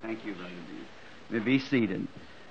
Thank you, Brother B. You may be seated.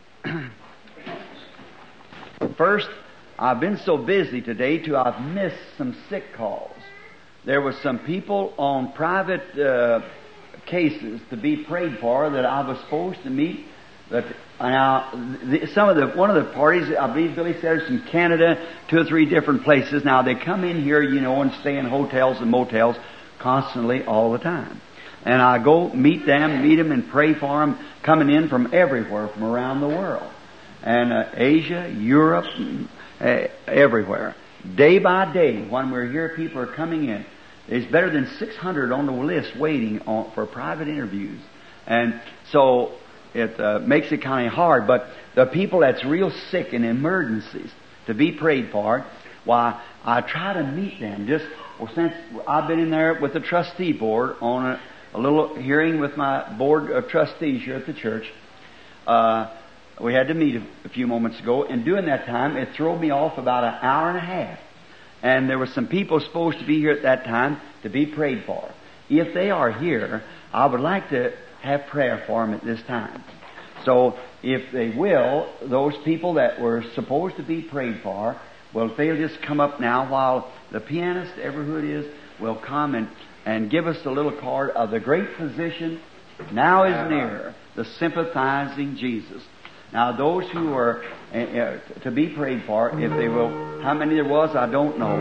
First, I've been so busy today I've missed some sick calls. There were some people on private cases to be prayed for that I was supposed to meet. But now, one of the parties, I believe Billy said, is from Canada, 2 or 3 different places. Now they come in here, and stay in hotels and motels constantly all the time. And I go meet them and pray for them, coming in from everywhere, from around the world. And Asia, Europe, everywhere. Day by day, when we're here, people are coming in. There's better than 600 on the list waiting for private interviews. And so it makes it kind of hard. But the people that's real sick in emergencies to be prayed for, why, I try to meet them. Since I've been in there with the trustee board on a little hearing with my board of trustees here at the church. We had to meet a few moments ago, and during that time, it threw me off about an hour and a half. And there were some people supposed to be here at that time to be prayed for. If they are here, I would like to have prayer for them at this time. So, if they will, those people that were supposed to be prayed for, well, if they'll just come up now while the pianist, ever who it is, will come and give us a little card of the great physician, now is near, the sympathizing Jesus. Now, those who are to be prayed for, if they will, how many there was, I don't know.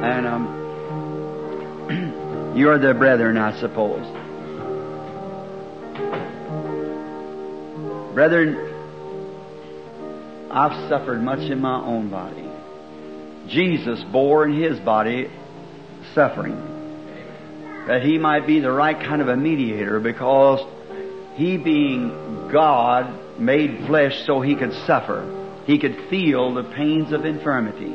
And you are the brethren, I suppose. Brethren, I've suffered much in my own body. Jesus bore in His body suffering, that He might be the right kind of a mediator, because He, being God, made flesh so He could suffer. He could feel the pains of infirmity.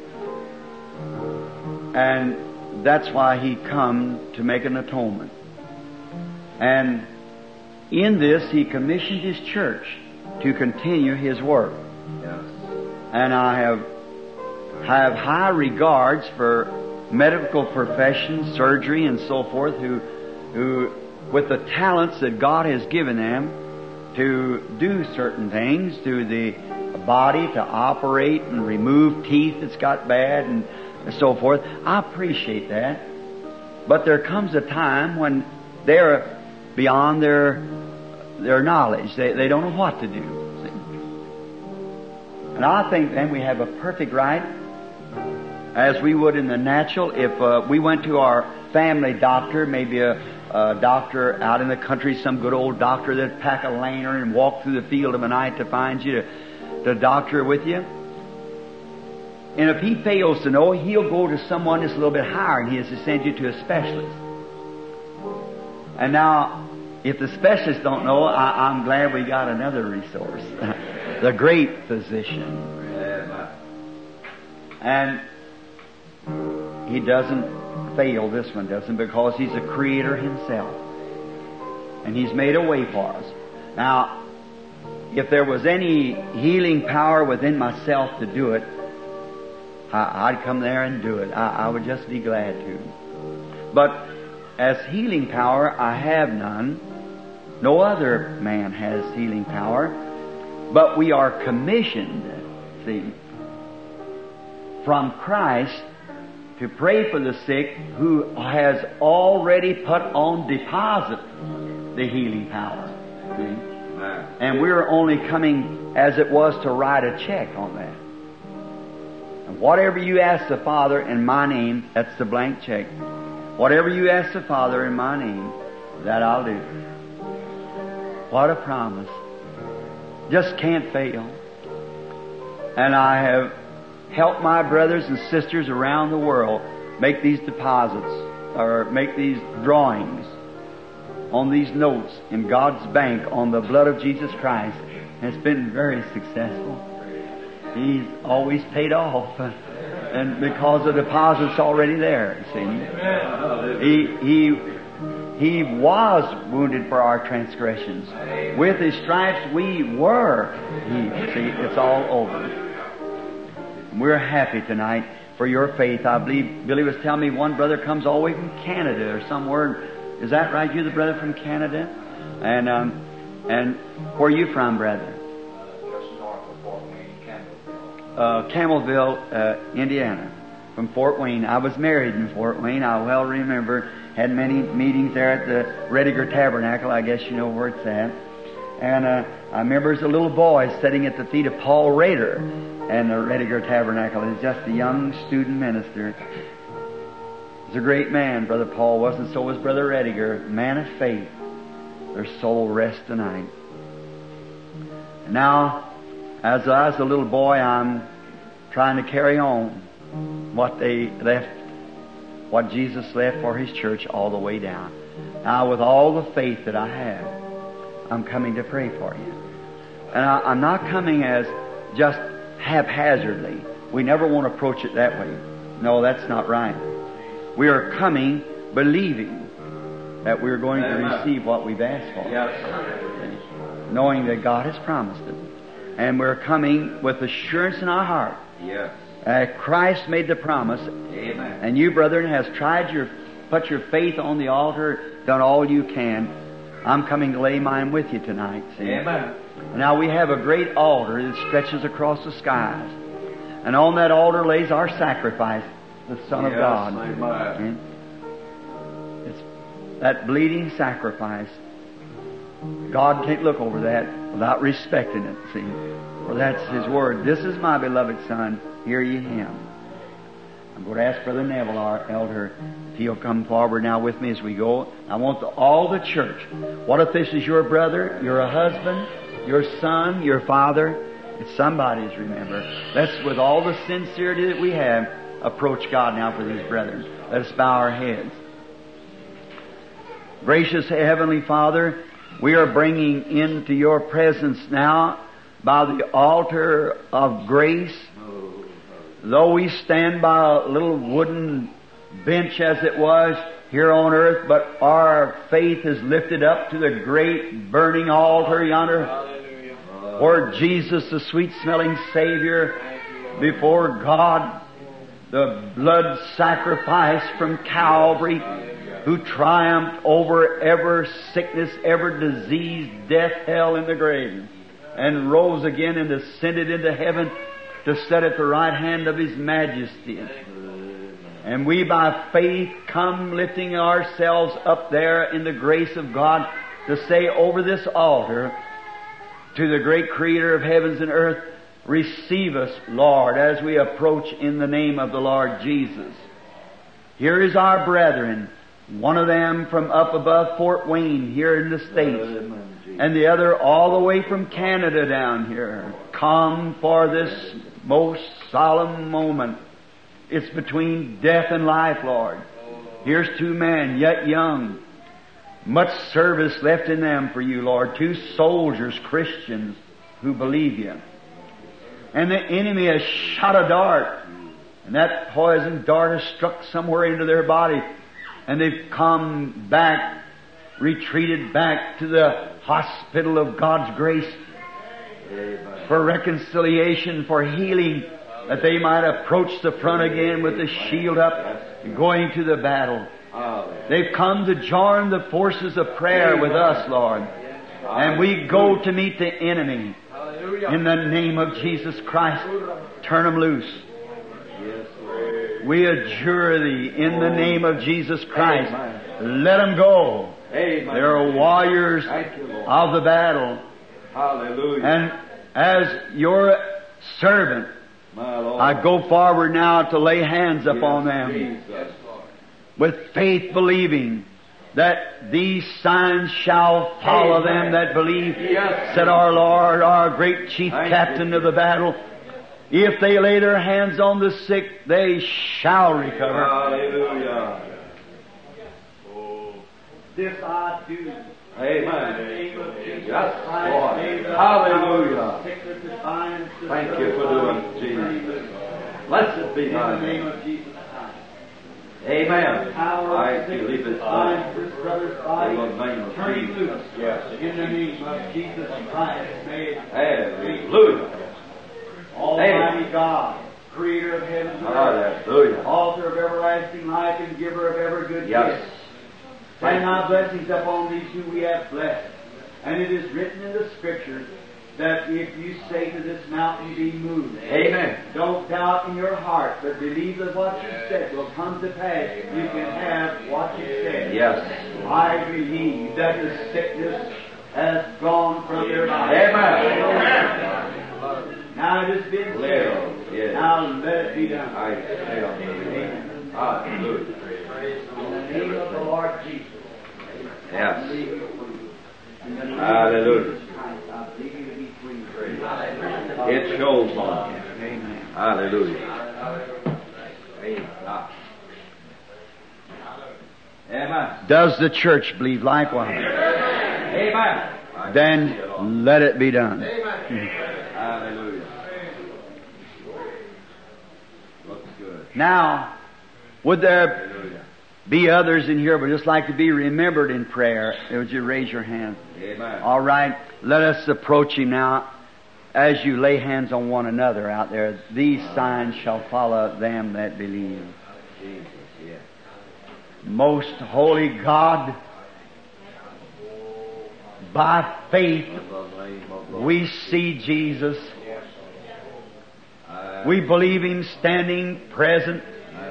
And that's why He come to make an atonement. And in this, He commissioned His church to continue His work. Yes. And I have high regards for medical profession, surgery, and so forth, who with the talents that God has given them to do certain things to the body, to operate and remove teeth that's got bad and so forth. I appreciate that. But there comes a time when they're beyond their knowledge. They don't know what to do. See? And I think then we have a perfect right, as we would in the natural, if we went to our family doctor, maybe a doctor out in the country, some good old doctor that'd pack a lantern and walk through the field of a night to find you to doctor with you. And if he fails to know, he'll go to someone that's a little bit higher, and he has to send you to a specialist. And now, if the specialists don't know, I'm glad we got another resource. The great physician. And He doesn't fail, this one doesn't, because He's a creator Himself. And He's made a way for us. Now, if there was any healing power within myself to do it, I'd come there and do it. I would just be glad to. But as healing power, I have none. No other man has healing power. But we are commissioned, see, from Christ to pray for the sick, who has already put on deposit the healing power. See? And we're only coming, as it was, to write a check on that. And whatever you ask the Father in my name, that's the blank check. Whatever you ask the Father in my name, that I'll do. What a promise. Just can't fail. And I have helped my brothers and sisters around the world make these deposits, or make these drawings on these notes in God's bank on the blood of Jesus Christ. And it's been very successful. He's always paid off. And because the deposit's already there, see. He was wounded for our transgressions. With His stripes we were healed. See, it's all over. We're happy tonight for your faith. I believe Billy was telling me one brother comes all the way from Canada or somewhere. Is that right? You're the brother from Canada? And And where are you from, brother? Just north of Fort Wayne, Campbellville, Indiana. From Fort Wayne. I was married in Fort Wayne. I well remember. Had many meetings there at the Rediger Tabernacle. I guess you know where it's at. And I remember as a little boy sitting at the feet of Paul Rader and the Rediger Tabernacle. He's just a young student minister. He's a great man. Brother Paul wasn't, so was Brother Rediger. Man of faith. Their soul rests tonight. And now, as I was a little boy, I'm trying to carry on what they left, what Jesus left for His church all the way down. Now, with all the faith that I have, I'm coming to pray for you. And I'm not coming as just haphazardly. We never want to approach it that way. No, that's not right. We are coming believing that we're going to receive what we've asked for. Yes. Knowing that God has promised it. And we're coming with assurance in our heart. Yes. Christ made the promise. Amen. And you, brethren, has put your faith on the altar, done all you can. I'm coming to lay mine with you tonight. See? Amen. Now we have a great altar that stretches across the skies. And on that altar lays our sacrifice, the Son of God. Amen. It's that bleeding sacrifice. God can't look over that without respecting it, see. For that's His Word. This is my beloved Son. Hear ye Him. I'm going to ask Brother Neville, our elder, if he'll come forward now with me as we go. I want all the church. What if this is your brother, your husband, your son, your father? It's somebody's, remember. Let's, with all the sincerity that we have, approach God now for these brethren. Let us bow our heads. Gracious Heavenly Father, we are bringing into your presence now by the altar of grace. Though we stand by a little wooden bench as it was here on earth, but our faith is lifted up to the great burning altar yonder, where Jesus, the sweet-smelling Savior, before God, the blood sacrifice from Calvary, who triumphed over every sickness, every disease, death, hell, and the grave, and rose again and ascended into heaven to sit at the right hand of His majesty. And we by faith come lifting ourselves up there in the grace of God to say over this altar to the great Creator of heavens and earth, receive us, Lord, as we approach in the name of the Lord Jesus. Here is our brethren, one of them from up above Fort Wayne here in the States, and the other all the way from Canada down here, come for this most solemn moment. It's between death and life, Lord. Here's two men, yet young, much service left in them for you, Lord. Two soldiers, Christians, who believe you. And the enemy has shot a dart, and that poison dart has struck somewhere into their body, and they've come back, retreated back to the hospital of God's grace for reconciliation, for healing, that they might approach the front again with the shield up, going to the battle. They've come to join the forces of prayer with us, Lord. And we go to meet the enemy. In the name of Jesus Christ, turn them loose. We adjure Thee, in the name of Jesus Christ, let them go. They're warriors of the battle. Hallelujah. And as your servant, I go forward now to lay hands upon them with faith, believing that these signs shall follow them that believe, said our Lord, our great chief captain of the battle. If they lay their hands on the sick, they shall recover. Hallelujah. This I do. Amen. Yes, Lord. Hallelujah. Thank you for doing it, Jesus. Blessed be Thy name. Amen. I believe it. In the name of Jesus. Yes. In the name of Jesus Christ, may Hallelujah. Almighty God, Creator of heaven and earth, Hallelujah. Author of everlasting life and giver of every good Yes. gift. Send Thy blessings upon these who we have blessed. And it is written in the Scriptures that if you say to this mountain, be moved. Amen. Don't doubt in your heart, but believe that what you said will come to pass. You can have what you said. Yes. I believe that the sickness has gone from your body. Amen. Now it has been said. Yes. Now let it be done. I say unto thee. Hallelujah. In the name of the Lord Jesus. Yes. I believe you free. In the name Hallelujah. of Jesus Christ, I believe you to be free. It shows on him. Amen. Hallelujah. Amen. Does the church believe likewise? Amen. Then let it be done. Hallelujah. Looks good. Now, would there Hallelujah. be others in here but just like to be remembered in prayer? Would you raise your hand? Amen. All right. Let us approach Him now. As you lay hands on one another out there, these signs shall follow them that believe. Jesus, yes. Most holy God, by faith In the name of the we see Jesus. We believe Him standing present.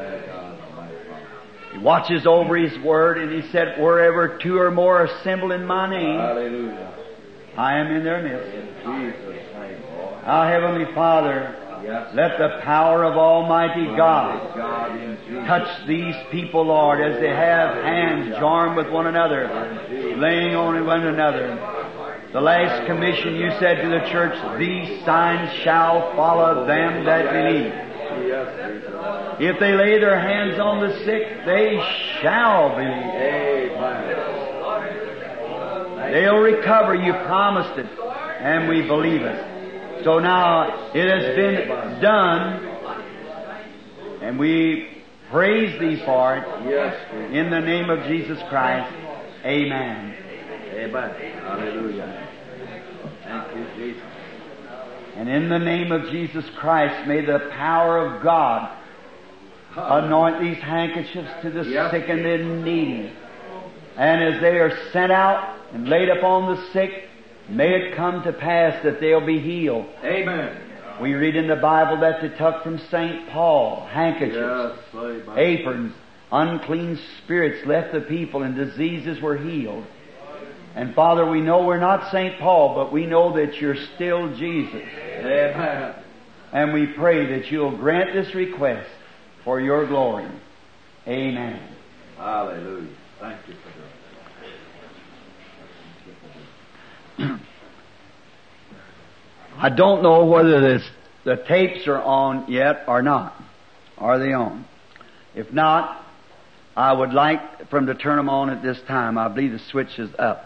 He watches over His Word, and He said, wherever two or more are assembled in my name, Hallelujah. I am in their midst. In Jesus' name, Lord. Our Heavenly Father, Yes. let the power of Almighty God God in Jesus. touch these people, Lord, as they have hands joined with one another, laying on one another. The last commission you said to the church, these signs shall follow them that believe. Yes, Jesus. If they lay their hands on the sick, they shall believe. Amen. They'll recover. You promised it, and we believe it. So now it has been done, and we praise Thee for it. Yes, Jesus. In the name of Jesus Christ, amen. Amen. Hallelujah. Thank you, Jesus. And in the name of Jesus Christ, may the power of God anoint these handkerchiefs to the Yes. sick and the needy. And as they are sent out and laid upon the sick, may it come to pass that they'll be healed. Amen. We read in the Bible that they took from St. Paul handkerchiefs, Yes, amen. aprons, unclean spirits left the people, and diseases were healed. And Father, we know we're not St. Paul, but we know that You're still Jesus. Amen. And we pray that You'll grant this request for Your glory. Amen. Hallelujah. Thank you for doing I don't know whether the tapes are on yet or not. Are they on? If not, I would like for them to turn them on at this time. I believe the switch is up.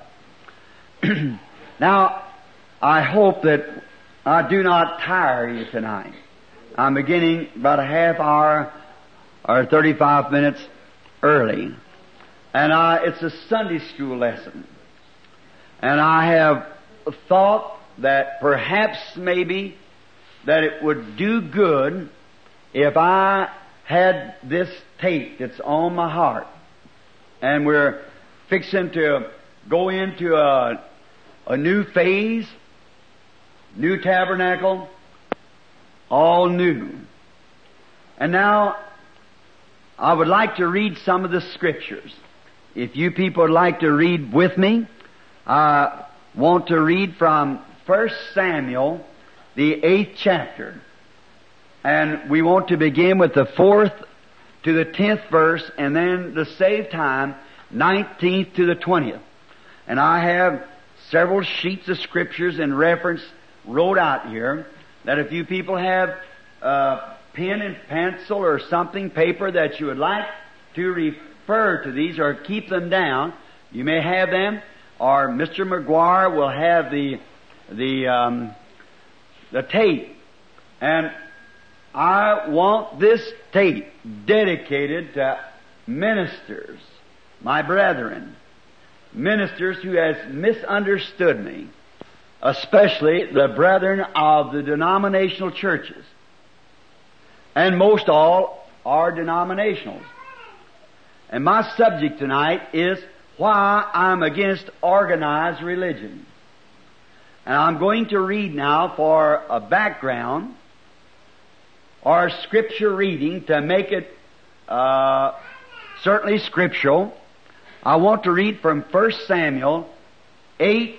Now, I hope that I do not tire you tonight. I'm beginning about a half hour or 35 minutes early. And it's a Sunday school lesson. And I have thought that perhaps maybe that it would do good if I had this tape that's on my heart. And we're fixing to go into a new phase, new tabernacle, all new. And now, I would like to read some of the Scriptures. If you people would like to read with me, I want to read from 1 Samuel, the 8th chapter. And we want to begin with the 4th to the 10th verse, and then to save time, 19th to the 20th. And I have several sheets of Scriptures in reference wrote out here, that if you people have pen and pencil or something, paper that you would like to refer to these or keep them down, you may have them, or Mr. McGuire will have the tape. And I want this tape dedicated to ministers, my brethren, ministers who has misunderstood me, especially the brethren of the denominational churches. And most all are denominationals. And my subject tonight is why I'm against organized religion. And I'm going to read now for a background or Scripture reading to make it certainly scriptural. I want to read from 1 Samuel 8,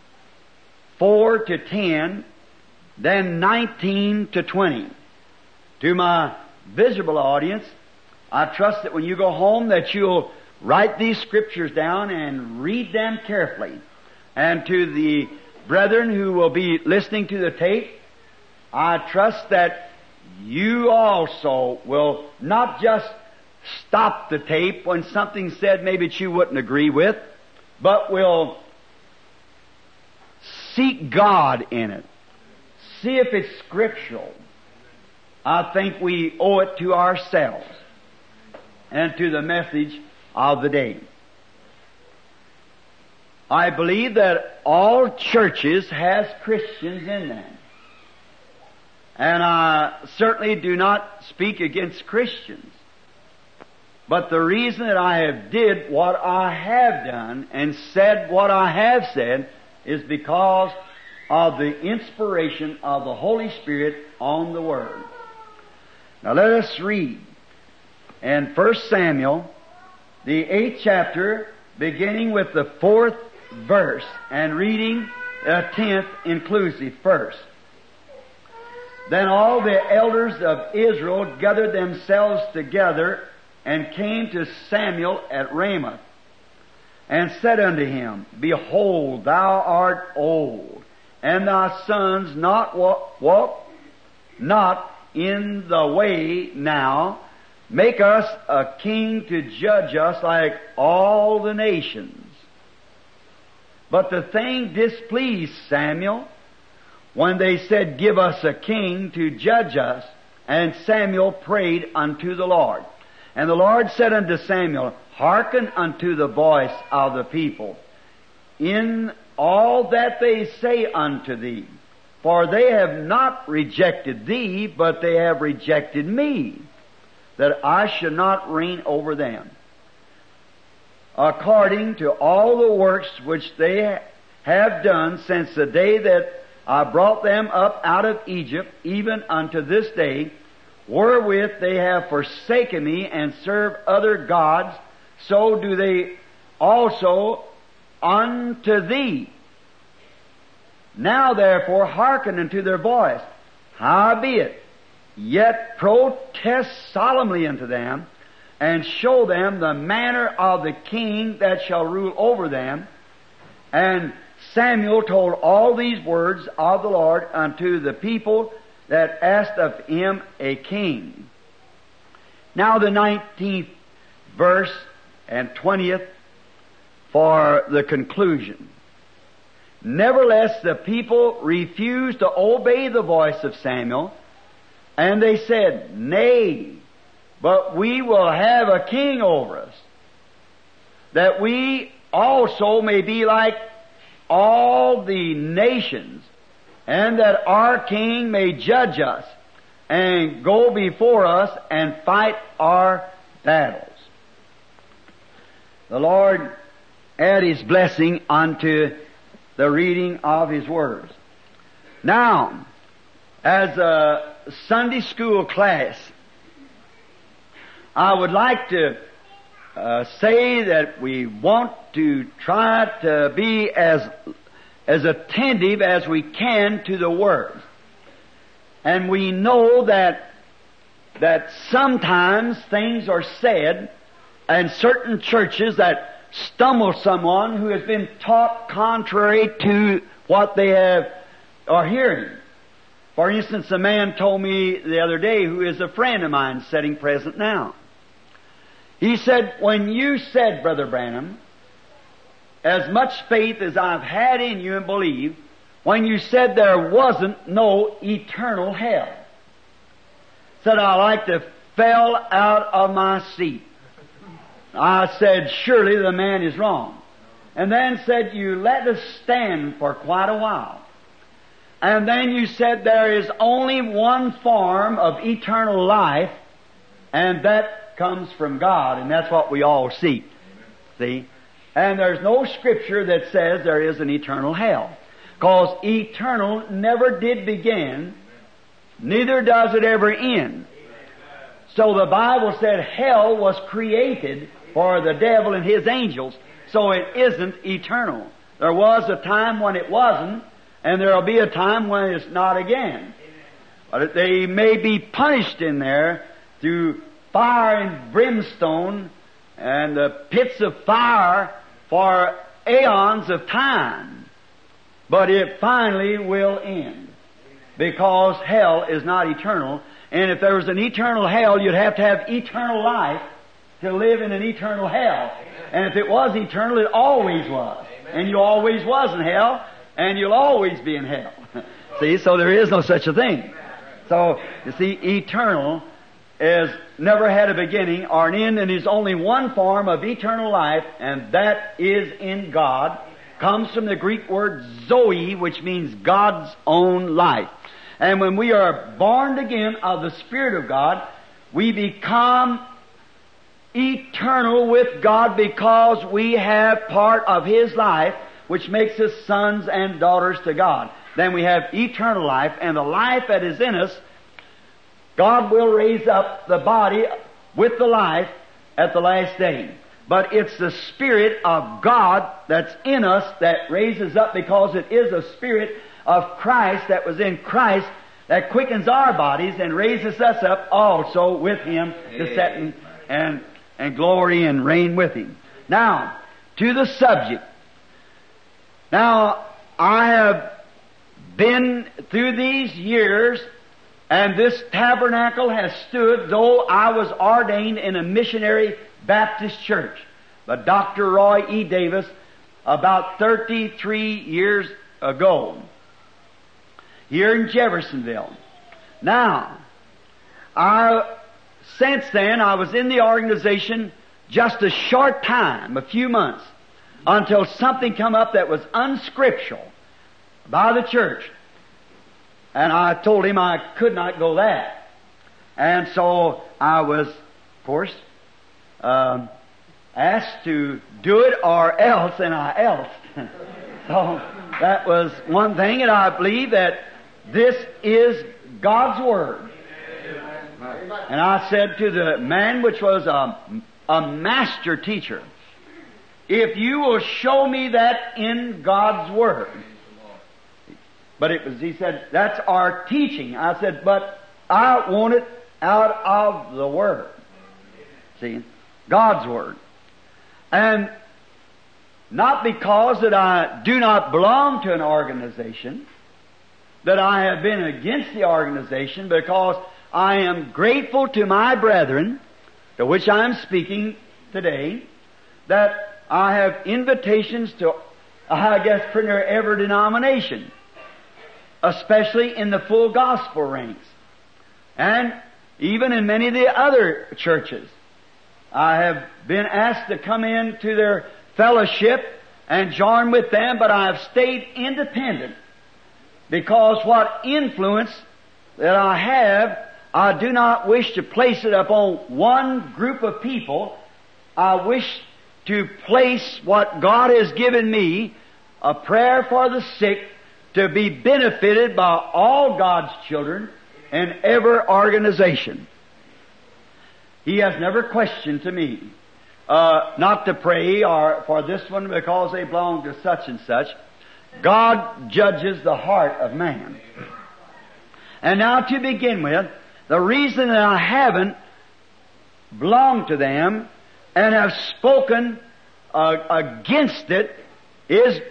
4 to 10, then 19 to 20. To my visible audience, I trust that when you go home that you'll write these scriptures down and read them carefully. And to the brethren who will be listening to the tape, I trust that you also will not just stop the tape when something's said maybe that you wouldn't agree with, but will seek God in it. See if it's scriptural. I think we owe it to ourselves and to the message of the day. I believe that all churches has Christians in them. And I certainly do not speak against Christians. But the reason that I have did what I have done and said what I have said is because of the inspiration of the Holy Spirit on the Word. Now let us read in 1 Samuel, the 8th chapter, beginning with the 4th verse and reading the 10th inclusive first. Then all the elders of Israel gathered themselves together and came to Samuel at Ramah, and said unto him, Behold, thou art old, and thy sons walk not in the way now. Make us a king to judge us like all the nations. But the thing displeased Samuel when they said, Give us a king to judge us. And Samuel prayed unto the Lord. And the Lord said unto Samuel, Hearken unto the voice of the people in all that they say unto thee. For they have not rejected thee, but they have rejected me, that I should not reign over them, according to all the works which they have done since the day that I brought them up out of Egypt, even unto this day, wherewith they have forsaken me and served other gods, so do they also unto thee. Now therefore hearken unto their voice. Howbeit, yet protest solemnly unto them, and show them the manner of the king that shall rule over them. And Samuel told all these words of the Lord unto the people that asked of him a king. Now the 19th verse and 20th for the conclusion. Nevertheless, the people refused to obey the voice of Samuel, and they said, Nay, but we will have a king over us, that we also may be like all the nations, and that our king may judge us and go before us and fight our battles. The Lord add His blessing unto the reading of His words. Now, as a Sunday school class, I would like to say that we want to try to be as attentive as we can to the Word. And we know that sometimes things are said in certain churches that stumble someone who has been taught contrary to what they are hearing. For instance, a man told me the other day, who is a friend of mine sitting present now. He said, when you said, Brother Branham, as much faith as I've had in you and believe, when you said there wasn't no eternal hell, said I like to fell out of my seat. I said, surely the man is wrong. And then said, you let us stand for quite a while. And then you said there is only one form of eternal life, and that comes from God, and that's what we all seek. See? And there's no scripture that says there is an eternal hell. 'Cause eternal never did begin, neither does it ever end. So the Bible said hell was created for the devil and his angels, so it isn't eternal. There was a time when it wasn't, and there will be a time when it's not again. But they may be punished in there through fire and brimstone and the pits of fire for aeons of time. But it finally will end, because hell is not eternal. And if there was an eternal hell, you'd have to have eternal life to live in an eternal hell. And if it was eternal, it always was. And you always was in hell, and you'll always be in hell. See, so there is no such a thing. So, you see, eternal is never had a beginning or an end, and is only one form of eternal life, and that is in God. Comes from the Greek word Zoe, which means God's own life. And when we are born again of the Spirit of God, we become eternal with God because we have part of His life, which makes us sons and daughters to God. Then we have eternal life, and the life that is in us, God will raise up the body with the life at the last day. But it's the Spirit of God that's in us that raises up, because it is a Spirit of Christ that was in Christ that quickens our bodies and raises us up also with Him to set and glory and reign with Him. Now, to the subject. Now, I have been through these years, and this tabernacle has stood, though I was ordained in a missionary Baptist church by Dr. Roy E. Davis about 33 years ago here in Jeffersonville. Now, since then, I was in the organization just a short time, a few months, until something come up that was unscriptural by the church. And I told him I could not go that. And so I was, of course, asked to do it or else, and I else. So that was one thing, and I believe that this is God's Word. And I said to the man, which was a master teacher, if you will show me that in God's Word. But he said, that's our teaching. I said, but I want it out of the Word. See, God's Word. And not because that I do not belong to an organization, that I have been against the organization, because I am grateful to my brethren, to which I am speaking today, that I have invitations to, I guess, pretty near every denomination, especially in the full gospel ranks, and even in many of the other churches. I have been asked to come into their fellowship and join with them, but I have stayed independent, because what influence that I have, I do not wish to place it upon one group of people. I wish to place what God has given me, a prayer for the sick, to be benefited by all God's children in every organization. He has never questioned to me not to pray or for this one because they belong to such and such. God judges the heart of man. And now to begin with, the reason that I haven't belonged to them and have spoken against it is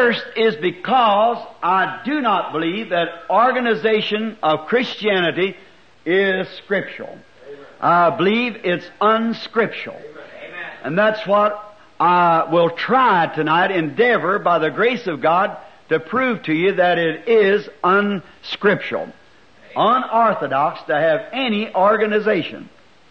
because I do not believe that organization of Christianity is scriptural. I believe it's unscriptural. And that's what I will try tonight, endeavor by the grace of God to prove to you that it is unscriptural, unorthodox to have any organization.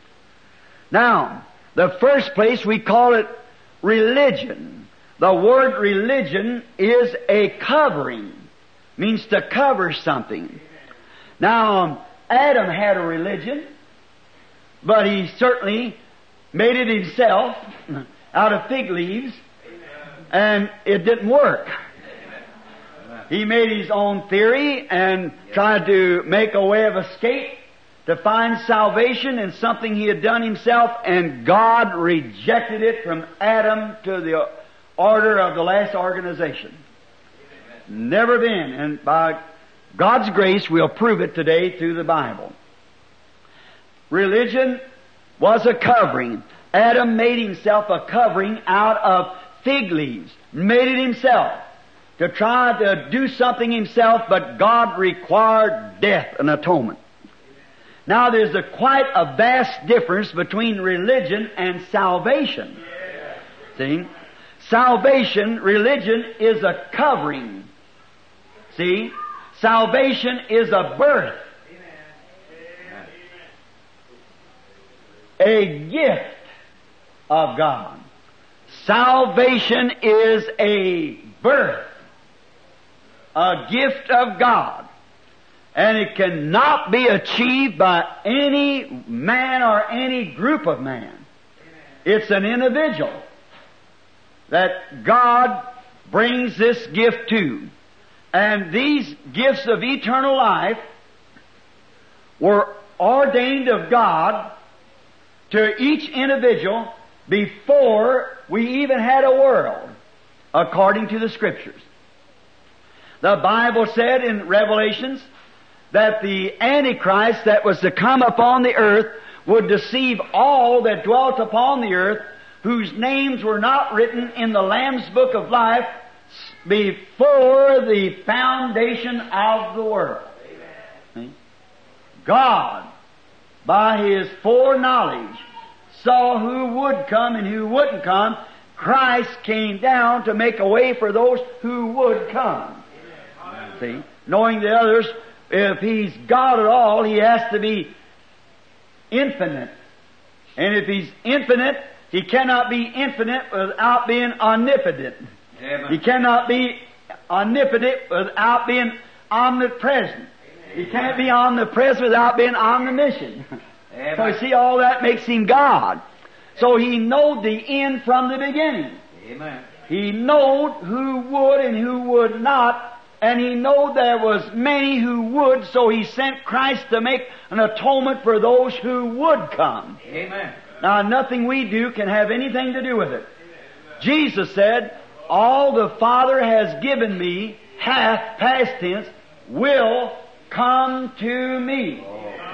Now, the first place we call it religion. The word religion is a covering, means to cover something. Now, Adam had a religion, but he certainly made it himself out of fig leaves, and it didn't work. He made his own theory and tried to make a way of escape to find salvation in something he had done himself, and God rejected it from Adam to the order of the last organization. Never been. And by God's grace, we'll prove it today through the Bible. Religion was a covering. Adam made himself a covering out of fig leaves. Made it himself to try to do something himself, but God required death and atonement. Now there's quite a vast difference between religion and salvation. See? Salvation, religion is a covering. See? Salvation is a birth. A gift of God. Salvation is a birth. A gift of God. And it cannot be achieved by any man or any group of man. It's an individual that God brings this gift to. And these gifts of eternal life were ordained of God to each individual before we even had a world, according to the Scriptures. The Bible said in Revelations that the Antichrist that was to come upon the earth would deceive all that dwelt upon the earth, whose names were not written in the Lamb's Book of Life before the foundation of the world. God, by His foreknowledge, saw who would come and who wouldn't come. Christ came down to make a way for those who would come. See? Knowing the others, if He's God at all, He has to be infinite. And if He's infinite, He cannot be infinite without being omnipotent. Amen. He cannot be omnipotent without being omnipresent. Amen. He can't be omnipresent without being omniscient. Amen. So you see, all that makes Him God. So He knowed the end from the beginning. Amen. He knowed who would and who would not, and He knowed there was many who would, so He sent Christ to make an atonement for those who would come. Amen. Now, nothing we do can have anything to do with it. Jesus said, all the Father has given me, hath, past tense, will come to me.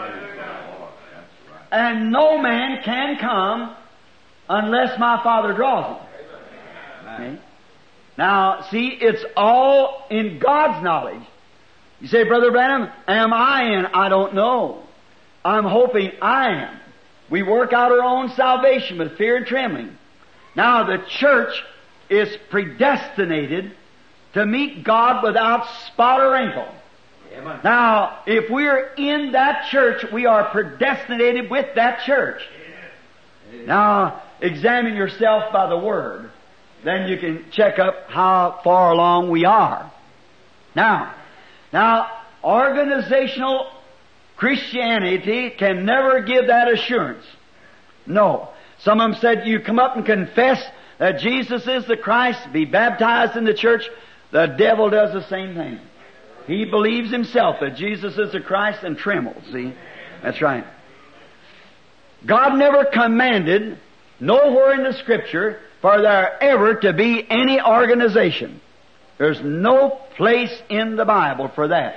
And no man can come unless my Father draws him. Okay? Now, see, it's all in God's knowledge. You say, Brother Branham, am I in? I don't know. I'm hoping I am. We work out our own salvation with fear and trembling. Now, the church is predestinated to meet God without spot or wrinkle. Amen. Now, if we're in that church, we are predestinated with that church. Amen. Now, examine yourself by the Word. Then you can check up how far along we are. Now, organizational Christianity can never give that assurance. No. Some of them said, you come up and confess that Jesus is the Christ, be baptized in the church. The devil does the same thing. He believes himself that Jesus is the Christ and trembles. See? That's right. God never commanded, nowhere in the Scripture, for there ever to be any organization. There's no place in the Bible for that.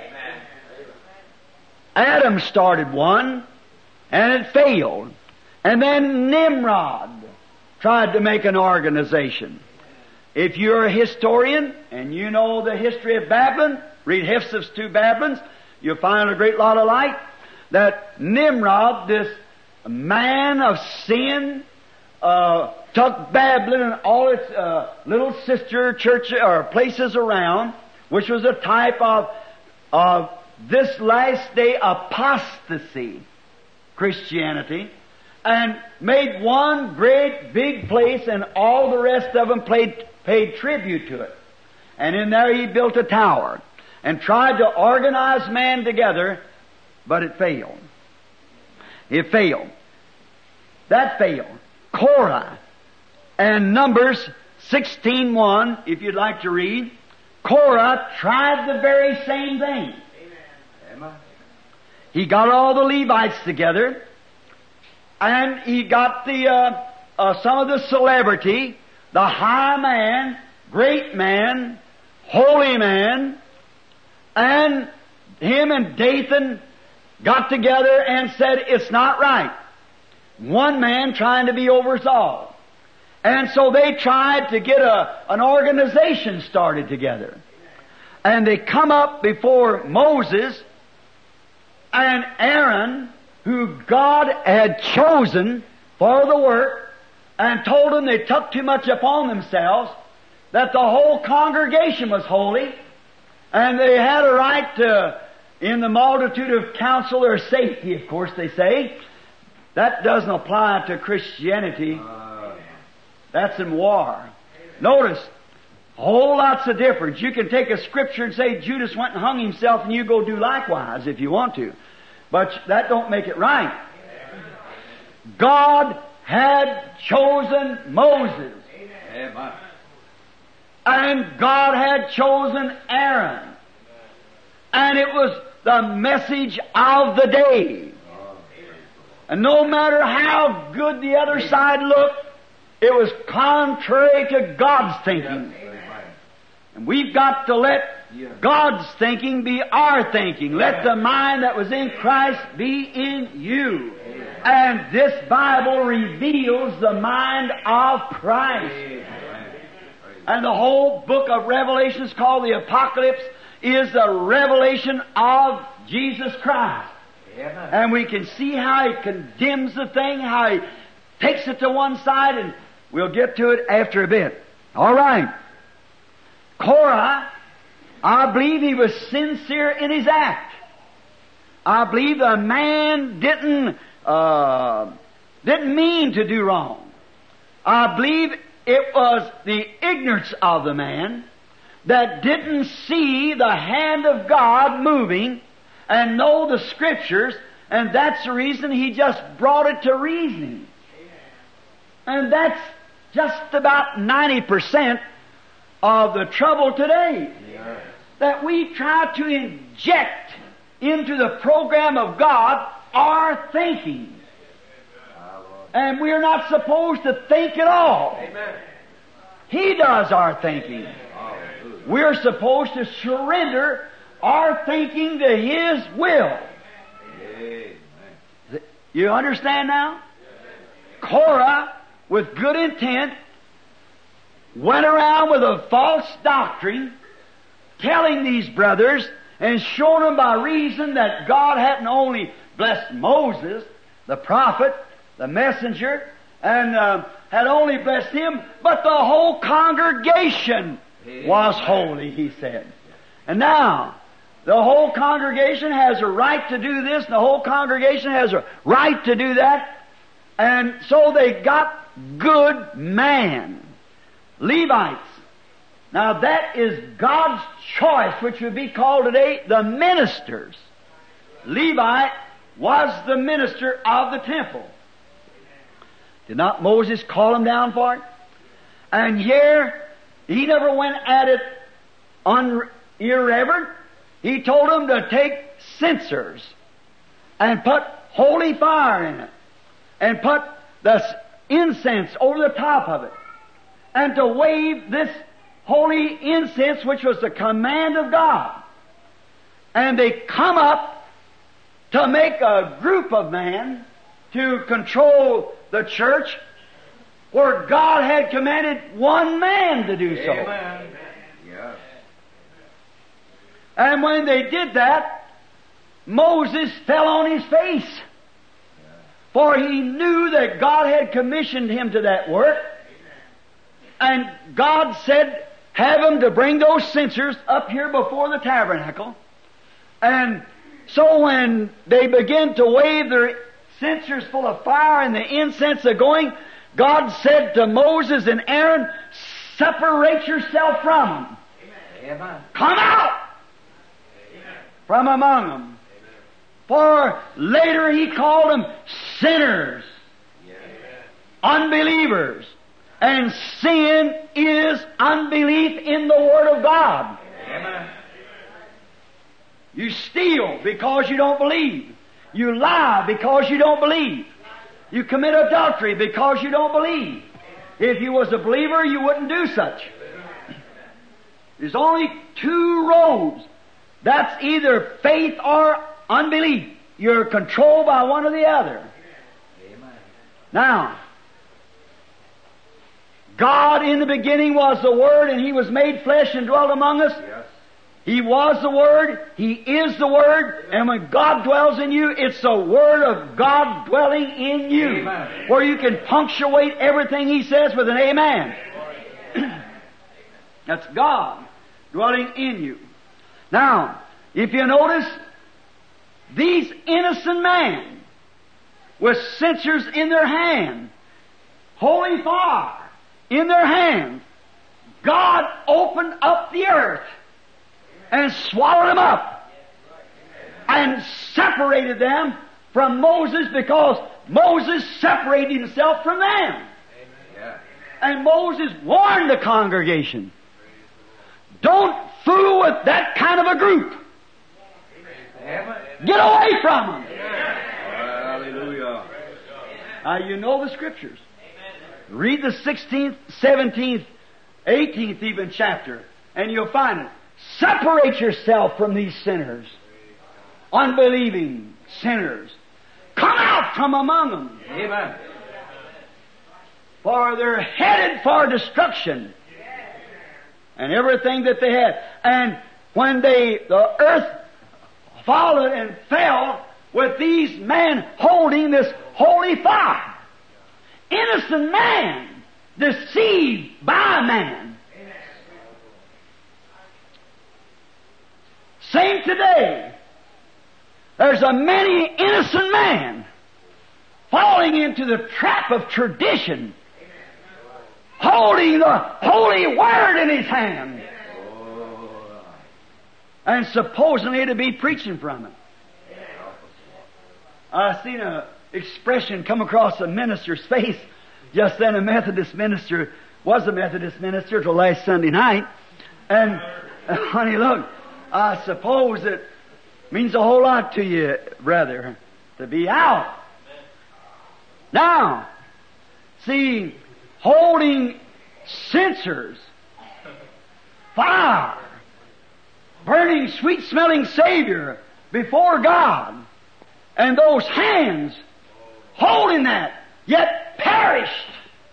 Adam started one, and it failed. And then Nimrod tried to make an organization. If you're a historian, and you know the history of Babylon, read Hephzibah's Two Babylons, you'll find a great lot of light, that Nimrod, this man of sin, took Babylon and all its little sister churches or places around, which was a type of this last day apostasy, Christianity, and made one great big place, and all the rest of them paid tribute to it. And in there he built a tower and tried to organize man together, but it failed. It failed. That failed. Korah and Numbers 16:1, if you'd like to read. Korah tried the very same thing. Amen. He got all the Levites together, and he got some of the celebrity, the high man, great man, holy man, and him and Dathan got together and said, it's not right. One man trying to be over us all. And so they tried to get an organization started together. And they come up before Moses and Aaron, who God had chosen for the work, and told them they took too much upon themselves, that the whole congregation was holy, and they had a right to, in the multitude of counsel or safety, of course they say. That doesn't apply to Christianity. That's in war. Notice, whole lots of difference. You can take a scripture and say Judas went and hung himself, and you go do likewise if you want to. But that don't make it right. God had chosen Moses. Amen. And God had chosen Aaron. And it was the message of the day. And no matter how good the other side looked, it was contrary to God's thinking. And we've got to let God's thinking be our thinking. Let the mind that was in Christ be in you. And this Bible reveals the mind of Christ. And the whole book of Revelation is called the Apocalypse, is a revelation of Jesus Christ. And we can see how He condemns the thing, how He takes it to one side, and we'll get to it after a bit. All right. Korah, I believe he was sincere in his act. I believe the man didn't mean to do wrong. I believe it was the ignorance of the man that didn't see the hand of God moving and know the Scriptures, and that's the reason he just brought it to reasoning. And that's just about 90% of the trouble today. That we try to inject into the program of God our thinking. And we're not supposed to think at all. He does our thinking. We're supposed to surrender our thinking to His will. You understand now? Korah, with good intent, went around with a false doctrine, telling these brothers and showing them by reason that God hadn't only blessed Moses, the prophet, the messenger, and had only blessed him, but the whole congregation was holy, he said. And now, the whole congregation has a right to do this, and the whole congregation has a right to do that. And so they got good man. Levites. Now that is God's choice, which would be called today the ministers. Levi was the minister of the temple. Did not Moses call him down for it? And here, he never went at it irreverent. He told them to take censers and put holy fire in it and put the incense over the top of it and to wave this holy incense, which was the command of God. And they come up to make a group of men to control the church where God had commanded one man to do so. Amen. Yes. And when they did that, Moses fell on his face. For he knew that God had commissioned him to that work. And God said, have them to bring those censers up here before the tabernacle. And so when they began to wave their censers full of fire and the incense are going, God said to Moses and Aaron, separate yourself from them. Amen. Come out from among them. For later he called them sinners, unbelievers. And sin is unbelief in the Word of God. Amen. You steal because you don't believe. You lie because you don't believe. You commit adultery because you don't believe. If you was a believer, you wouldn't do such. There's only two roads. That's either faith or unbelief. You're controlled by one or the other. Amen. Now, God in the beginning was the Word, and He was made flesh and dwelt among us. Yes. He was the Word, He is the Word, and when God dwells in you, it's the Word of God dwelling in you. Amen. Where you can punctuate everything He says with an amen. That's God dwelling in you. Now, if you notice, these innocent men with censers in their hand, holy fire in their hands, God opened up the earth and swallowed them up and separated them from Moses, because Moses separated himself from them. And Moses warned the congregation, don't fool with that kind of a group. Get away from them. Hallelujah. You know the Scriptures. Read the 16th, 17th, 18th even chapter, and you'll find it. Separate yourself from these sinners, unbelieving sinners. Come out from among them. Amen. For they're headed for destruction. And everything that they had. And when the earth followed and fell with these men holding this holy fire. Innocent man, deceived by man. Same today. There's a many innocent man falling into the trap of tradition, holding the holy word in his hand, and supposedly to be preaching from it. I seen a expression come across a minister's face just then. A Methodist minister was a Methodist minister till last Sunday night, and when he looked, I suppose it means a whole lot to you, brother, to be out. Now, see, holding censers, fire, burning sweet-smelling Savior before God, and those hands holding that, yet perished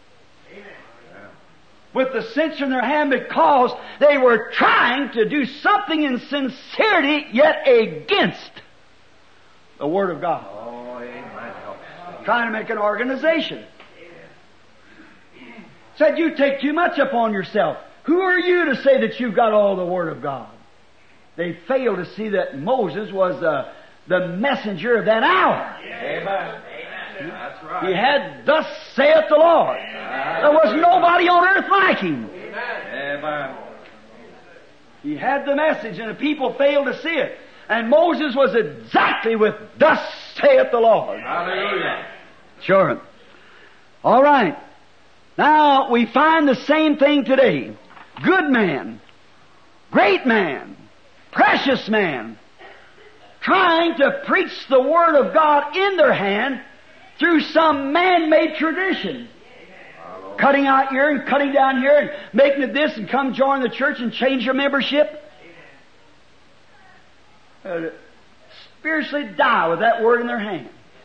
with the censer in their hand, because they were trying to do something in sincerity, yet against the Word of God. Oh, amen. Trying to make an organization. Said, you take too much upon yourself. Who are you to say that you've got all the Word of God? They failed to see that Moses was the messenger of that hour. Amen. That's right. He had, thus saith the Lord. There was nobody on earth like him. Amen. He had the message, and the people failed to see it. And Moses was exactly with, thus saith the Lord. Hallelujah. Sure. All right. Now, we find the same thing today. Good man, great man, precious man, trying to preach the Word of God in their hand through some man-made tradition. Cutting out here and cutting down here and making it this and come join the church and change your membership. Spiritually die with that Word in their hand.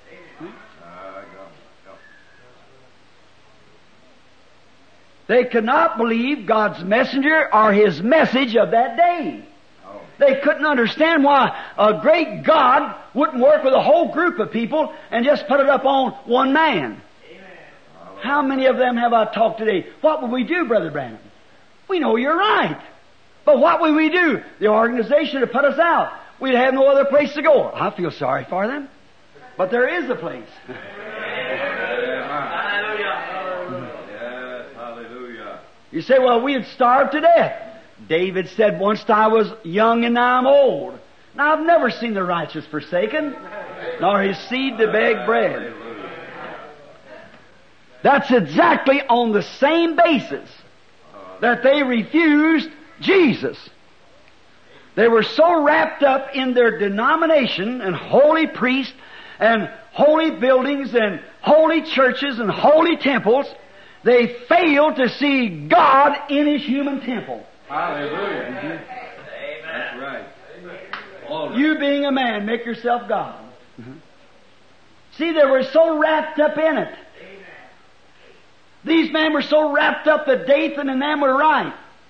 They could not believe God's messenger or His message of that day. They couldn't understand why a great God wouldn't work with a whole group of people and just put it up on one man. How many of them have I talked today? What would we do, Brother Branham? We know you're right. But what would we do? The organization would put us out. We'd have no other place to go. I feel sorry for them. But there is a place. You say, well, we'd starve to death. David said, once I was young and now I'm old. Now I've never seen the righteous forsaken, nor his seed to beg bread. That's exactly on the same basis that they refused Jesus. They were so wrapped up in their denomination and holy priests and holy buildings and holy churches and holy temples, they failed to see God in His human temple. Hallelujah. Mm-hmm. That's right. You being a man, make yourself God. Mm-hmm. See, they were so wrapped up in it. These men were so wrapped up that Dathan and them were right.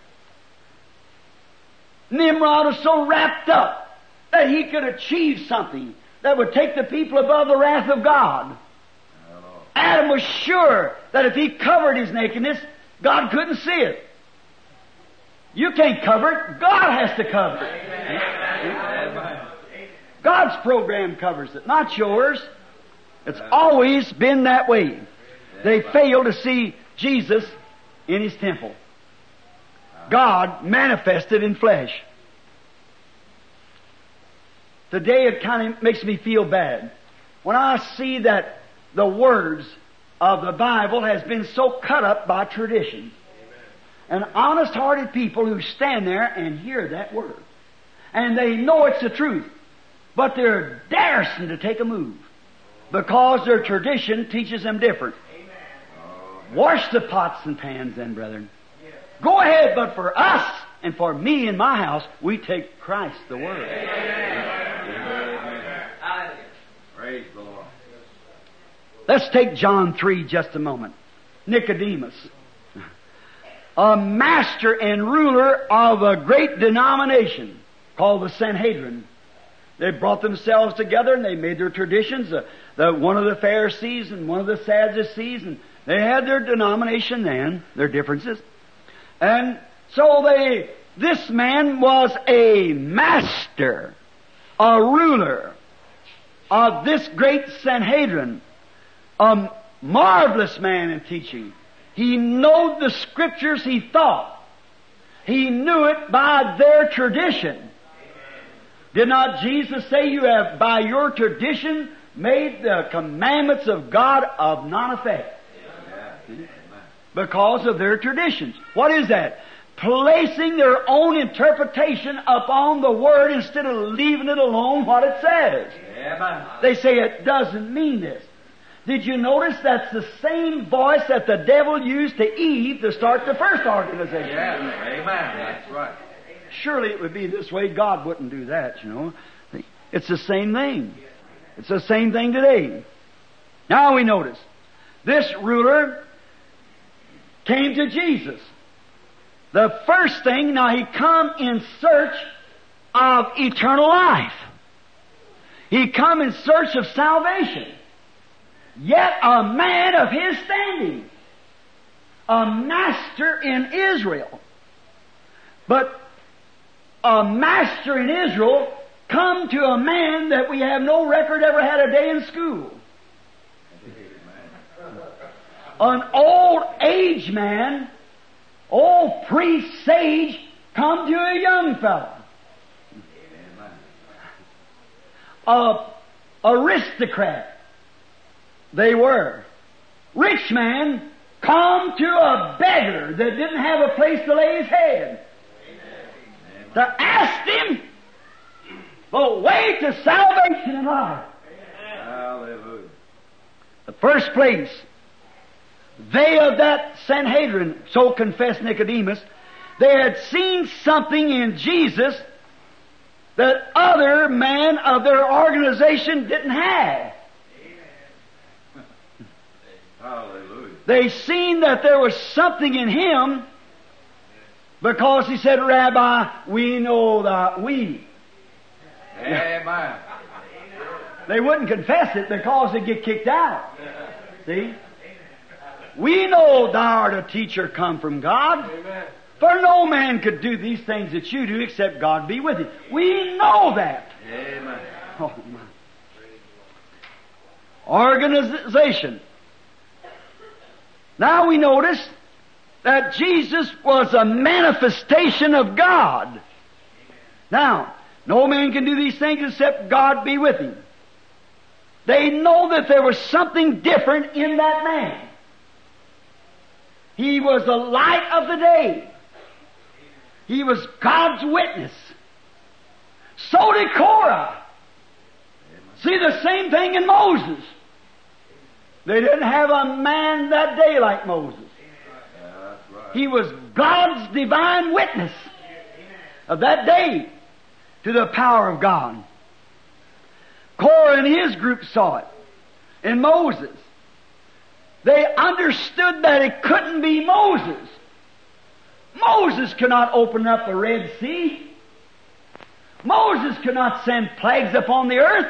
Nimrod was so wrapped up that he could achieve something that would take the people above the wrath of God. Adam was sure that if he covered his nakedness, God couldn't see it. You can't cover it. God has to cover it. God's program covers it, not yours. It's always been that way. They failed to see Jesus in His temple. God manifested in flesh. Today it kind of makes me feel bad when I see that the words of the Bible has been so cut up by tradition. And honest-hearted people who stand there and hear that word. And they know it's the truth. But they're daresome to take a move. Because their tradition teaches them different. Wash the pots and pans then, brethren. Go ahead, but for us and for me and my house, we take Christ the Word. Praise the Lord. Let's take John 3 just a moment. Nicodemus, a master and ruler of a great denomination called the Sanhedrin. They brought themselves together and they made their traditions. One of the Pharisees and one of the Sadducees, and they had their denomination then, their differences. And so this man was a master, a ruler of this great Sanhedrin, a marvelous man in teaching. He knew the Scriptures, he thought. He knew it by their tradition. Did not Jesus say, you have by your tradition made the commandments of God of non-effect? Because of their traditions. What is that? Placing their own interpretation upon the Word instead of leaving it alone what it says. They say it doesn't mean this. Did you notice that's the same voice that the devil used to Eve to start the first organization? Yes, amen. That's right. Surely it would be this way. God wouldn't do that, you know. It's the same thing. It's the same thing today. Now we notice, this ruler came to Jesus. The first thing, now he come in search of eternal life. He come in search of salvation. Yet a man of his standing. A master in Israel. But a master in Israel come to a man that we have no record ever had a day in school. An old age man, old priest, sage, come to a young fellow. Aristocrat. They were. Rich man come to a beggar that didn't have a place to lay his head. To ask him the way to salvation and life. Hallelujah. The first place, they of that Sanhedrin, so confessed Nicodemus, they had seen something in Jesus that other men of their organization didn't have. Hallelujah. They seen that there was something in him because he said, Rabbi, we know that we. Amen. They wouldn't confess it because they'd get kicked out. See? We know thou art a teacher come from God. Amen. For no man could do these things that you do except God be with you. We know that. Amen. Oh, my. Organization. Now we notice that Jesus was a manifestation of God. Now, no man can do these things except God be with him. They know that there was something different in that man. He was the light of the day. He was God's witness. did Korah. See the same thing in Moses. They didn't have a man that day like Moses. He was God's divine witness of that day to the power of God. Korah and his group saw it in Moses. They understood that it couldn't be Moses. Moses could not open up the Red Sea. Moses could not send plagues upon the earth.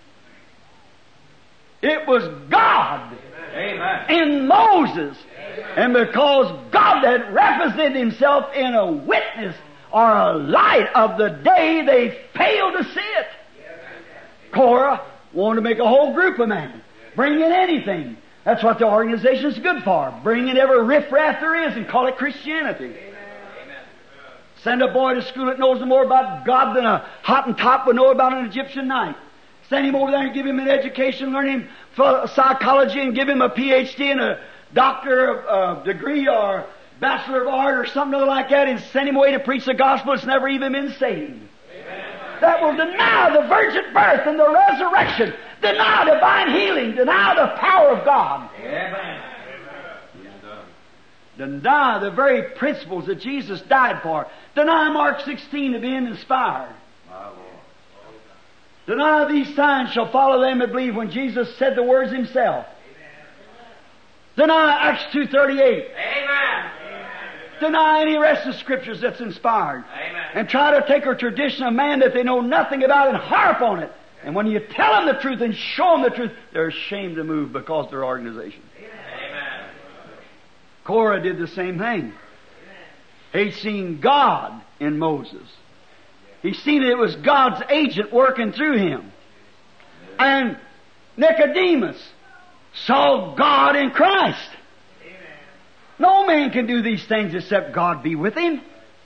It was God. Amen. In Moses. Amen. And because God had represented Himself in a witness or a light of the day, they failed to see it. Korah wanted to make a whole group of men. Bring in anything. That's what the organization is good for. Bring in every riffraff there is and call it Christianity. Amen. Send a boy to school that knows more about God than a Hottentot would know about an Egyptian knight. Send him over there and give him an education, learn him psychology and give him a PhD and a doctor of degree or bachelor of art or something like that and send him away to preach the gospel that's never even been saved. Amen. That will deny the virgin birth and the resurrection, deny divine healing, deny the power of God. Amen. Deny the very principles that Jesus died for. Deny Mark 16 to being inspired. Deny these signs shall follow them that believe, when Jesus said the words Himself. Deny Acts 2:38. Amen. Deny any rest of Scriptures that's inspired. Amen. And try to take a tradition of man that they know nothing about and harp on it. And when you tell them the truth and show them the truth, they're ashamed to move because of their organization. Amen. Korah did the same thing. He'd seen God in Moses. He seen it was God's agent working through him. And Nicodemus saw God in Christ. No man can do these things except God be with him.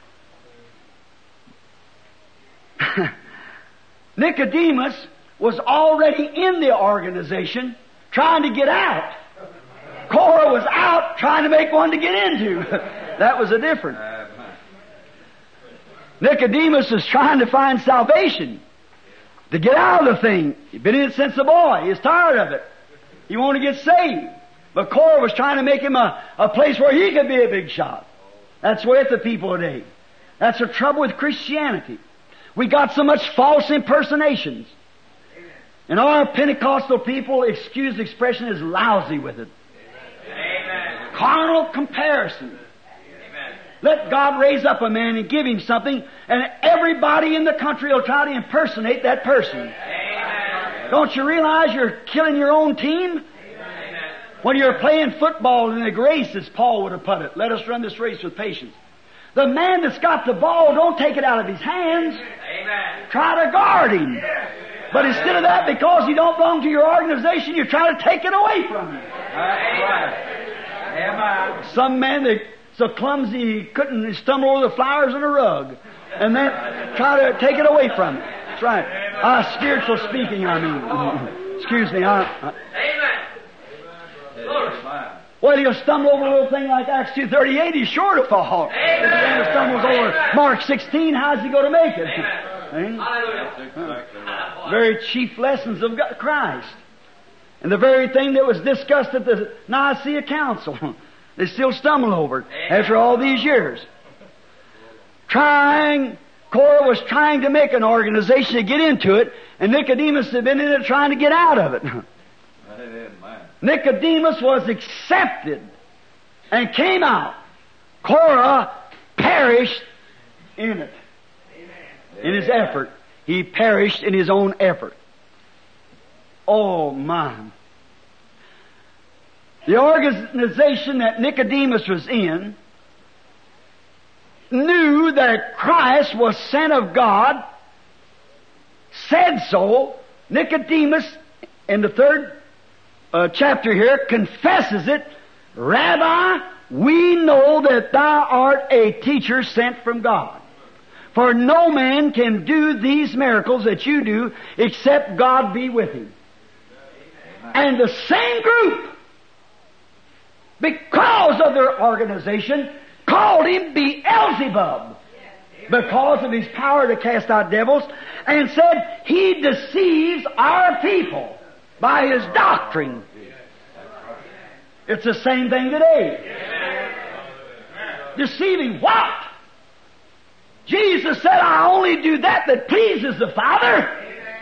Nicodemus was already in the organization trying to get out. Korah was out trying to make one to get into. That was a difference. Nicodemus is trying to find salvation, to get out of the thing. He'd been in it since a boy. He's tired of it. He wanted to get saved. But Korah was trying to make him a place where he could be a big shot. That's with the people today. That's the trouble with Christianity. We got so much false impersonations. And our Pentecostal people, excuse the expression, is lousy with it. Amen. Carnal comparison. Amen. Let God raise up a man and give him something, and everybody in the country will try to impersonate that person. Amen. Don't you realize you're killing your own team? Amen. When you're playing football in a race, as Paul would have put it, let us run this race with patience. The man that's got the ball, don't take it out of his hands. Amen. Try to guard him. But instead of that, because he don't belong to your organization, you try to take it away from him. Amen. Some man that so clumsy he couldn't stumble over the flowers on a rug, and then try to take it away from him. That's right. Spiritual speaking, I mean. Excuse me. Amen. Well, he'll stumble over a little thing like Acts 2:38. He's sure to fall. Amen. If he ever stumbles over Mark 16, how's he going to make it? Amen. Hallelujah. Very chief lessons of Christ. And the very thing that was discussed at the Nicaea Council, they still stumble over it after all these years. Korah was trying to make an organization to get into it, and Nicodemus had been in it trying to get out of it. Nicodemus was accepted and came out. Korah perished in it. In his effort. He perished in his own effort. Oh, my. The organization that Nicodemus was in knew that Christ was sent of God, said so. Nicodemus, in the third chapter here, confesses it. Rabbi, we know that thou art a teacher sent from God. For no man can do these miracles that you do except God be with him. And the same group, because of their organization, called him Beelzebub. because of his power to cast out devils, and said he deceives our people by his doctrine. It's the same thing today. Deceiving what? Jesus said, I only do that pleases the Father.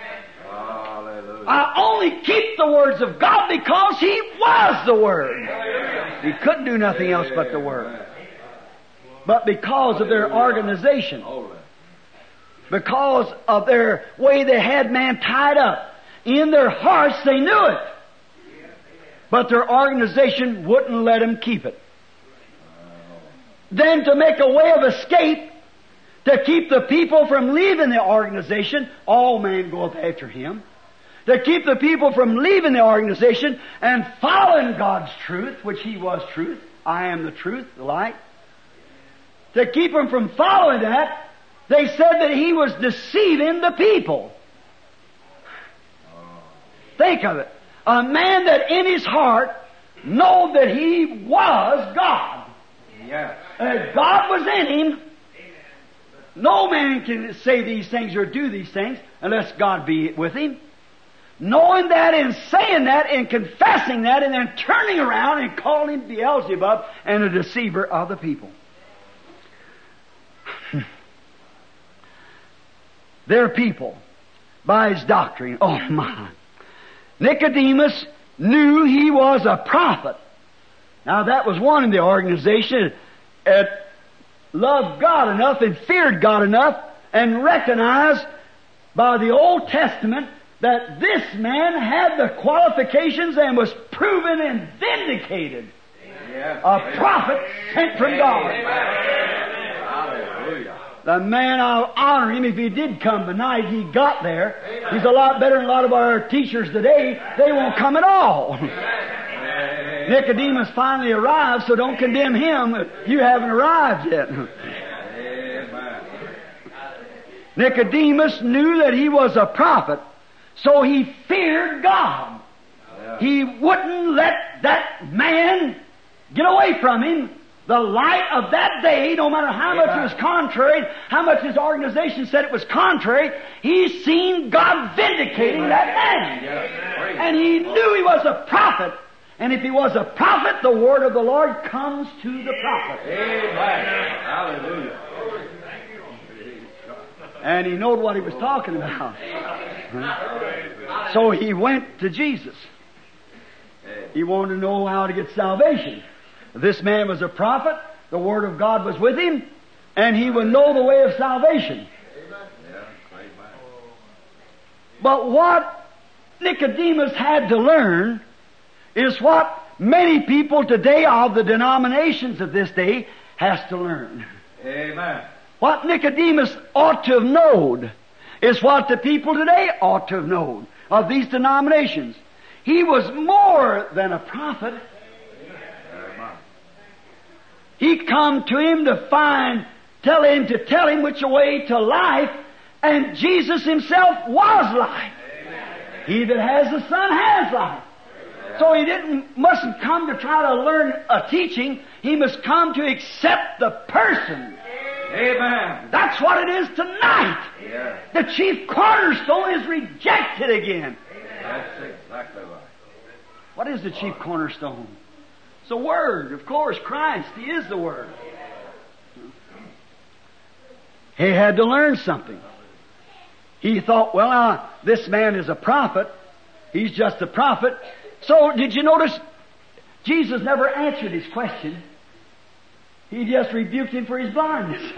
I only keep the words of God because He was the Word. He couldn't do nothing else but the Word. But because of their organization, because of their way they had man tied up, in their hearts they knew it. But their organization wouldn't let them keep it. Then to make a way of escape, to keep the people from leaving the organization, all men goeth after him. To keep the people from leaving the organization and following God's truth, which He was truth. I am the truth, the light. To keep them from following that, they said that He was deceiving the people. Think of it. A man that in his heart knew that he was God. Yes. That God was in him. No man can say these things or do these things unless God be with him. Knowing that and saying that and confessing that and then turning around and calling him Beelzebub and a deceiver of the people. Their people, by his doctrine, oh my. Nicodemus knew he was a prophet. Now that was one in the organization that loved God enough and feared God enough and recognized by the Old Testament that this man had the qualifications and was proven and vindicated. A prophet sent from God. Hallelujah. The man, I'll honor him if he did come tonight. He got there. He's a lot better than a lot of our teachers today. They won't come at all. Nicodemus finally arrived, so don't condemn him. You haven't arrived yet. Nicodemus knew that he was a prophet, so he feared God. He wouldn't let that man get away from him. The light of that day, no matter how much it was contrary, how much his organization said it was contrary, he seen God vindicating that man. And he knew he was a prophet. And if he was a prophet, the word of the Lord comes to the prophet. Amen. Hallelujah. And he knew what he was talking about. So he went to Jesus. He wanted to know how to get salvation. This man was a prophet, the Word of God was with him, and he would know the way of salvation. But what Nicodemus had to learn is what many people today of the denominations of this day has to learn. Amen. What Nicodemus ought to have known is what the people today ought to have known of these denominations. He was more than a prophet. He come to him to tell him which way to life, and Jesus Himself was life. He that has the Son has life. So he mustn't come to try to learn a teaching. He must come to accept the person. Amen. That's what it is tonight. Yeah. The chief cornerstone is rejected again. That's exactly right. What is the chief cornerstone? It's the Word, of course, Christ. He is the Word. He had to learn something. He thought, well, this man is a prophet. He's just a prophet. So, did you notice Jesus never answered his question? He just rebuked him for his blindness.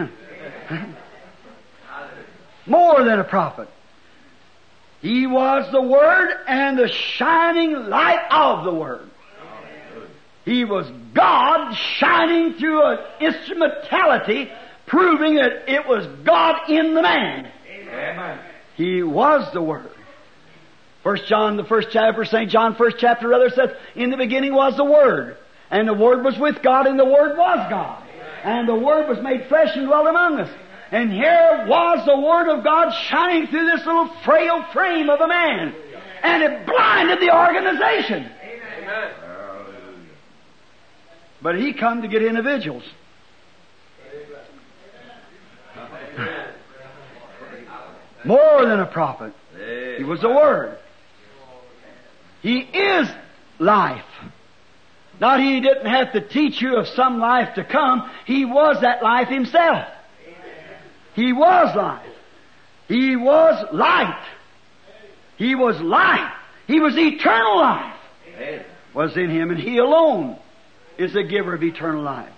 More than a prophet. He was the Word and the shining light of the Word. He was God shining through an instrumentality, proving that it was God in the man. Amen. He was the Word. 1 John, the first chapter, St. John, first chapter, rather, says, in the beginning was the Word, and the Word was with God, and the Word was God. And the Word was made flesh and dwelt among us. And here was the Word of God shining through this little frail frame of a man. And it blinded the organization. Amen. But he come to get individuals. More than a prophet. He was the Word. He is life. Not He didn't have to teach you of some life to come. He was that life Himself. He was life. He was light. He was life. He was eternal life. Was in Him, and He alone is the giver of eternal life.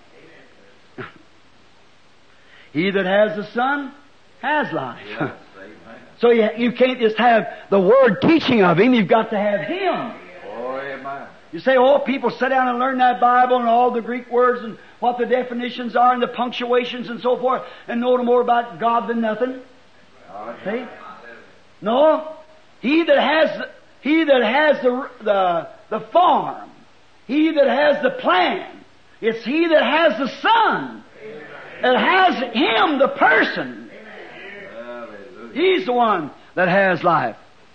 He that has the Son has life. Yes, so you can't just have the Word teaching of Him, you've got to have Him. Oh, amen. You say, oh, people sit down and learn that Bible and all the Greek words and what the definitions are and the punctuations and so forth and know no more about God than nothing. See? No. He that has the farm, he that has the plan, it's he that has the Son. It has Him, the person. He's the one that has life.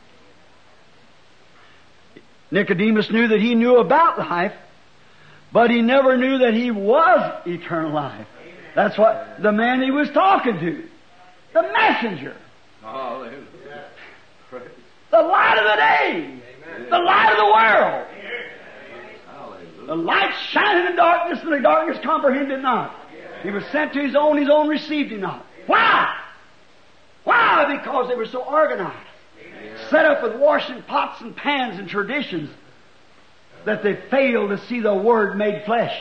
Nicodemus knew that he knew about life, but he never knew that he was eternal life. That's what the man he was talking to. The messenger. Hallelujah. The light of the day. The light of the world. The light shined in darkness, and the darkness comprehended not. He was sent to His own received Him not. Why? Why? Because they were so organized. Set up with washing pots and pans and traditions that they failed to see the Word made flesh.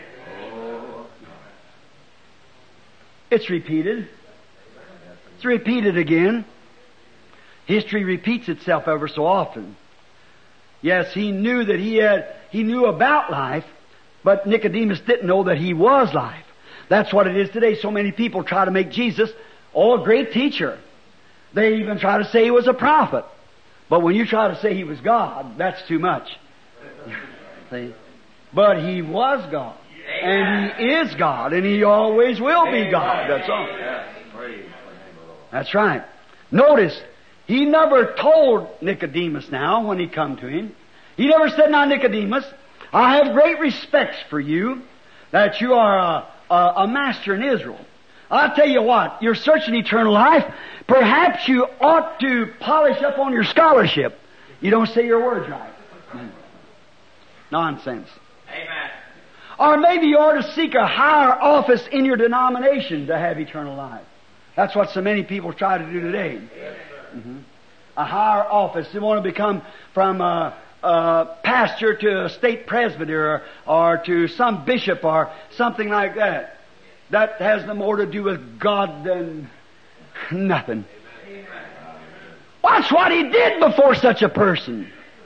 It's repeated. It's repeated again. History repeats itself ever so often. Yes, he knew that he knew about life, but Nicodemus didn't know that He was life. That's what it is today. So many people try to make Jesus, a great teacher. They even try to say He was a prophet. But when you try to say He was God, that's too much. See? But He was God. And He is God. And He always will be God. That's all. That's right. Notice, He never told Nicodemus now when He come to him. He never said, now Nicodemus, I have great respects for you, that you are a master in Israel. I'll tell you what, you're searching eternal life. Perhaps you ought to polish up on your scholarship. You don't say your words right. Nonsense. Amen. Or maybe you ought to seek a higher office in your denomination to have eternal life. That's what so many people try to do today. A higher office. They want to become from a pastor to a state presbyter or to some bishop or something like that. That has no more to do with God than nothing. Watch what He did before such a person.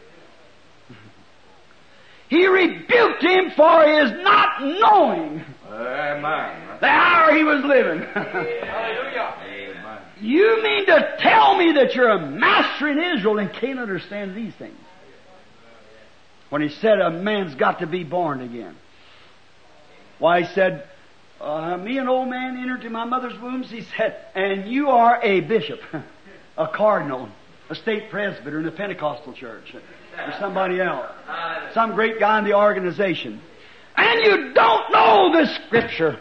He rebuked him for his not knowing the hour he was living. You mean to tell me that you're a master in Israel and can't understand these things? When He said a man's got to be born again. Why, He said, me an old man entered into my mother's wombs, He said, and you are a bishop, a cardinal, a state presbyter in a Pentecostal church, or somebody else, some great guy in the organization. And you don't know the Scripture.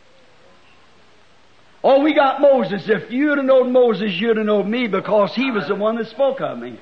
Oh, we got Moses. If you'd have known Moses, you'd have known me, because he was the one that spoke of me.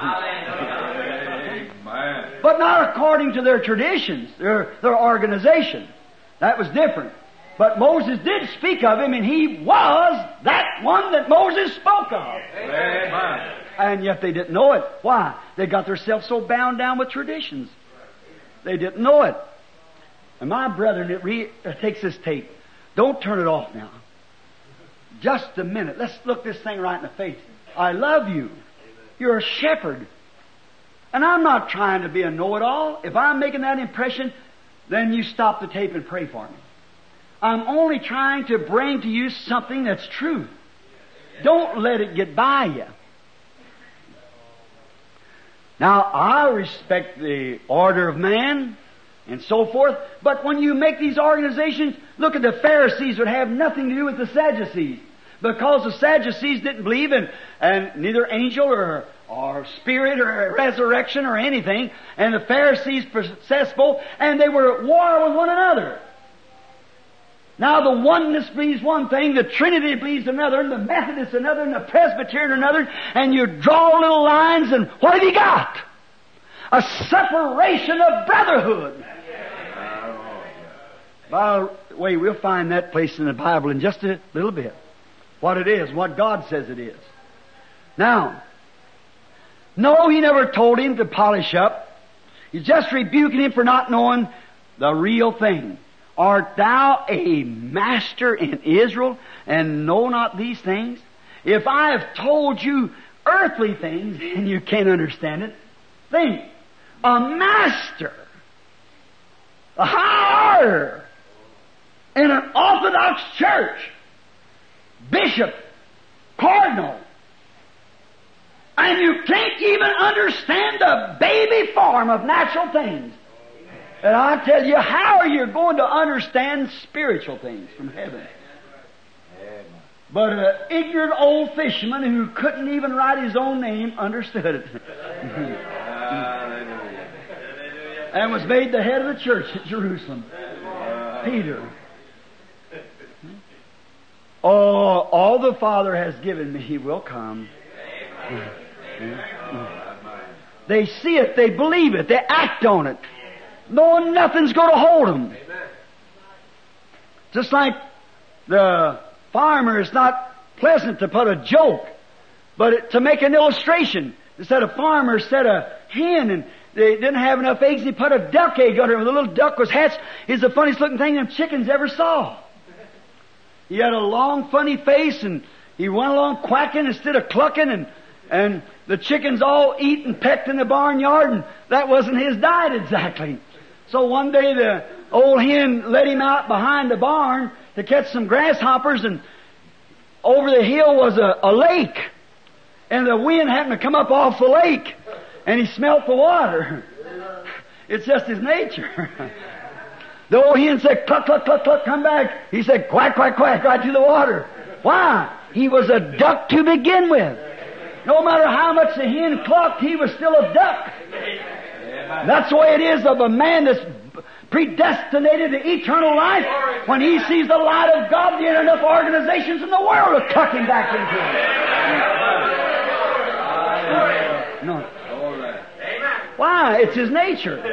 But not according to their traditions, their organization. That was different. But Moses did speak of him, and he was that one that Moses spoke of. And yet they didn't know it. Why? They got themselves so bound down with traditions. They didn't know it. And my brethren, it takes this tape. Don't turn it off now. Just a minute. Let's look this thing right in the face. I love you. You're a shepherd. And I'm not trying to be a know-it-all. If I'm making that impression, then you stop the tape and pray for me. I'm only trying to bring to you something that's true. Don't let it get by you. Now, I respect the order of man and so forth, but when you make these organizations, look at the Pharisees would have nothing to do with the Sadducees, because the Sadducees didn't believe in and neither angel or spirit or resurrection or anything, and the Pharisees possessed both, and they were at war with one another. Now the oneness believes one thing, the Trinity believes another, and the Methodist another, and the Presbyterian another, and you draw little lines, and what have you got? A separation of brotherhood. By the way, we'll find that place in the Bible in just a little bit. What it is, what God says it is. Now, no, He never told him to polish up. He's just rebuking him for not knowing the real thing. Art thou a master in Israel and know not these things? If I have told you earthly things and you can't understand it, think. A master, a high order in an Orthodox church, bishop, cardinal, and you can't even understand the baby form of natural things. And I tell you, how are you going to understand spiritual things from heaven? But an ignorant old fisherman who couldn't even write his own name understood it. And was made the head of the church at Jerusalem. Peter. Oh, all the Father has given me will come. They see it, they believe it, they act on it, knowing nothing's going to hold them. Just like the farmer, it's not pleasant to put a joke, but to make an illustration. Instead of farmer, said a hen, and they didn't have enough eggs, he put a duck egg under it. When the little duck was hatched, it's the funniest looking thing them chickens ever saw. He had a long, funny face, and he went along quacking instead of clucking, and the chickens all eat and pecked in the barnyard, and that wasn't his diet exactly. So one day the old hen let him out behind the barn to catch some grasshoppers, and over the hill was a lake. And the wind happened to come up off the lake, and he smelt the water. It's just his nature. The old hen said, cluck, cluck, cluck, cluck, come back. He said, quack, quack, quack, right to the water. Why? He was a duck to begin with. No matter how much the hen clucked, he was still a duck. That's the way it is of a man that's predestinated to eternal life. When he sees the light of God, there are enough organizations in the world to tuck him back into it. No. Why? It's his nature.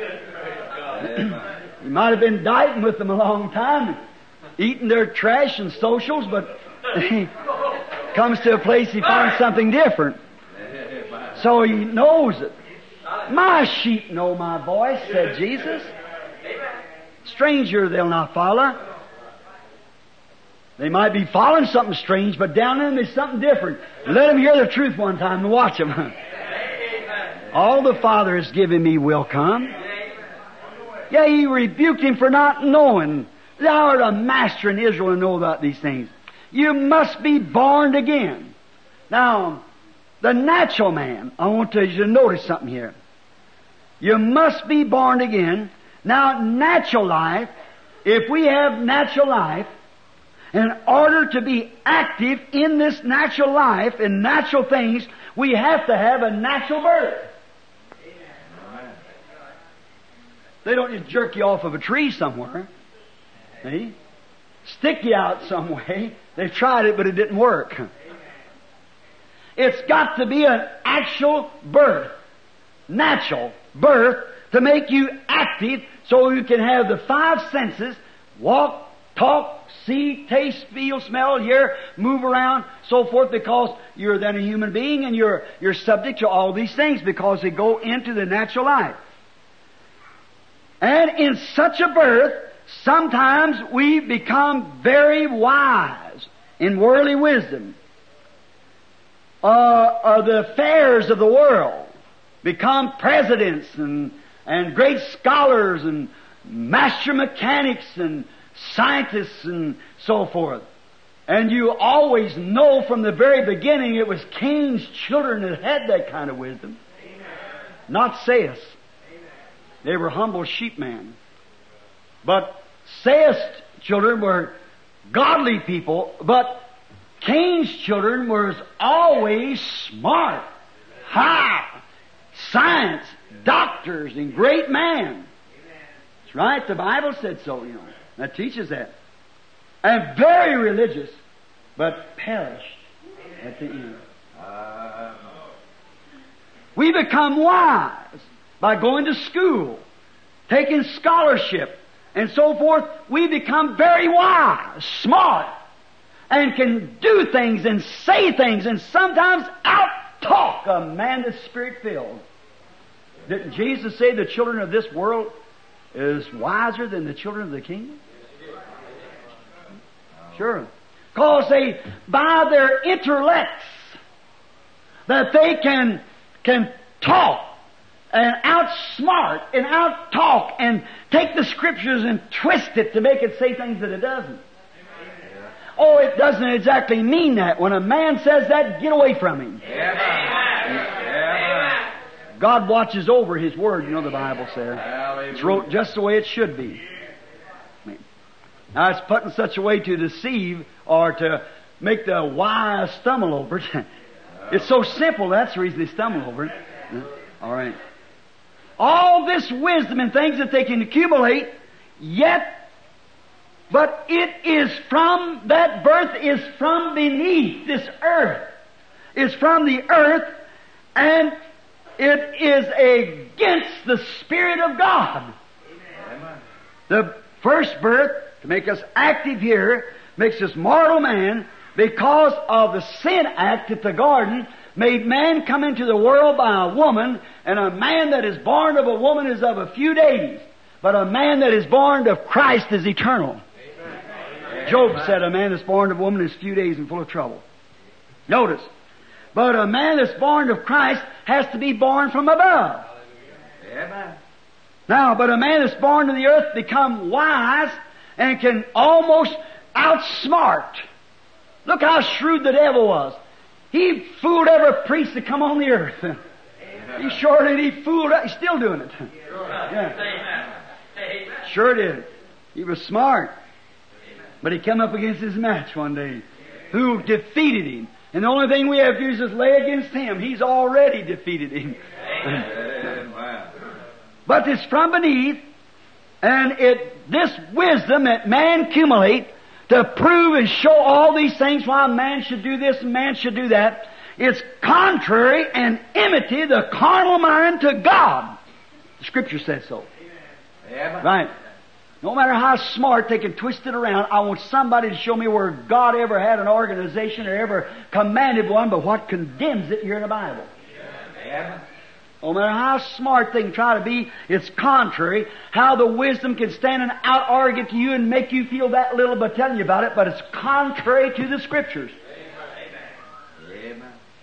He might have been dieting with them a long time, eating their trash and socials, but he comes to a place he finds something different. So he knows it. My sheep know my voice, said Jesus. Stranger they'll not follow. They might be following something strange, but down in them is something different. Let them hear the truth one time and watch them. All the Father has given me will come. Yeah, he rebuked him for not knowing. Thou art a master in Israel and know about these things. You must be born again. Now, the natural man, I want you to notice something here. You must be born again. Now, natural life, if we have natural life, in order to be active in this natural life and natural things, we have to have a natural birth. They don't just jerk you off of a tree somewhere. See? Stick you out some way. They've tried it, but it didn't work. It's got to be an actual birth, natural birth, to make you active so you can have the five senses, walk, talk, see, taste, feel, smell, hear, move around, so forth, because you're then a human being and you're subject to all these things because they go into the natural life. And in such a birth, sometimes we become very wise in worldly wisdom. The affairs of the world become presidents and great scholars and master mechanics and scientists and so forth. And you always know from the very beginning it was Cain's children that had that kind of wisdom. Amen. Not Seth's. They were humble sheepmen. But Seth's children were godly people, but Cain's children were always smart, high, science, doctors, and great men. That's right, the Bible said so, you know. That teaches that. and very religious, but perished at the end. We become wise by going to school, taking scholarship, and so forth. We become very wise, smart, and can do things and say things and sometimes out-talk a man that's Spirit-filled. Didn't Jesus say the children of this world is wiser than the children of the kingdom? Sure. Because they, by their intellects, that they can talk and outsmart and out-talk and take the Scriptures and twist it to make it say things that it doesn't. Oh, it doesn't exactly mean that. When a man says that, get away from him. God watches over His Word, you know the Bible says. It's wrote just the way it should be. Now, it's put in such a way to deceive or to make the wise stumble over it. It's so simple, that's the reason they stumble over it. All right. All this wisdom and things that they can accumulate, but it is from, that birth is from beneath this earth. It's from the earth, and it is against the Spirit of God. Amen. The first birth, to make us active here, makes us mortal man, because of the sin act at the garden, made man come into the world by a woman, and a man that is born of a woman is of a few days, but a man that is born of Christ is eternal. Amen. Job said a man that's born of a woman is few days and full of trouble. Notice, but a man that's born of Christ has to be born from above. Amen. Now, but a man that's born of the earth become wise and can almost outsmart. Look how shrewd the devil was. He fooled every priest that come on the earth. He sure did. He fooled. He's still doing it. Yeah. Sure did. He was smart. But he came up against his match one day, who defeated him. And the only thing we have to do is just lay against him. He's already defeated him. But it's from beneath, and this wisdom that man accumulate to prove and show all these things, why man should do this and man should do that, it's contrary and enmity the carnal mind to God. The Scripture says so. Amen. Right. No matter how smart they can twist it around, I want somebody to show me where God ever had an organization or ever commanded one, but what condemns it here in the Bible. Amen. No matter how smart they can try to be, it's contrary. How the wisdom can stand and out-argue to you and make you feel that little by telling you about it, but it's contrary to the Scriptures. Amen.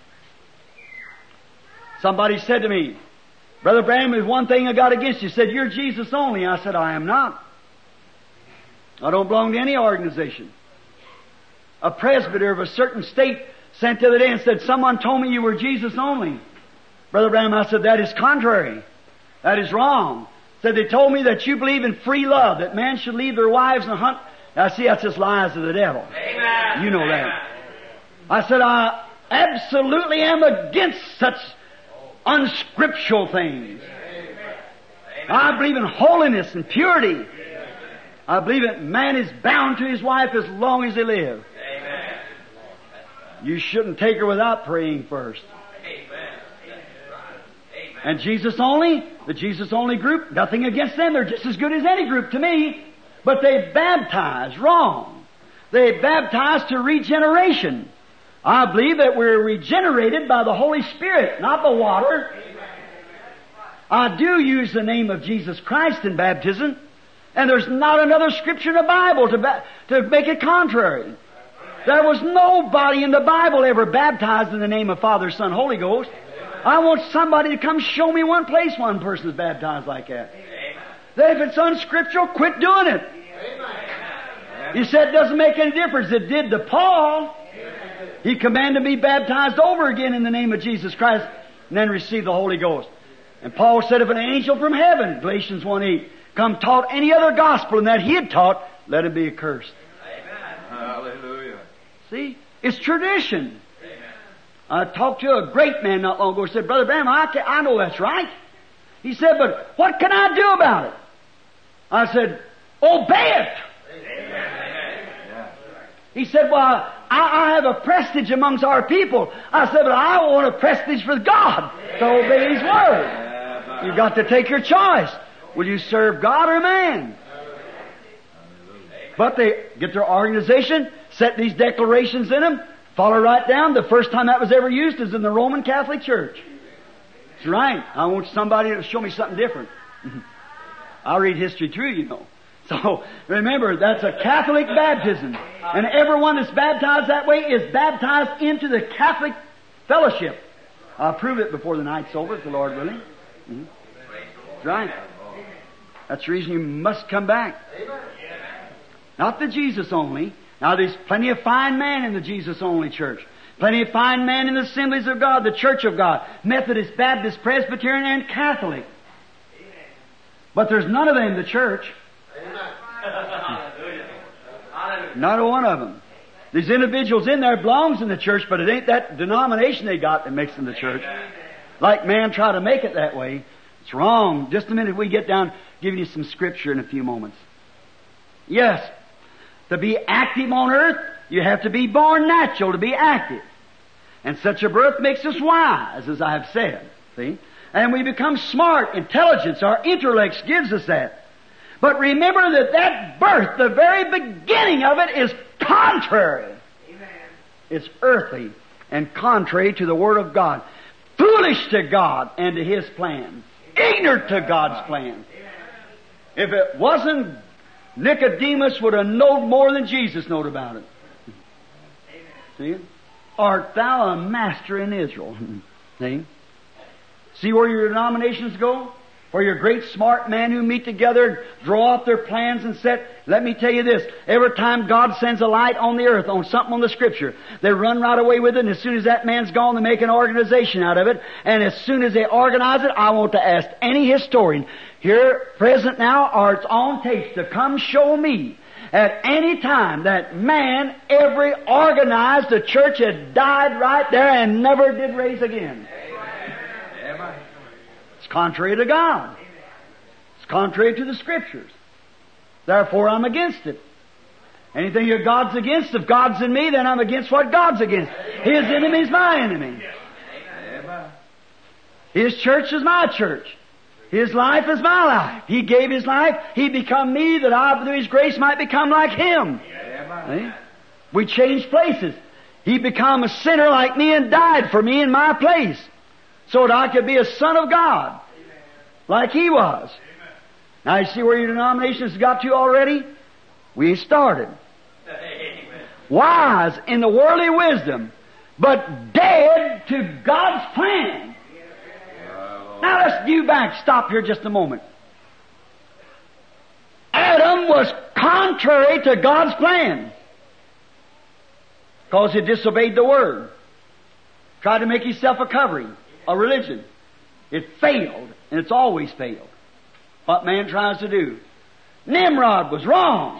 Somebody said to me, Brother Branham, there's one thing I got against you. He said, you're Jesus only. I said, I am not. I don't belong to any organization. A presbyter of a certain state sent the other day and said, someone told me you were Jesus only. Brother Branham, I said, that is contrary. That is wrong. Said, they told me that you believe in free love, that men should leave their wives and hunt. Now see, that's just lies of the devil. Amen. You know that. I said, I absolutely am against such unscriptural things. I believe in holiness and purity. I believe that man is bound to his wife as long as they live. Amen. You shouldn't take her without praying first. And Jesus only, the Jesus only group, nothing against them. They're just as good as any group to me. But they baptize wrong. They baptize to regeneration. I believe that we're regenerated by the Holy Spirit, not the water. I do use the name of Jesus Christ in baptism. And there's not another scripture in the Bible to make it contrary. There was nobody in the Bible ever baptized in the name of Father, Son, Holy Ghost. I want somebody to come show me one place one person is baptized like that. Then if it's unscriptural, quit doing it. You said it doesn't make any difference. It did to Paul. He commanded me baptized over again in the name of Jesus Christ and then receive the Holy Ghost. And Paul said, if an angel from heaven, Galatians 1:8, come taught any other gospel than that he had taught, let him be accursed. Amen. Hallelujah. See? It's tradition. Amen. I talked to a great man not long ago. He said, Brother Branham, I know that's right. He said, but what can I do about it? I said, obey it. Amen. He said, well, I have a prestige amongst our people. I said, but I want a prestige for God to obey His Word. You've got to take your choice. Will you serve God or man? But they get their organization, set these declarations in them, follow right down. The first time that was ever used is in the Roman Catholic Church. That's right. I want somebody to show me something different. I'll read history through, you know. So, remember, that's a Catholic baptism. And everyone that's baptized that way is baptized into the Catholic fellowship. I'll prove it before the night's over, if the Lord willing. That's right. That's the reason you must come back. Not the Jesus only. Now, there's plenty of fine men in the Jesus only church. Plenty of fine men in the Assemblies of God, the Church of God, Methodist, Baptist, Presbyterian, and Catholic. But there's none of them in the church. Not a one of them. These individuals in there belongs in the church, but it ain't that denomination they got that makes them the church. Like man try to make it that way. It's wrong. Just a minute, we get down giving you some scripture in a few moments. Yes, to be active on earth, you have to be born natural to be active. And such a birth makes us wise, as I have said. See? And we become smart. Intelligence, our intellect gives us that. But remember that birth, the very beginning of it, is contrary. Amen. It's earthly and contrary to the Word of God. Foolish to God and to His plans. Ignorant to God's plans. If it wasn't, Nicodemus would have known more than Jesus knowed about it. See? Art thou a master in Israel? See? See where your denominations go? Where your great smart men who meet together, draw up their plans and set. Let me tell you this. Every time God sends a light on the earth, on something on the Scripture, they run right away with it, and as soon as that man's gone, they make an organization out of it. And as soon as they organize it, I want to ask any historian, here present now, or it's on tape, to come show me at any time that man ever organized a church had died right there and never did raise again. Amen. It's contrary to God. It's contrary to the Scriptures. Therefore, I'm against it. Anything that God's against, if God's in me, then I'm against what God's against. His enemy is my enemy. His church is my church. His life is my life. He gave His life. He become me that I, through His grace, might become like Him. We changed places. He become a sinner like me and died for me in my place, so that I could be a son of God, like He was. Now you see where your denomination has got to already? We started. Wise in the worldly wisdom, but dead to God's plan. Now let's view back. Stop here just a moment. Adam was contrary to God's plan because he disobeyed the Word. Tried to make himself a covering, a religion. It failed, and it's always failed. What man tries to do. Nimrod was wrong.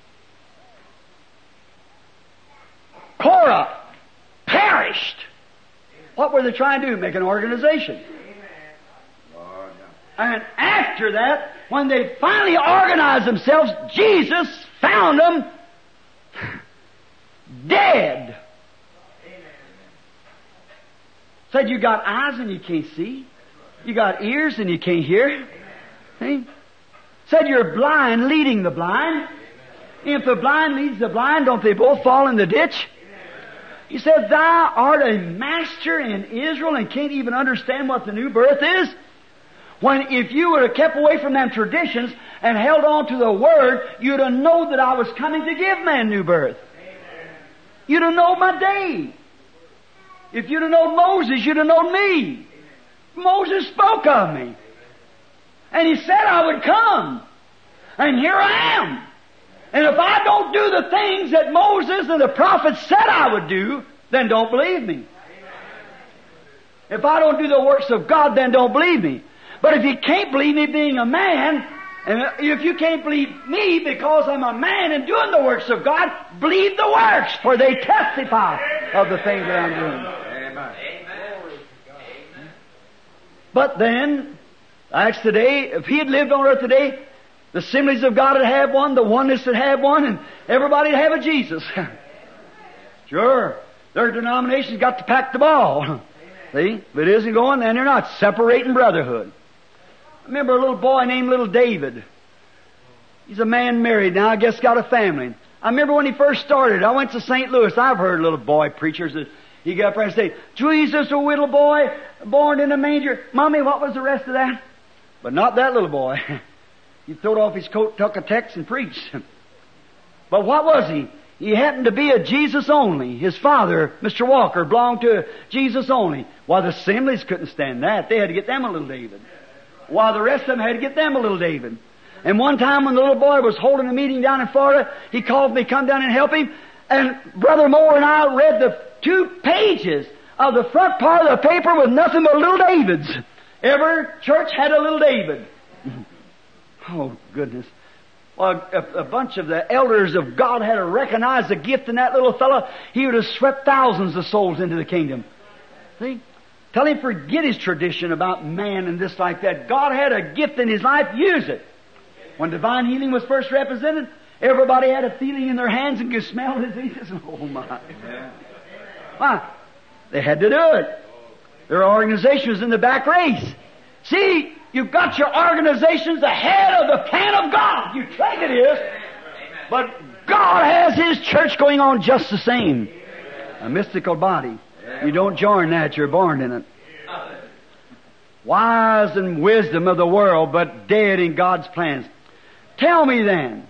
Korah perished. What were they trying to do? Make an organization. And after that, when they finally organized themselves, Jesus found them dead. Said you got eyes and you can't see. You got ears and you can't hear. See? Said you're blind leading the blind. If the blind leads the blind, don't they both fall in the ditch? He said, thou art a master in Israel and can't even understand what the new birth is? When if you would have kept away from them traditions and held on to the Word, you'd have known that I was coming to give man new birth. You'd have known my day. If you'd have known Moses, you'd have known me. Moses spoke of me. And he said I would come. And here I am. And if I don't do the things that Moses and the prophets said I would do, then don't believe me. If I don't do the works of God, then don't believe me. But if you can't believe me being a man, and if you can't believe me because I'm a man and doing the works of God, believe the works, for they testify of the things that I'm doing. Amen. But then, Acts today, if he had lived on earth today, the Assemblies of God would have one, the oneness would have one, and everybody would have a Jesus. Sure. Their denomination's got to pack the ball. See? If it isn't going, then they're not separating brotherhood. I remember a little boy named Little David. He's a man married now, I guess got a family. I remember when he first started, I went to St. Louis. I've heard little boy preachers that he got up there and say, Jesus, a little boy, born in a manger. Mommy, what was the rest of that? But not that little boy. He threw off his coat, took a text, and preached. But what was he? He happened to be a Jesus only. His father, Mr. Walker, belonged to Jesus only. Why, the Assemblies couldn't stand that. They had to get them a little David. While the rest of them had to get them a little David. And one time when the little boy was holding a meeting down in Florida, he called me to come down and help him. And Brother Moore and I read the 2 pages of the front part of the paper with nothing but little Davids. Every church had a little David. Oh, goodness. Well, a bunch of the elders of God had to recognize the gift in that little fellow. He would have swept thousands of souls into the kingdom. See? Tell him forget his tradition about man and this like that. God had a gift in his life. Use it. When divine healing was first represented, everybody had a feeling in their hands and could smell diseases. Oh, my. Why? They had to do it. Their organization was in the back race. See, you've got your organizations ahead of the plan of God. You think it is. But God has His church going on just the same. A mystical body. You don't join that, you're born in it. Wise and wisdom of the world, but dead in God's plans. Tell me then.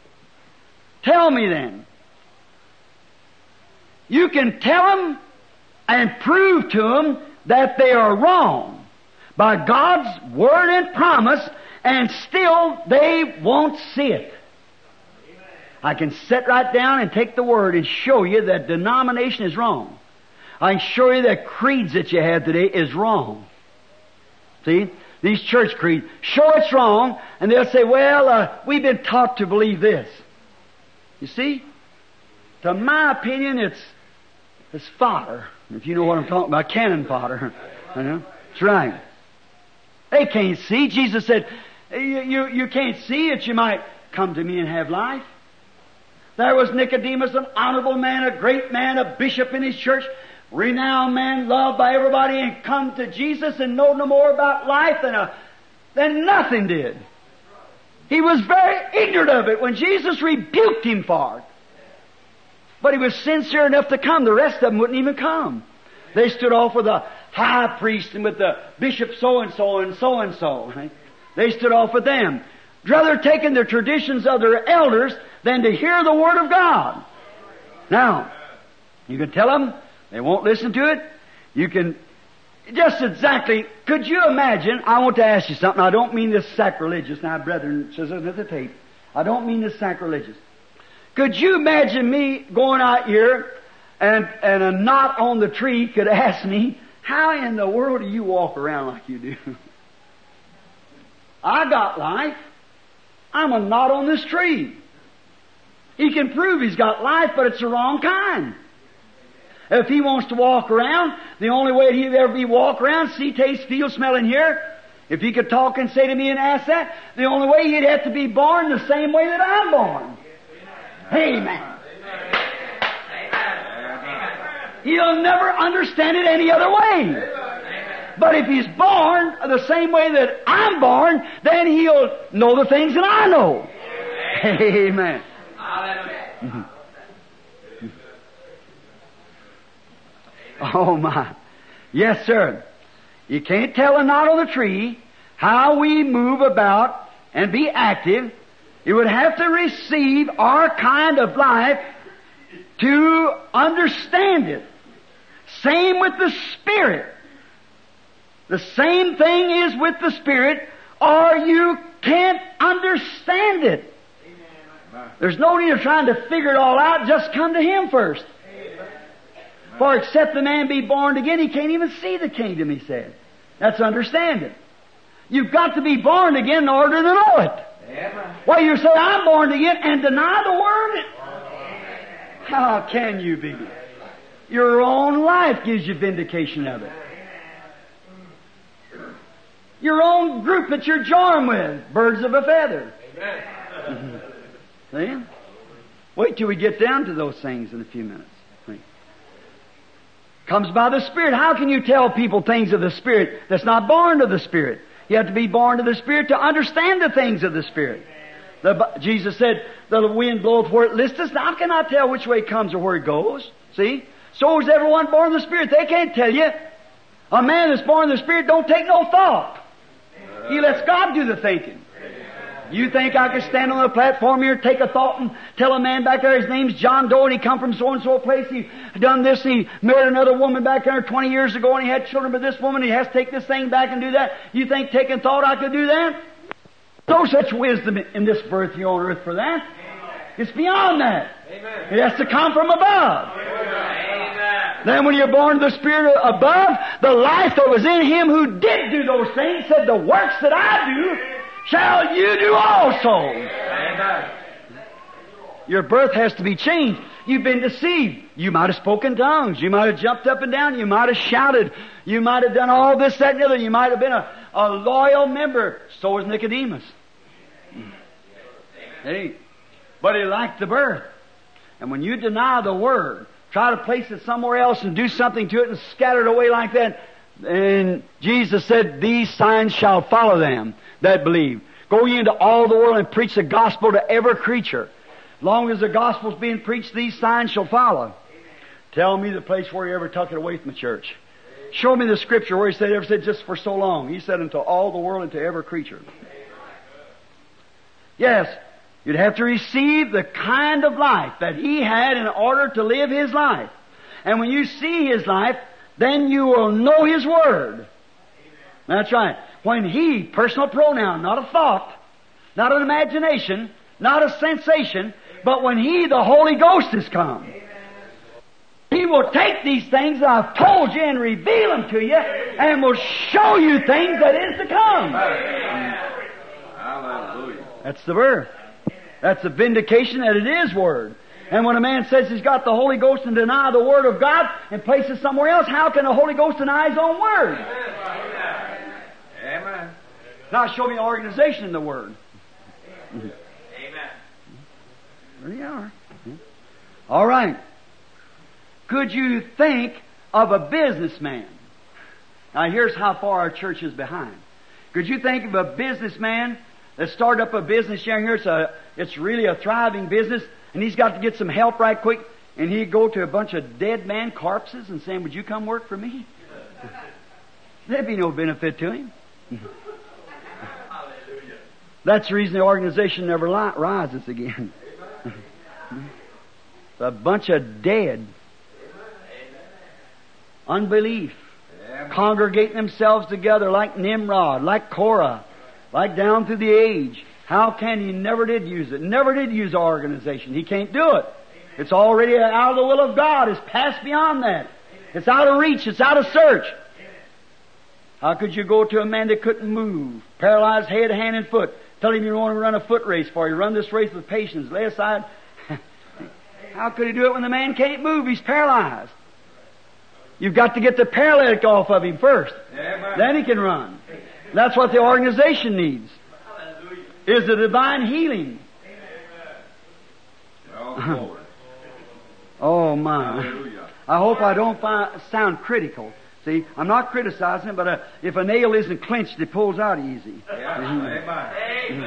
You can tell them and prove to them that they are wrong by God's word and promise, and still they won't see it. I can sit right down and take the word and show you that denomination is wrong. I can show you that creeds that you have today is wrong. See? These church creeds. Show it's wrong, and they'll say, well, we've been taught to believe this. You see? To my opinion, it's fodder. If you know what I'm talking about, cannon fodder. That's right. They can't see. Jesus said, you can't see it. You might come to me and have life. There was Nicodemus, an honorable man, a great man, a bishop in his church, renowned man, loved by everybody, and come to Jesus and know no more about life than nothing did. He was very ignorant of it when Jesus rebuked him for it. But he was sincere enough to come. The rest of them wouldn't even come. They stood off with the high priest and with the bishop so-and-so and so-and-so. Right? They stood off with them. Rather taking the traditions of their elders than to hear the Word of God. Now, you can tell them, they won't listen to it. You can, just exactly, could you imagine, I want to ask you something, I don't mean this sacrilegious, now brethren, says it at the tape, I don't mean this sacrilegious. Could you imagine me going out here and a knot on the tree could ask me, how in the world do you walk around like you do? I got life. I'm a knot on this tree. He can prove he's got life, but it's the wrong kind. If he wants to walk around, the only way he'd ever be walk around, see, taste, feel, smell, and hear, if he could talk and say to me and ask that, the only way he'd have to be born the same way that I'm born. Amen. He'll never understand it any other way. But if he's born the same way that I'm born, then he'll know the things that I know. Amen. Oh my. Yes, sir. You can't tell a knot on the tree how we move about and be active. You would have to receive our kind of life to understand it. Same with the Spirit. The same thing is with the Spirit, or you can't understand it. There's no need of trying to figure it all out. Just come to Him first. For except the man be born again, he can't even see the kingdom, he said. That's understanding. You've got to be born again in order to know it. Well, you say, I'm born again, and deny the Word? How can you be? Your own life gives you vindication of it. Your own group that you're joined with, birds of a feather. See? Wait till we get down to those things in a few minutes. Comes by the Spirit. How can you tell people things of the Spirit that's not born of the Spirit? You have to be born of the Spirit to understand the things of the Spirit. Jesus said, the wind bloweth where it listeth. How can I tell which way it comes or where it goes? See? So is everyone born of the Spirit. They can't tell you. A man that's born of the Spirit don't take no thought. He lets God do the thinking. You think I could stand on the platform here and take a thought and tell a man back there his name's John Doe and he come from so-and-so place, he done this, and he married another woman back there 20 years ago and he had children with this woman, he has to take this thing back and do that. You think taking thought I could do that? No such wisdom in this birth here on earth for that. It's beyond that. It has to come from above. Then when you're born of the Spirit above, the life that was in Him who did do those things said, the works that I do shall you do also. Amen. Your birth has to be changed. You've been deceived. You might have spoken tongues. You might have jumped up and down. You might have shouted. You might have done all this, that, and the other. You might have been a loyal member. So was Nicodemus. Hey, but he liked the birth. And when you deny the Word, try to place it somewhere else and do something to it and scatter it away like that, and Jesus said, these signs shall follow them that believe. Go ye into all the world and preach the gospel to every creature. As long as the gospel's being preached, these signs shall follow. Tell me the place where He ever took it away from the church. Show me the scripture where He said, ever said just for so long. He said unto all the world and to every creature. Yes, you'd have to receive the kind of life that He had in order to live His life. And when you see His life, then you will know His Word. That's right. When He, personal pronoun, not a thought, not an imagination, not a sensation, but when He, the Holy Ghost, has come. He will take these things that I've told you and reveal them to you and will show you things that is to come. Hallelujah. That's the birth. That's the vindication that it is Word. And when a man says he's got the Holy Ghost and deny the Word of God and place it somewhere else, how can the Holy Ghost deny His own Word? Amen. Now show me organization in the Word. Amen. There you are. All right. Could you think of a businessman? Now here's how far our church is behind. Could you think of a businessman that started up a business down here? It's really a thriving business, and he's got to get some help right quick, and he'd go to a bunch of dead man corpses and say, would you come work for me? There'd be no benefit to him. That's the reason the organization never rises again. A bunch of dead. Unbelief. Congregating themselves together like Nimrod, like Korah, like down through the age. How can he? Never did use it. Never did use our organization. He can't do it. It's already out of the will of God. It's passed beyond that. It's out of reach. It's out of search. How could you go to a man that couldn't move, paralyzed head, hand, and foot, tell him you want to run a foot race for you, run this race with patience, lay aside? How could he do it when the man can't move? He's paralyzed. You've got to get the paralytic off of him first. Amen. Then he can run. That's what the organization needs. Hallelujah. Is the divine healing. Oh my. Hallelujah. I hope I don't sound critical. See, I'm not criticizing it, but if a nail isn't clenched, it pulls out easy. Yeah. Amen.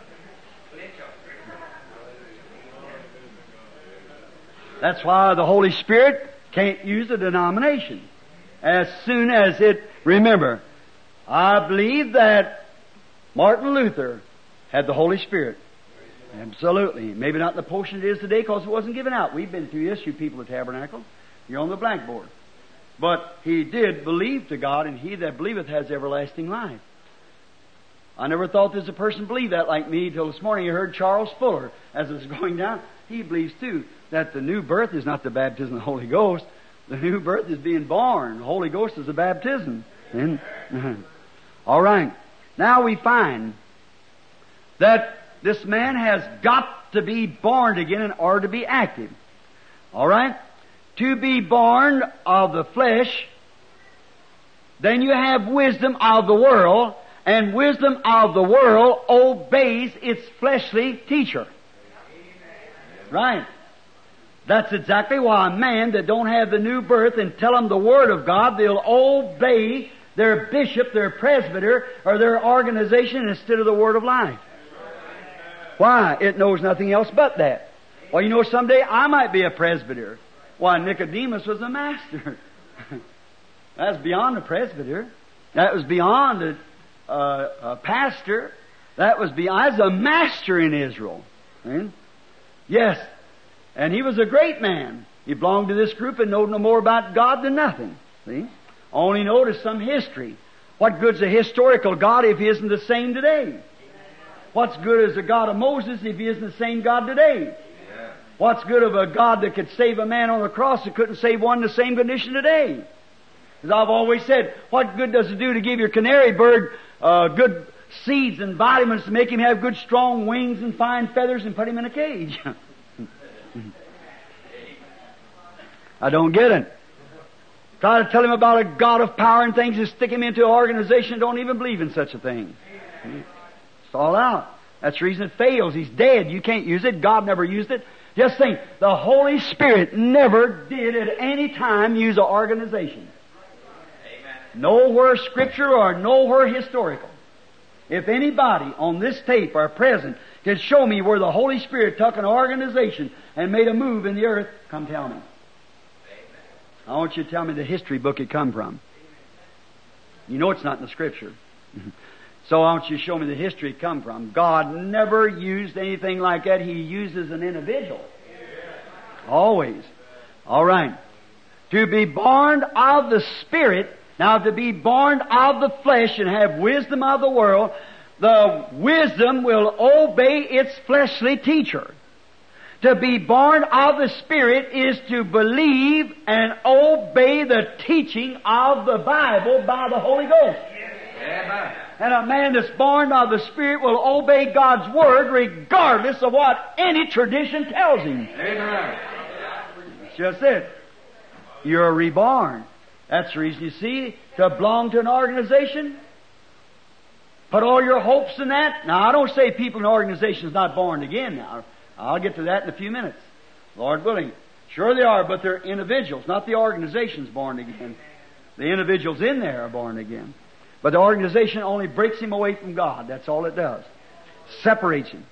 That's why the Holy Spirit can't use a denomination. As soon as it, remember, I believe that Martin Luther had the Holy Spirit. Absolutely. Maybe not in the portion it is today because it wasn't given out. We've been through this, you people of the tabernacle. You're on the blackboard. But he did believe to God, and he that believeth has everlasting life. I never thought there's a person believed that like me till this morning. You heard Charles Fuller as it was going down. He believes too that the new birth is not the baptism of the Holy Ghost. The new birth is being born. The Holy Ghost is the baptism. All right. Now we find that this man has got to be born again in order to be active. All right? To be born of the flesh, then you have wisdom of the world, and wisdom of the world obeys its fleshly teacher. Right. That's exactly why a man that don't have the new birth and tell them the Word of God, they'll obey their bishop, their presbyter, or their organization instead of the Word of life. Why? It knows nothing else but that. Well, you know, someday I might be a presbyter. Why, Nicodemus was a master. That's beyond a presbyter. That was beyond a pastor. That was beyond. I was a master in Israel. Yes. And he was a great man. He belonged to this group and knowed no more about God than nothing. See? Only noticed some history. What good's a historical God if He isn't the same today? What's good is the God of Moses if He isn't the same God today? What's good of a God that could save a man on the cross that couldn't save one in the same condition today? As I've always said, what good does it do to give your canary bird good seeds and vitamins to make him have good strong wings and fine feathers and put him in a cage? I don't get it. Try to tell him about a God of power and things and stick him into an organization that don't even believe in such a thing. It's all out. That's the reason it fails. He's dead. You can't use it. God never used it. Just think, the Holy Spirit never did at any time use an organization. Nowhere Scripture or nowhere historical. If anybody on this tape or present can show me where the Holy Spirit took an organization and made a move in the earth, come tell me. I want you to tell me the history book it come from. You know it's not in the Scripture. So I want you to show me the history it come from. God never used anything like that. He uses an individual. Always. All right. To be born of the Spirit. Now, to be born of the flesh and have wisdom of the world, the wisdom will obey its fleshly teacher. To be born of the Spirit is to believe and obey the teaching of the Bible by the Holy Ghost. Amen. And a man that's born of the Spirit will obey God's Word regardless of what any tradition tells him. Amen. That's just it. You're reborn. That's the reason, you see, to belong to an organization. Put all your hopes in that. Now, I don't say people in organizations not born again now. I'll get to that in a few minutes. Lord willing. Sure they are, but they're individuals, not the organizations born again. The individuals in there are born again. But the organization only breaks him away from God. That's all it does. Separates him.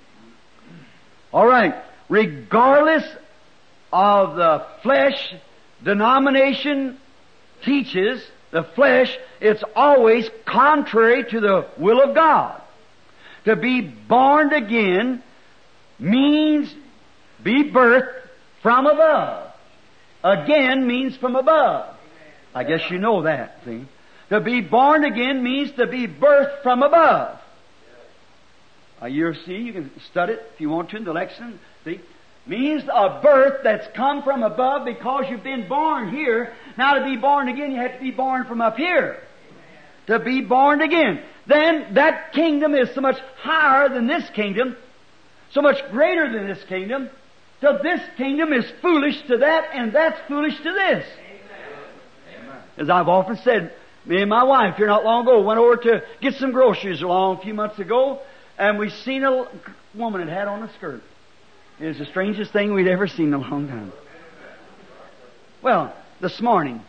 All right. Regardless of the flesh, denomination teaches the flesh, it's always contrary to the will of God. To be born again means be birthed from above. Again means from above. I guess you know that, see? To be born again means to be birthed from above. You see, you can study it if you want to in the lesson. See? Means a birth that's come from above because you've been born here. Now to be born again, you have to be born from up here. To be born again. Then that kingdom is so much higher than this kingdom, so much greater than this kingdom, till this kingdom is foolish to that and that's foolish to this. As I've often said, me and my wife here not long ago went over to get some groceries along a few months ago, and we seen a woman that had on a skirt. It was the strangest thing we'd ever seen in a long time. Well, this morning,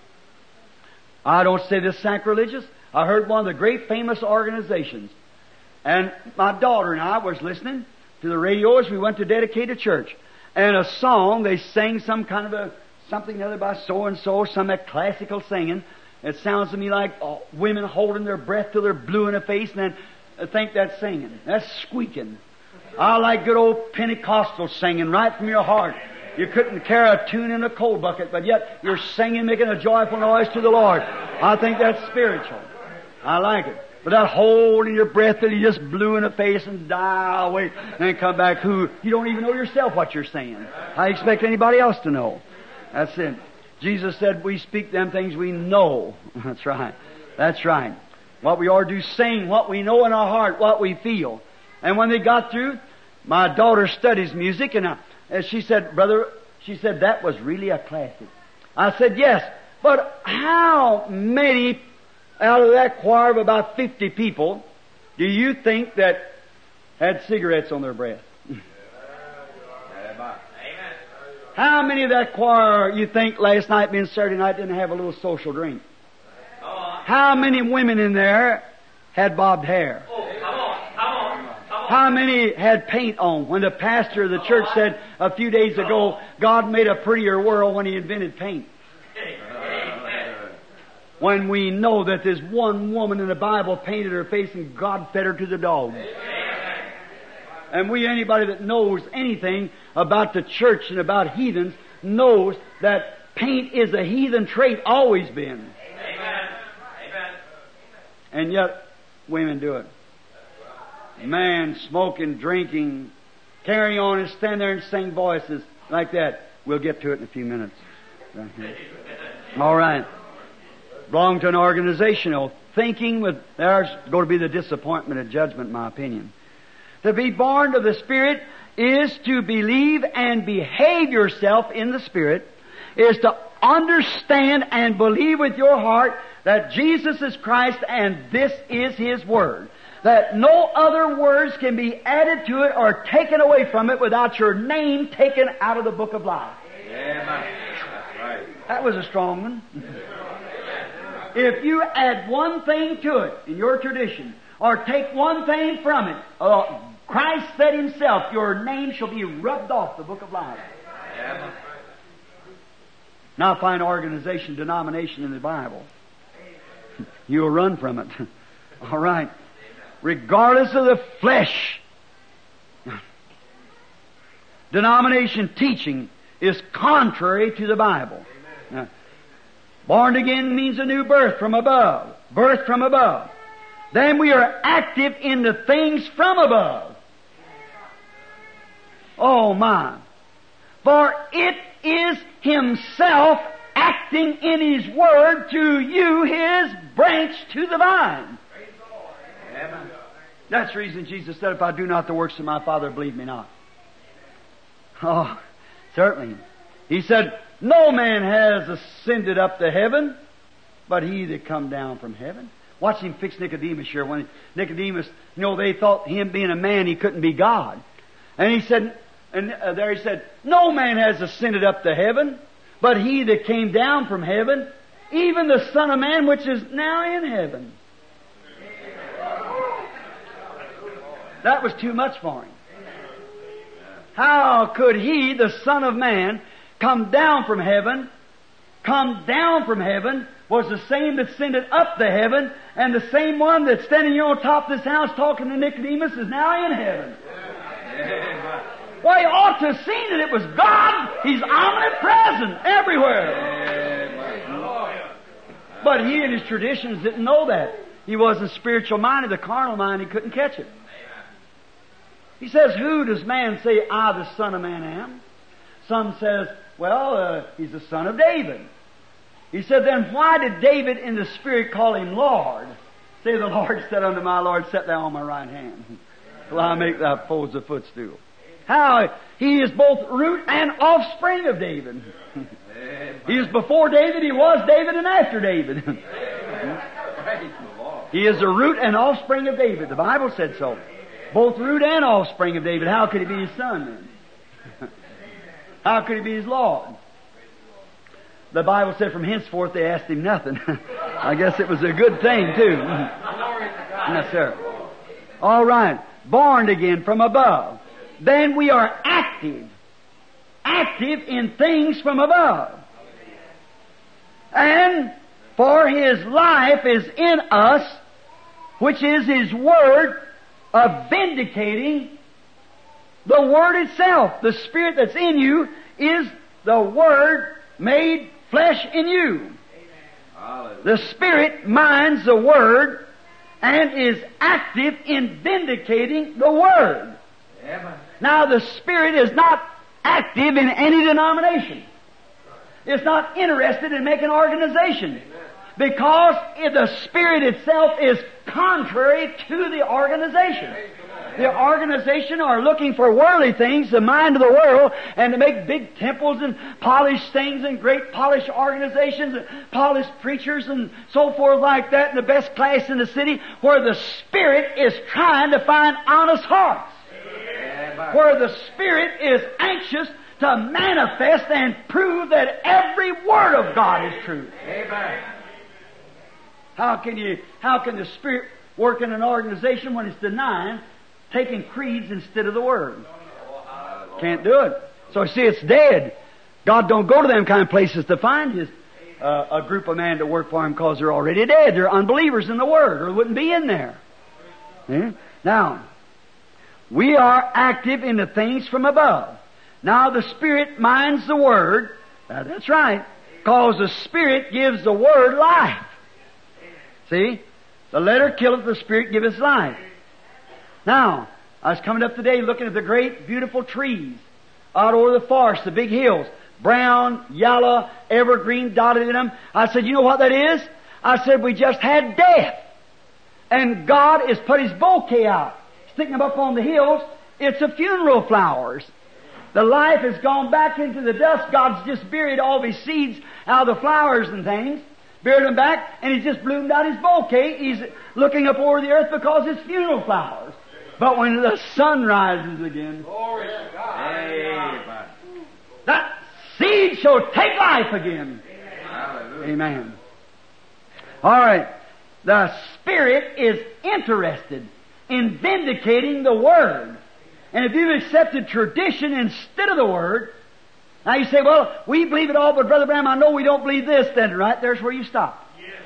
I don't say this sacrilegious, I heard one of the great famous organizations. And my daughter and I was listening to the radio as we went to dedicate a church. And a song, they sang some kind of something or other by so-and-so, some classical singing. It sounds to me like women holding their breath till they're blue in the face, and then I think that's singing. That's squeaking. I like good old Pentecostal singing right from your heart. You couldn't carry a tune in a coal bucket, but yet you're singing, making a joyful noise to the Lord. I think that's spiritual. I like it. But that holding your breath till you just blew in the face and die away, and then come back, you don't even know yourself what you're saying. I expect anybody else to know. That's it. Jesus said we speak them things we know. That's right. That's right. What we ought to do, sing what we know in our heart, what we feel. And when they got through, my daughter studies music, and she said, brother, she said, that was really a classic. I said, yes, but how many out of that choir of about 50 people do you think that had cigarettes on their breath? How many of that choir you think last night being Saturday night didn't have a little social drink? How many women in there had bobbed hair? How many had paint on when the pastor of the church said a few days ago, God made a prettier world when He invented paint? When we know that there's one woman in the Bible painted her face and God fed her to the dogs. And anybody that knows anything about the church and about heathens knows that paint is a heathen trait, always been. And yet, women do it. Man, smoking, drinking, carry on and stand there and sing voices like that. We'll get to it in a few minutes. Right here. All right. Belong to an organizational thinking with, there's going to be the disappointment of judgment, in my opinion. To be born of the Spirit is to believe and behave yourself in the Spirit, is to understand and believe with your heart that Jesus is Christ and this is His Word. That no other words can be added to it or taken away from it without your name taken out of the book of life. Yeah, that's right. That was a strong one. If you add one thing to it in your tradition, or take one thing from it, Christ said Himself, your name shall be rubbed off the book of life. Yeah. Now find organization, denomination in the Bible. You'll run from it. All right. Regardless of the flesh. Denomination teaching is contrary to the Bible. Now, born again means a new birth from above. Birth from above. Then we are active in the things from above. Oh my. For it is Himself acting in His Word to you, His branch to the vine. Amen. That's the reason Jesus said, if I do not the works of my Father, believe me not. Oh, certainly. He said, no man has ascended up to heaven, but He that come down from heaven. Watch Him fix Nicodemus here. When Nicodemus, they thought Him being a man, He couldn't be God. And He said, there He said, no man has ascended up to heaven, but He that came down from heaven, even the Son of Man which is now in heaven. That was too much for Him. How could He, the Son of Man, come down from heaven? Come down from heaven was the same that ascended up to heaven, and the same one that's standing here on top of this house talking to Nicodemus is now in heaven. Why, you ought to have seen that it was God. He's omnipresent everywhere. But he and his traditions didn't know that. He wasn't spiritual minded. The carnal mind, he couldn't catch it. He says, who does man say I, the Son of Man, am? Some says, well, he's the son of David. He said, then why did David in the Spirit call Him Lord? Say, the Lord said unto my Lord, sit thou on my right hand, till I make thy foes a footstool. How He is both root and offspring of David. He is before David, He was David, and after David. He is the root and offspring of David. The Bible said so. Both root and offspring of David. How could He be His son then? How could He be His Lord? The Bible said from henceforth they asked Him nothing. I guess it was a good thing too. Yes, sir. All right. Born again from above. Then we are active. Active in things from above. And for His life is in us, which is His Word, of vindicating the Word itself. The Spirit that's in you is the Word made flesh in you. The Spirit minds the Word and is active in vindicating the Word. Now the Spirit is not active in any denomination. It's not interested in making organization. Because the Spirit itself is contrary to the organization. The organization are looking for worldly things, the mind of the world, and to make big temples and polished things and great polished organizations and polished preachers and so forth like that, and the best class in the city, where the Spirit is trying to find honest hearts. Where the Spirit is anxious to manifest and prove that every word of God is true. Amen. How can the Spirit work in an organization when it's denying, taking creeds instead of the Word? Can't do it. So see, it's dead. God don't go to them kind of places to find His a group of men to work for Him because they're already dead. They're unbelievers in the Word, or it wouldn't be in there. Yeah? Now, we are active in the things from above. Now the Spirit minds the Word. That's right. Because the Spirit gives the Word life. See? The letter killeth, the Spirit giveth life. Now, I was coming up today looking at the great, beautiful trees out over the forest, the big hills. Brown, yellow, evergreen dotted in them. I said, you know what that is? I said, we just had death. And God has put His bouquet out, sticking them up on the hills. It's a funeral flowers. The life has gone back into the dust. God's just buried all of His seeds out of the flowers and things. Buried them back, and He's just bloomed out His bouquet. He's looking up over the earth because it's funeral flowers. But when the sun rises again, Glory to God. Amen. that seed shall take life again. Hallelujah. Amen. All right. The Spirit is interested in vindicating the Word. And if you've accepted tradition instead of the Word, now you say, well, we believe it all, but Brother Branham, I know we don't believe this. Then right there's where you stop.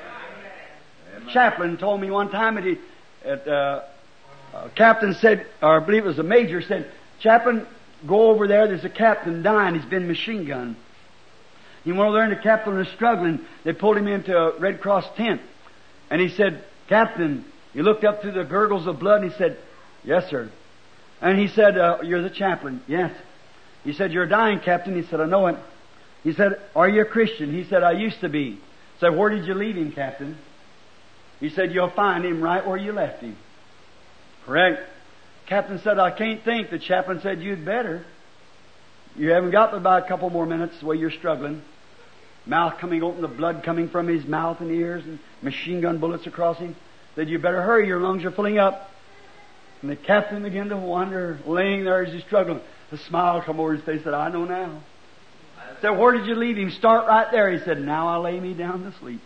Yes. Chaplain told me one time that captain said, or I believe it was a major, said, Chaplain, go over there, there's a captain dying, he's been machine gunned. He went over there and the captain was struggling. They pulled him into a Red Cross tent. And he said, Captain, he looked up through the gurgles of blood and he said, yes, sir. And he said, you're the chaplain. Yes. He said, you're dying, Captain. He said, I know it. He said, are you a Christian? He said, I used to be. He said, where did you leave him, Captain? He said, you'll find him right where you left him. Correct. Captain said, I can't think. The chaplain said, you'd better. You haven't got but about a couple more minutes the way you're struggling. Mouth coming open, the blood coming from his mouth and ears, and machine gun bullets across him. Said, you better hurry, your lungs are filling up. And the captain began to wonder, laying there as he's struggling. A smile come over his face, said, I know now. Said, where did you leave him? Start right there. He said, now I lay me down to sleep.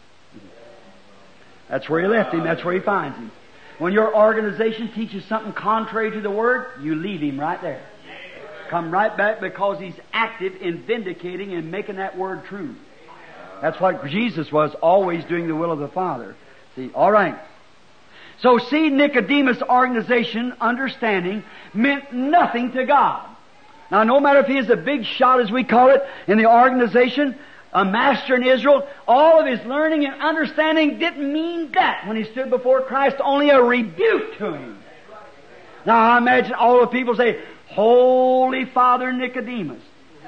That's where he left him. That's where he finds him. When your organization teaches something contrary to the Word, you leave him right there. Come right back because he's active in vindicating and making that Word true. That's what Jesus was, always doing the will of the Father. See, all right. So see, Nicodemus' organization, understanding, meant nothing to God. Now, no matter if he is a big shot, as we call it, in the organization, a master in Israel, all of his learning and understanding didn't mean that when he stood before Christ, only a rebuke to him. Now, I imagine all the people say, Holy Father Nicodemus.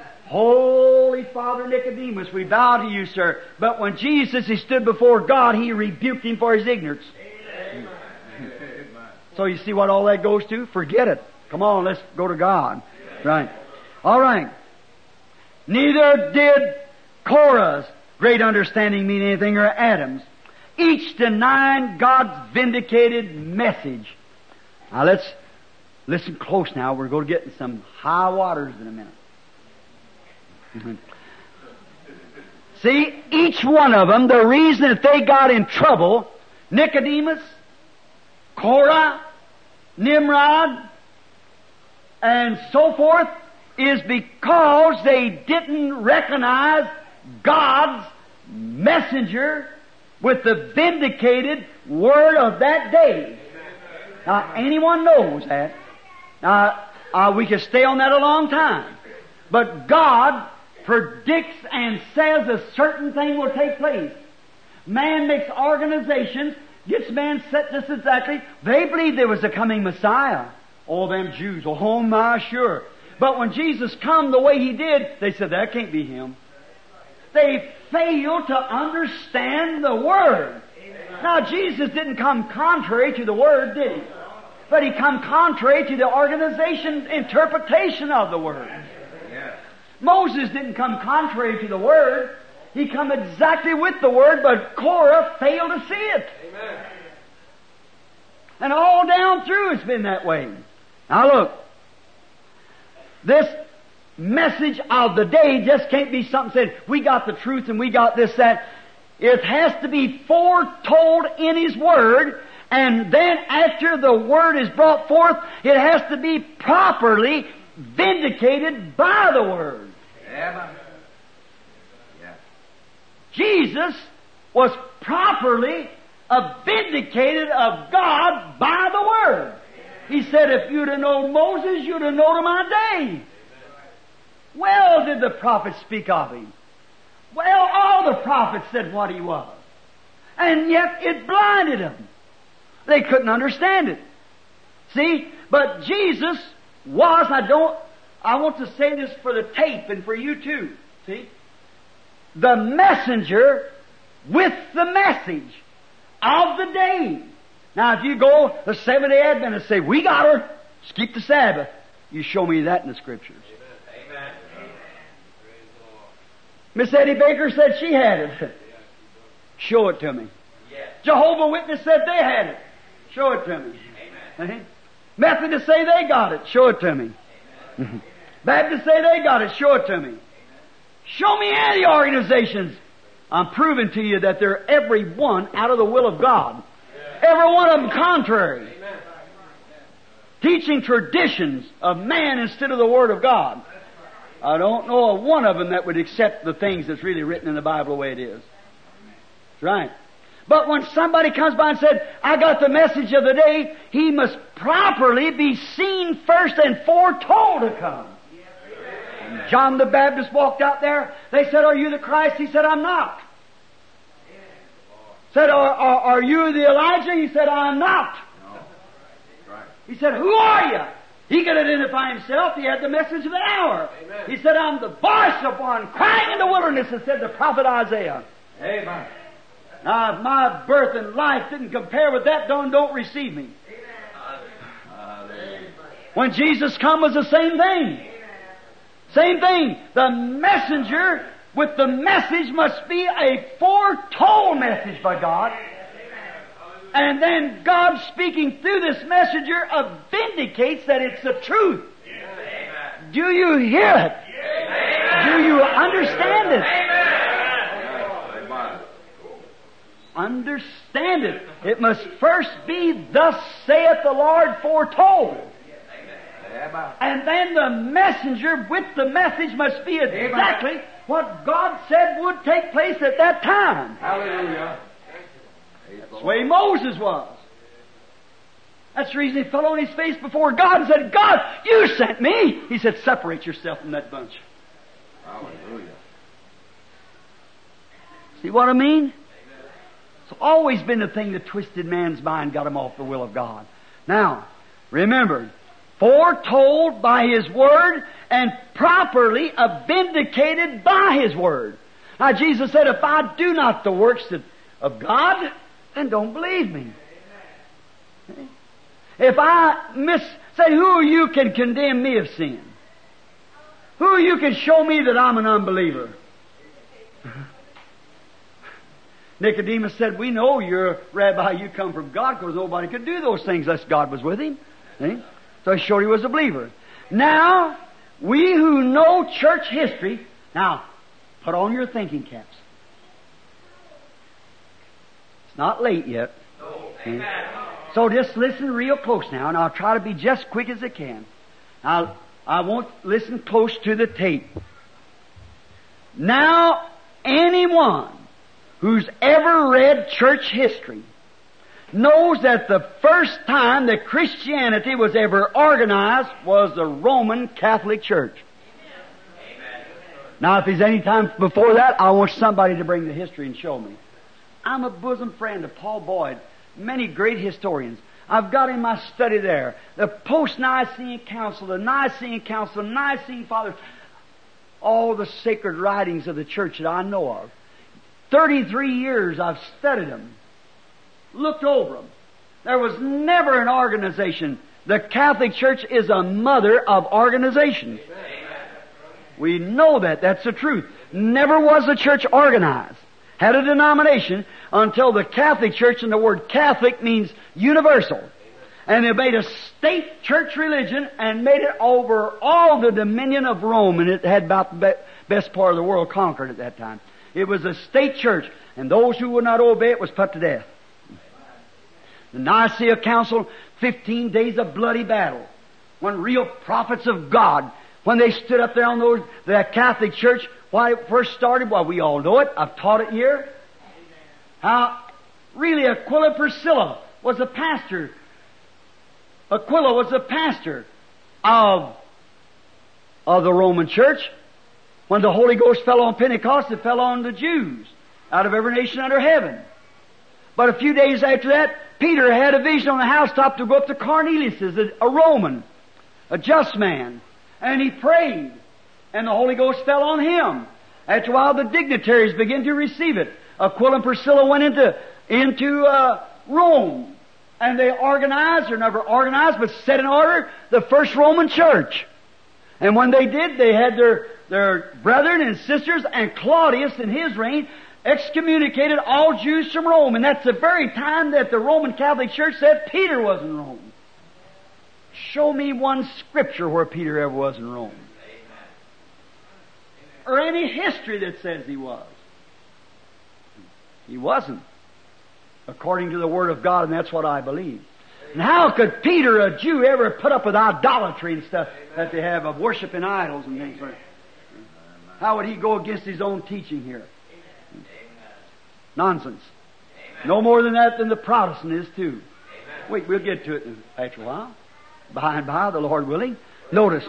Holy Father Nicodemus, we bow to you, sir. But when Jesus, he stood before God, he rebuked him for his ignorance. Amen. So you see what all that goes to? Forget it. Come on, let's go to God. Right. All right. Neither did Korah's great understanding mean anything, or Adam's. Each denying God's vindicated message. Now let's listen close now. We're going to get in some high waters in a minute. See, each one of them, the reason that they got in trouble, Nicodemus, Korah, Nimrod, and so forth, is because they didn't recognize God's messenger with the vindicated word of that day. Now, anyone knows that. Now, we could stay on that a long time. But God predicts and says a certain thing will take place. Man makes organizations, gets man set this exactly. They believed there was a coming Messiah. All them Jews, oh my, sure. But when Jesus come the way He did, they said, that can't be Him. They failed to understand the Word. Now, Jesus didn't come contrary to the Word, did He? But He come contrary to the organization's interpretation of the Word. Moses didn't come contrary to the Word. He come exactly with the Word, but Korah failed to see it. Amen. And all down through it's been that way. Now look, this message of the day just can't be something said, we got the truth and we got this, that. It has to be foretold in His Word, and then after the Word is brought forth, it has to be properly vindicated by the Word. Yeah. Jesus was properly vindicated of God by the Word. He said, if you'd have known Moses, you'd have known my day. Well did the prophets speak of Him. Well, all the prophets said what He was. And yet it blinded them. They couldn't understand it. See? But Jesus was, I want to say this for the tape and for you too. See? The messenger with the message of the day. Now if you go the Seventh-day Adventists say, we got her, just keep the Sabbath. You show me that in the Scriptures. Amen. Miss Eddie Baker said she had it. Show it to me. Yes. Jehovah's Witness said they had it. Show it to me. Amen. Methodists say they got it. Show it to me. Baptists say they got it. Show it to me. Show me any organizations. I'm proving to you that they're every one out of the will of God. Every one of them contrary. Teaching traditions of man instead of the Word of God. I don't know of one of them that would accept the things that's really written in the Bible the way it is. That's right. But when somebody comes by and said, I got the message of the day, he must properly be seen first and foretold to come. John the Baptist walked out there. They said, are you the Christ? He said, I'm not. Said, are you the Elijah? He said, I'm not. He said, who are you? He could identify himself. He had the message of the hour. Amen. He said, I'm the voice of one crying in the wilderness, as said the prophet Isaiah. Amen. Now, if my birth and life didn't compare with that, don't receive me. Amen. When Jesus come was the same thing. Same thing. The messenger with the message must be a foretold message by God. And then God speaking through this messenger vindicates that it's the truth. Amen. Do you hear it? Amen. Do you understand it? Amen. Understand it. It must first be, thus saith the Lord, foretold. Amen. And then the messenger with the message must be exactly what God said would take place at that time. Hallelujah. That's the way Moses was. That's the reason he fell on his face before God and said, God, you sent me. He said, separate yourself from that bunch. Hallelujah. See what I mean? It's always been the thing that twisted man's mind, got him off the will of God. Now, remember, foretold by His Word and properly vindicated by His Word. Now Jesus said, if I do not the works of God, then don't believe me. If I say, who of you can condemn me of sin? Who of you can show me that I'm an unbeliever? Nicodemus said, we know you're Rabbi, you come from God, because nobody could do those things unless God was with him. See? So he showed he was a believer. Now, we who know church history, now, put on your thinking caps. It's not late yet. See? So just listen real close now, and I'll try to be just quick as I can. Now, I won't listen close to the tape. Now, anyone who's ever read church history knows that the first time that Christianity was ever organized was the Roman Catholic Church. Amen. Now, if there's any time before that, I want somebody to bring the history and show me. I'm a bosom friend of Paul Boyd, many great historians. I've got in my study there the post-Nicene Council, the Nicene Council, the Nicene Fathers, all the sacred writings of the church that I know of. 33 years I've studied them, looked over them. There was never an organization. The Catholic Church is a mother of organizations. We know that. That's the truth. Never was the church organized, had a denomination, until the Catholic Church, and the word Catholic means universal. And they made a state church religion and made it over all the dominion of Rome, and it had about the best part of the world conquered at that time. It was a state church, and those who would not obey it was put to death. The Nicaea Council, 15 days of bloody battle. When real prophets of God, when they stood up there on that Catholic Church, why it first started, well, we all know it. I've taught it here. How really Aquila Priscilla was a pastor. Aquila was a pastor of the Roman Church. When the Holy Ghost fell on Pentecost, it fell on the Jews out of every nation under heaven. But a few days after that, Peter had a vision on the housetop to go up to Cornelius, a Roman, a just man. And he prayed, and the Holy Ghost fell on him. After a while, the dignitaries began to receive it. Aquila and Priscilla went into Rome, and they organized, or never organized, but set in order the first Roman church. And when they did, they had their brethren and sisters, and Claudius in his reign excommunicated all Jews from Rome. And that's the very time that the Roman Catholic Church said Peter was in Rome. Show me one scripture where Peter ever was in Rome. Or any history that says he was. He wasn't. According to the Word of God, and that's what I believe. And how could Peter, a Jew, ever put up with idolatry and stuff that they have of worshiping idols and things like that? How would he go against his own teaching here? Nonsense. No more than that than the Protestant is too. Wait, we'll get to it after a while. By and by, the Lord willing. Notice.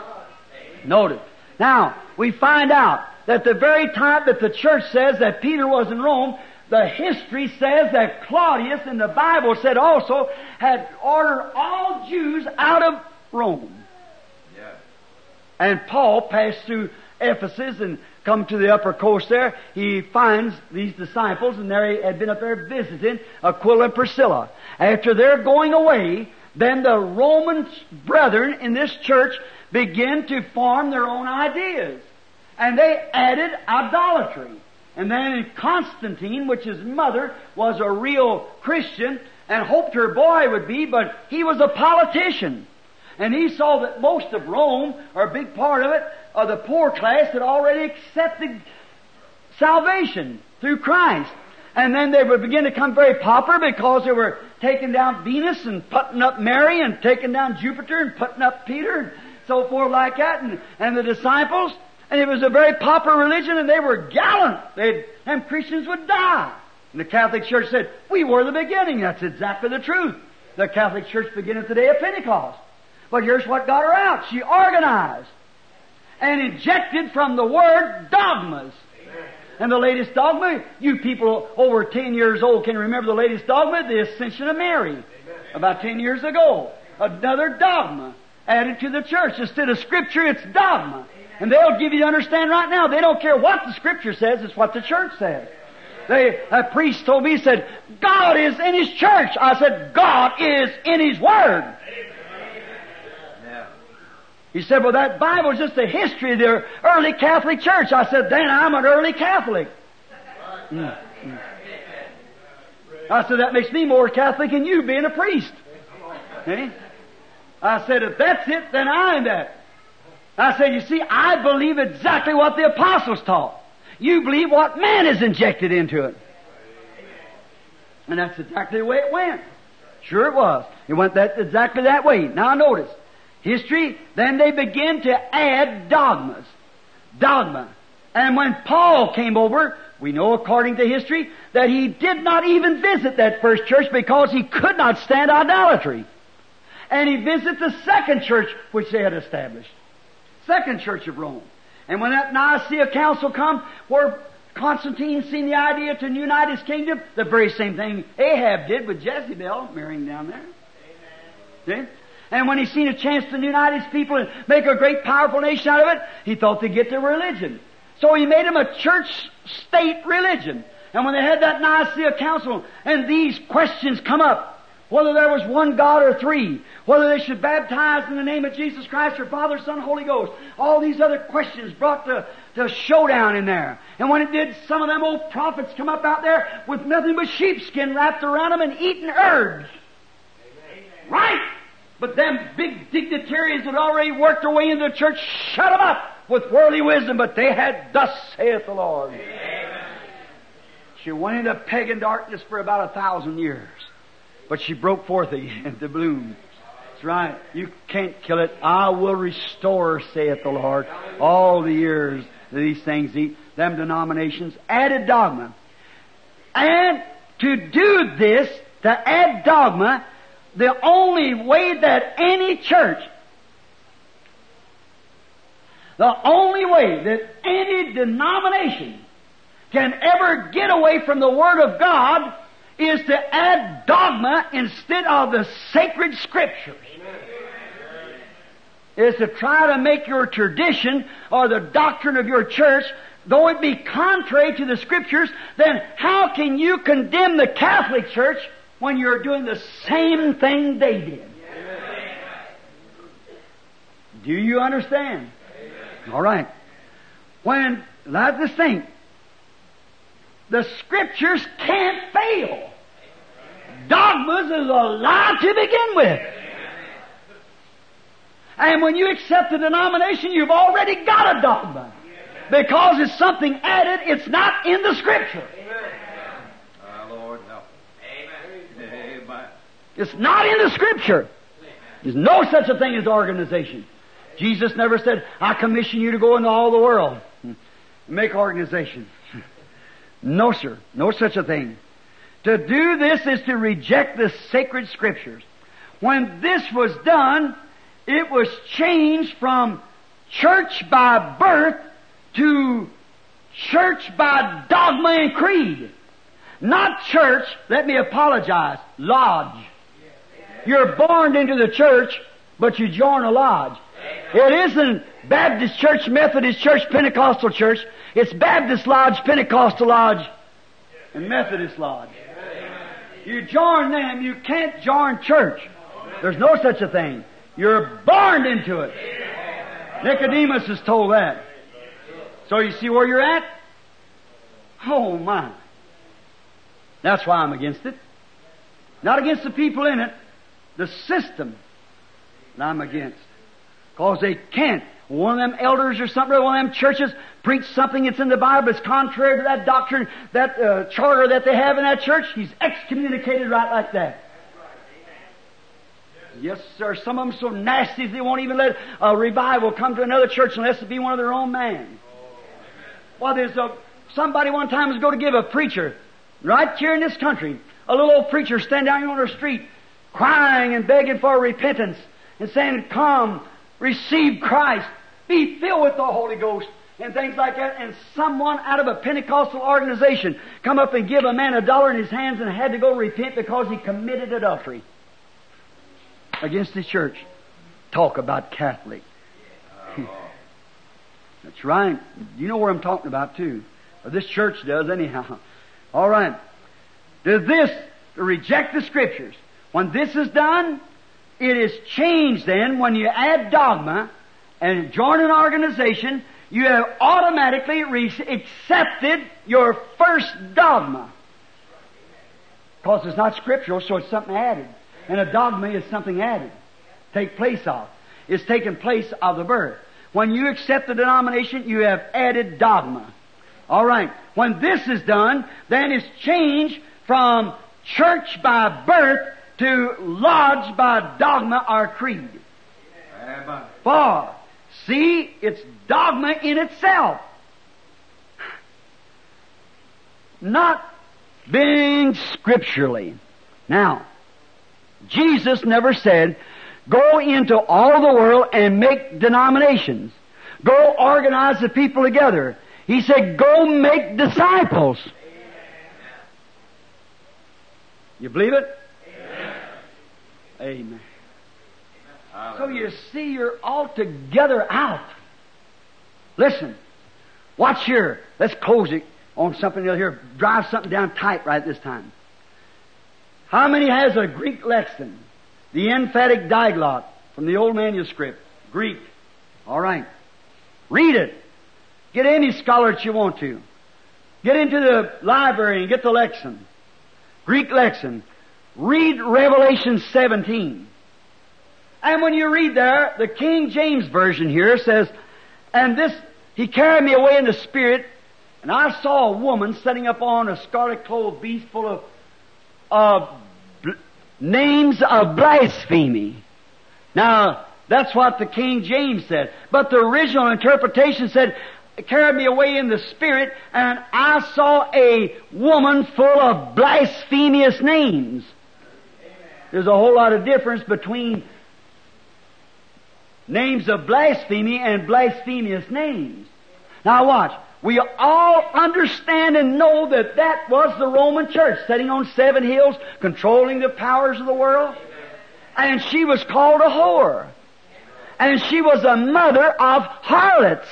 Now, we find out that the very time that the church says that Peter was in Rome, the history says that Claudius, and the Bible said also, had ordered all Jews out of Rome. Yeah. And Paul passed through Ephesus and come to the upper coast there. He finds these disciples, and there he had been up there visiting Aquila and Priscilla. After their going away, then the Roman brethren in this church began to form their own ideas. And they added idolatry. And then Constantine, which his mother was a real Christian and hoped her boy would be, but he was a politician. And he saw that most of Rome, or a big part of it, or the poor class, had already accepted salvation through Christ. And then they would begin to become very popular because they were taking down Venus and putting up Mary and taking down Jupiter and putting up Peter and so forth like that, and the disciples. And it was a very popular religion, and they were gallant. Them Christians would die. And the Catholic Church said, we were the beginning. That's exactly the truth. The Catholic Church began at the day of Pentecost. But here's what got her out. She organized and injected from the Word dogmas. Amen. And the latest dogma, you people over 10 years old can remember the latest dogma, the Ascension of Mary. Amen. About 10 years ago. Another dogma added to the church. Instead of Scripture, it's dogma. And they'll give you to understand right now, they don't care what the Scripture says, it's what the church says. A priest told me, he said, God is in His church. I said, God is in His Word. He said, well, that Bible is just the history of the early Catholic Church. I said, then I'm an early Catholic. I said, that makes me more Catholic than you being a priest. Okay? I said, if that's it, then I'm that. I said, you see, I believe exactly what the apostles taught. You believe what man has injected into it. And that's exactly the way it went. Sure it was. It went exactly that way. Now notice. History, then they began to add dogmas. Dogma. And when Paul came over, we know according to history, that he did not even visit that first church because he could not stand idolatry. And he visited the second church which they had established. Second church of Rome. And when that Nicaea Council come, where Constantine seen the idea to unite his kingdom, the very same thing Ahab did with Jezebel, marrying down there. Amen. See? And when he seen a chance to unite his people and make a great powerful nation out of it, he thought they'd get their religion. So he made them a church-state religion. And when they had that Nicaea Council, and these questions come up, whether there was one God or three, whether they should baptize in the name of Jesus Christ or Father, Son, Holy Ghost, all these other questions brought the showdown in there. And when it did, some of them old prophets come up out there with nothing but sheepskin wrapped around them and eating herbs. Amen. Right? But them big dignitaries that already worked their way into the church, shut them up with worldly wisdom, but they had, thus saith the Lord. Amen. She went into pagan darkness for about 1,000 years. But she broke forth again to bloom. That's right. You can't kill it. I will restore, saith the Lord, all the years that these things eat. Them denominations added dogma. And to do this, to add dogma, the only way that any church, the only way that any denomination can ever get away from the Word of God is to add dogma instead of the sacred Scriptures. Is to try to make your tradition or the doctrine of your church, though it be contrary to the Scriptures, then how can you condemn the Catholic Church when you're doing the same thing they did? Do you understand? All right. Let us think. The Scriptures can't fail. Dogmas is a lie to begin with. And when you accept a denomination, you've already got a dogma. Because it's something added, it's not in the Scripture. Lord, help. Amen. It's not in the Scripture. There's no such a thing as organization. Jesus never said, I commission you to go into all the world and make organization. No, sir. No such a thing. To do this is to reject the sacred Scriptures. When this was done, it was changed from church by birth to church by dogma and creed. Not church, let me apologize, lodge. You're born into the church, but you join a lodge. It isn't Baptist Church, Methodist Church, Pentecostal Church. It's Baptist Lodge, Pentecostal Lodge, and Methodist Lodge. You join them, you can't join church. There's no such a thing. You're born into it. Nicodemus is told that. So you see where you're at? Oh my. That's why I'm against it. Not against the people in it. The system that I'm against. Because they can't. One of them elders or something, one of them churches preach something that's in the Bible that's contrary to that doctrine, that charter that they have in that church. He's excommunicated right like that. Yes, sir. Some of them so nasty they won't even let a revival come to another church unless it be one of their own man. Well, there's somebody one time was going to give a preacher right here in this country, a little old preacher standing down here on the street, crying and begging for repentance and saying, "Come, receive Christ, be filled with the Holy Ghost," and things like that. And someone out of a Pentecostal organization come up and give a man $1 in his hands and had to go repent because he committed adultery against his church. Talk about Catholic. That's right. You know where I'm talking about too. Or this church does anyhow. All right. To reject the Scriptures. When this is done, it is changed then. When you add dogma and join an organization, you have automatically accepted your first dogma. Because it's not scriptural, so it's something added. And a dogma is something added. Take place of. It's taken place of the birth. When you accept the denomination, you have added dogma. All right. When this is done, then it's changed from church by birth to lodge by dogma or creed. For, see, it's dogma in itself. Not being scripturally. Now, Jesus never said, go into all the world and make denominations. Go organize the people together. He said, go make disciples. You believe it? Amen. So you see, you're altogether out. Listen. Watch here. Let's close it on something here. Drive something down tight right this time. How many has a Greek lexicon? The emphatic diglot from the old manuscript. Greek. All right. Read it. Get any scholar that you want to. Get into the library and get the lexicon. Greek lexicon. Read Revelation 17. And when you read there, the King James Version here says, and this, he carried me away in the Spirit, and I saw a woman sitting up on a scarlet-clothed beast full of names of blasphemy. Now, that's what the King James said. But the original interpretation said, carried me away in the Spirit, and I saw a woman full of blasphemous names. There's a whole lot of difference between names of blasphemy and blasphemous names. Now watch. We all understand and know that that was the Roman church, sitting on 7 hills, controlling the powers of the world. And she was called a whore. And she was a mother of harlots.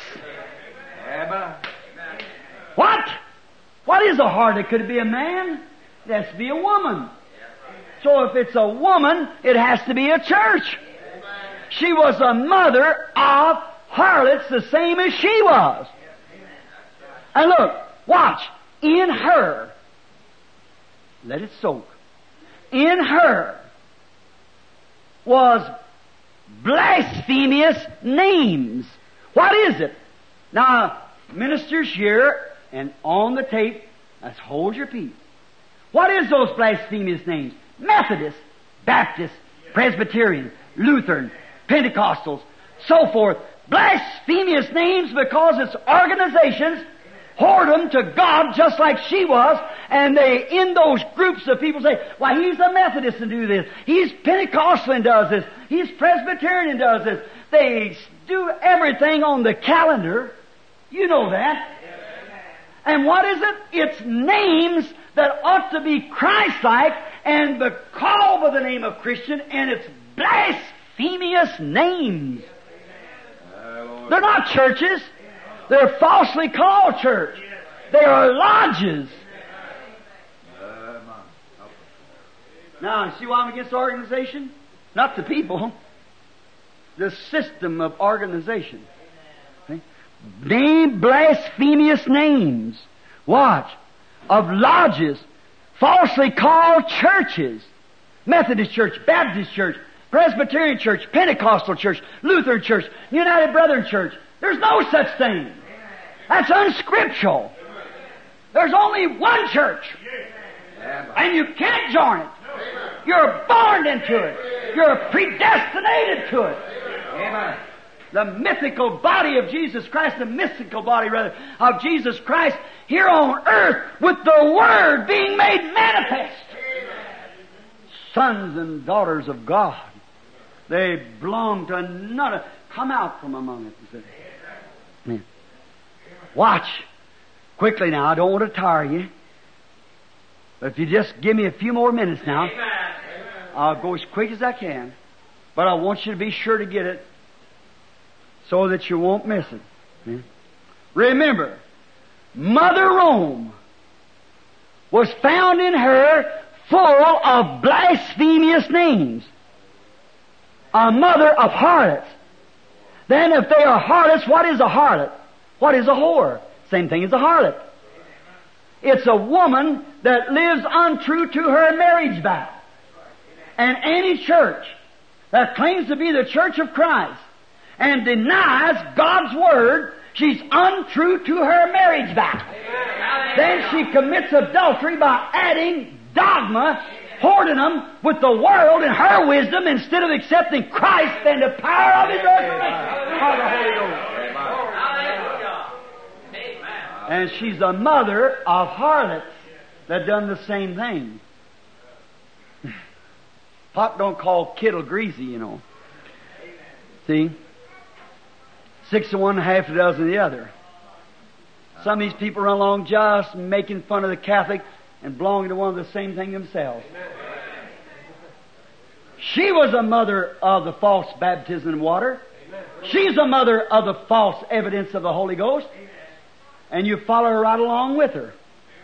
What? What is a harlot? Could it be a man? It has to be a woman. So if it's a woman, it has to be a church. She was a mother of harlots the same as she was. And look, watch. In her, let it soak. In her was blasphemous names. What is it? Now, ministers here and on the tape, let's hold your peace. What is those blasphemous names? Methodist, Baptist, Presbyterian, Lutheran, Pentecostals, so forth. Blasphemous names because it's organizations whoredom to God just like she was, and they, in those groups of people say, why, he's a Methodist and do this. He's Pentecostal and does this. He's Presbyterian and does this. They do everything on the calendar. You know that. And what is it? It's names that ought to be Christ-like and be called by the name of Christian, and it's blasphemous names. They're not churches. They're falsely called church. They are lodges. Now, see why I'm against organization? Not the people. The system of organization. Okay? Name blasphemous names. Watch. Of lodges. Falsely called churches. Methodist Church, Baptist Church, Presbyterian Church, Pentecostal Church, Lutheran Church, United Brethren Church. There's no such thing. That's unscriptural. There's only one church. And you can't join it. You're born into it. You're predestinated to it. Amen. The mythical body of Jesus Christ, the mystical body, rather, of Jesus Christ here on earth with the Word being made manifest. Sons and daughters of God. They belong to none. Come out from among us. Watch. Quickly now, I don't want to tire you. But if you just give me a few more minutes now, I'll go as quick as I can. But I want you to be sure to get it so that you won't miss it. Remember, Mother Rome was found in her full of blasphemous names. A mother of harlots. Then if they are harlots, what is a harlot? What is a whore? Same thing as a harlot. It's a woman that lives untrue to her marriage vow. And any church that claims to be the Church of Christ and denies God's Word, she's untrue to her marriage vow. Then she commits adultery by adding dogma, hoarding them with the world and her wisdom instead of accepting Christ and the power of His resurrection. By the Holy Ghost. And she's a mother of harlots that done the same thing. Pot don't call kettle greasy, you know. See? 6 of one, half a dozen of the other. Some of these people run along just making fun of the Catholic and belonging to one of the same thing themselves. She was a mother of the false baptism in water. She's a mother of the false evidence of the Holy Ghost. And you follow her right along with her.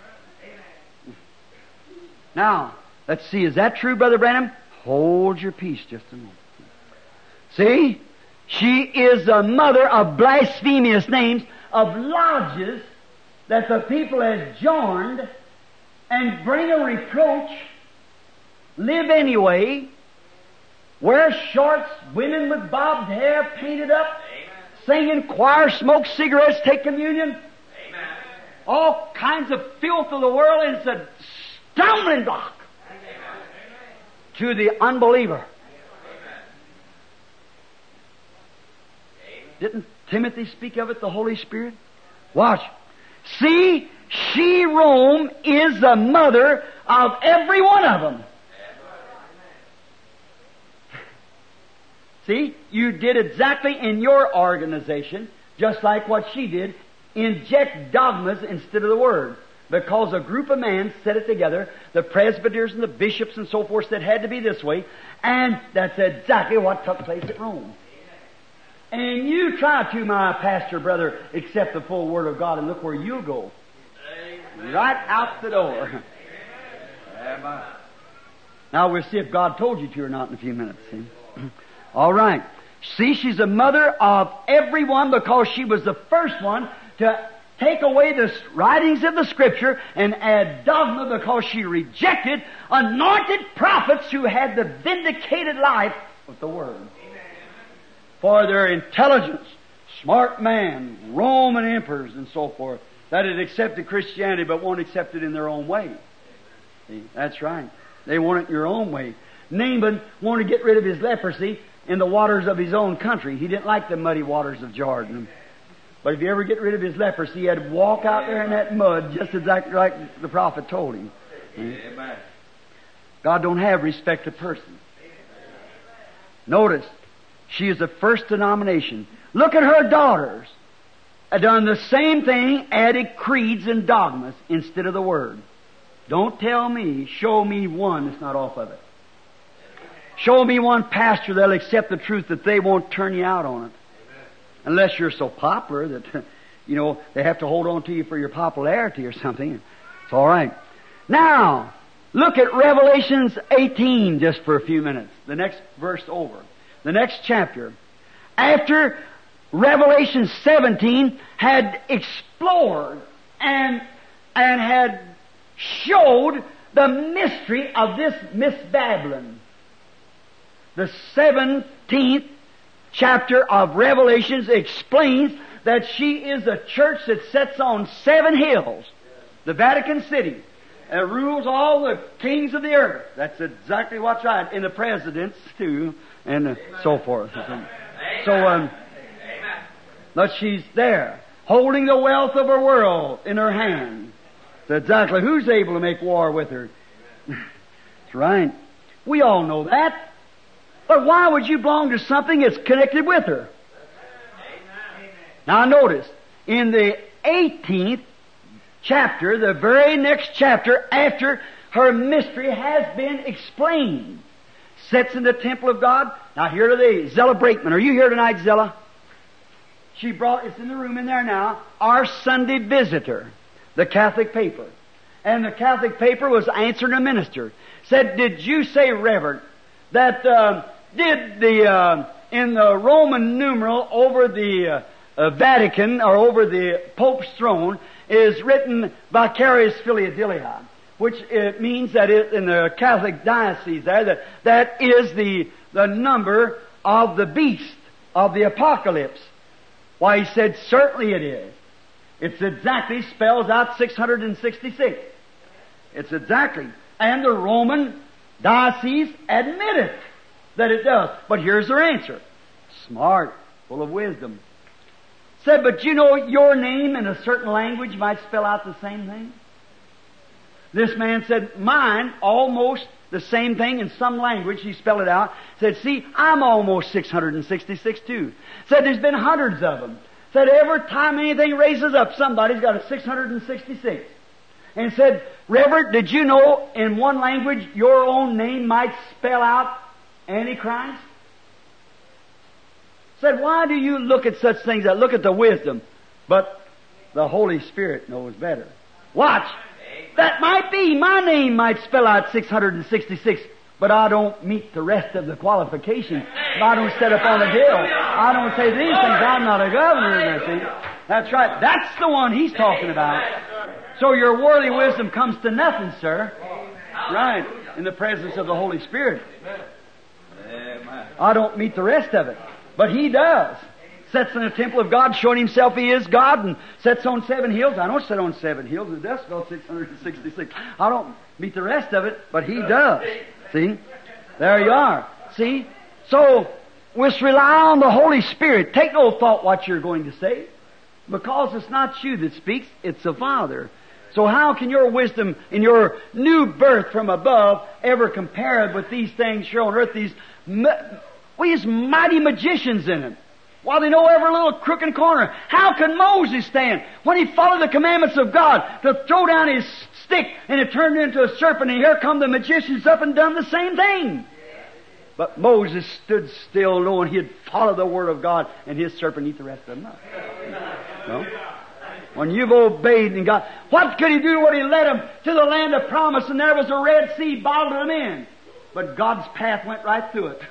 Now, let's see, is that true, Brother Branham? Hold your peace just a moment. See? She is a mother of blasphemous names, of lodges that the people has joined and bring a reproach, live anyway, wear shorts, women with bobbed hair, painted up, sing in choir, smoke cigarettes, take communion. All kinds of filth of the world, and it's a stumbling block to the unbeliever. Didn't Timothy speak of it, the Holy Spirit? Watch. See, she, Rome, is the mother of every one of them. See, you did exactly in your organization, just like what she did, inject dogmas instead of the Word. Because a group of men set it together, the presbyters and the bishops and so forth said it had to be this way, and that's exactly what took place at Rome. And you try to, my pastor brother, accept the full Word of God, and look where you'll go. Right out the door. Now we'll see if God told you to or not in a few minutes. See? All right. See, she's the mother of everyone because she was the first one to take away the writings of the Scripture and add dogma because she rejected anointed prophets who had the vindicated life of the Word. For their intelligence, smart man, Roman emperors and so forth, that had accepted Christianity but won't accept it in their own way. See, that's right. They want it in your own way. Naaman wanted to get rid of his leprosy in the waters of his own country. He didn't like the muddy waters of Jordan. But if you ever get rid of his leprosy, he had to walk out there in that mud just exactly like the prophet told him. Amen. God don't have respect to persons. Notice, she is the first denomination. Look at her daughters. Have done the same thing, added creeds and dogmas instead of the Word. Don't tell me, show me one that's not off of it. Show me one pastor that'll accept the truth that they won't turn you out on it. Unless you're so popular that, they have to hold on to you for your popularity or something. It's all right. Now, look at Revelations 18 just for a few minutes. The next verse over. The next chapter. After Revelation 17 had explored and had showed the mystery of this Miss Babylon. The 17th chapter of Revelations explains that she is a church that sits on 7 hills. The Vatican City. Rules all the kings of the earth. That's exactly what's right. And the presidents too. And so forth. So, but she's there, holding the wealth of her world in her hand. That's exactly who's able to make war with her. That's right. We all know that. But why would you belong to something that's connected with her? Now notice, in the 18th chapter, the very next chapter after her mystery has been explained, sits in the temple of God. Now here today, Zella Brakeman. Are you here tonight, Zella? She brought, it's in the room in there now, our Sunday Visitor, the Catholic paper. And the Catholic paper was answering a minister. Said, did you say, Reverend, that in the Roman numeral over the Vatican or over the Pope's throne is written vicarious filiadilia, which it means that in the Catholic diocese there, that is the number of the beast of the apocalypse. Why, he said, certainly it is. It's exactly spells out 666. It's exactly. And the Roman diocese admitted that it does. But here's their answer. Smart, full of wisdom. Said, but your name in a certain language might spell out the same thing? This man said, mine, almost the same thing in some language. He spelled it out. Said, see, I'm almost 666 too. Said, there's been hundreds of them. Said, every time anything raises up, somebody's got a 666. And said, Reverend, did you know in one language your own name might spell out Antichrist? Said, why do you look at such things? I look at the wisdom, but the Holy Spirit knows better. Watch. That might be, my name might spell out 666, but I don't meet the rest of the qualifications. I don't set up on a hill. I don't say these things. I'm not a governor. See? That's right. That's the one he's talking about. So your worldly wisdom comes to nothing, sir. Right. In the presence of the Holy Spirit. I don't meet the rest of it. But He does. Sits in the temple of God, showing Himself He is God, and sits on 7 hills. I don't sit on 7 hills. The decibel 666. I don't meet the rest of it, but He does. See? There you are. See? So, we must rely on the Holy Spirit. Take no thought what you're going to say, because it's not you that speaks, it's the Father. So how can your wisdom in your new birth from above ever compare with these things here on earth, these mighty magicians in it? While they know every little crook and corner. How can Moses stand when he followed the commandments of God to throw down his stick and it turned into a serpent, and here come the magicians up and done the same thing? But Moses stood still, knowing he had followed the Word of God, and his serpent eat the rest of them up. No? When you've obeyed and God, what could He do when He led them to the land of promise and there was a Red Sea bottled them in? But God's path went right through it.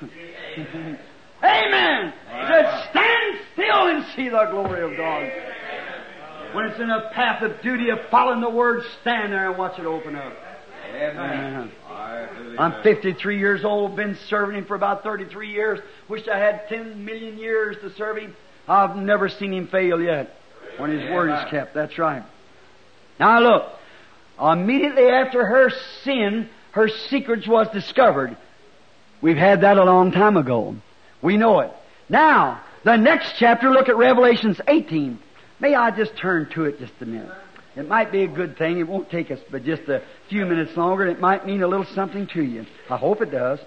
Amen! Just stand still and see the glory of God. When it's in a path of duty of following the Word, stand there and watch it open up. Amen. I'm 53 years old, been serving Him for about 33 years. Wish I had 10 million years to serve Him. I've never seen Him fail yet when His Word is kept. That's right. Now look, immediately after her sin, her secrets was discovered. We've had that a long time ago. We know it. Now, the next chapter, look at Revelations 18. May I just turn to it just a minute? It might be a good thing. It won't take us but just a few minutes longer. It might mean a little something to you. I hope it does.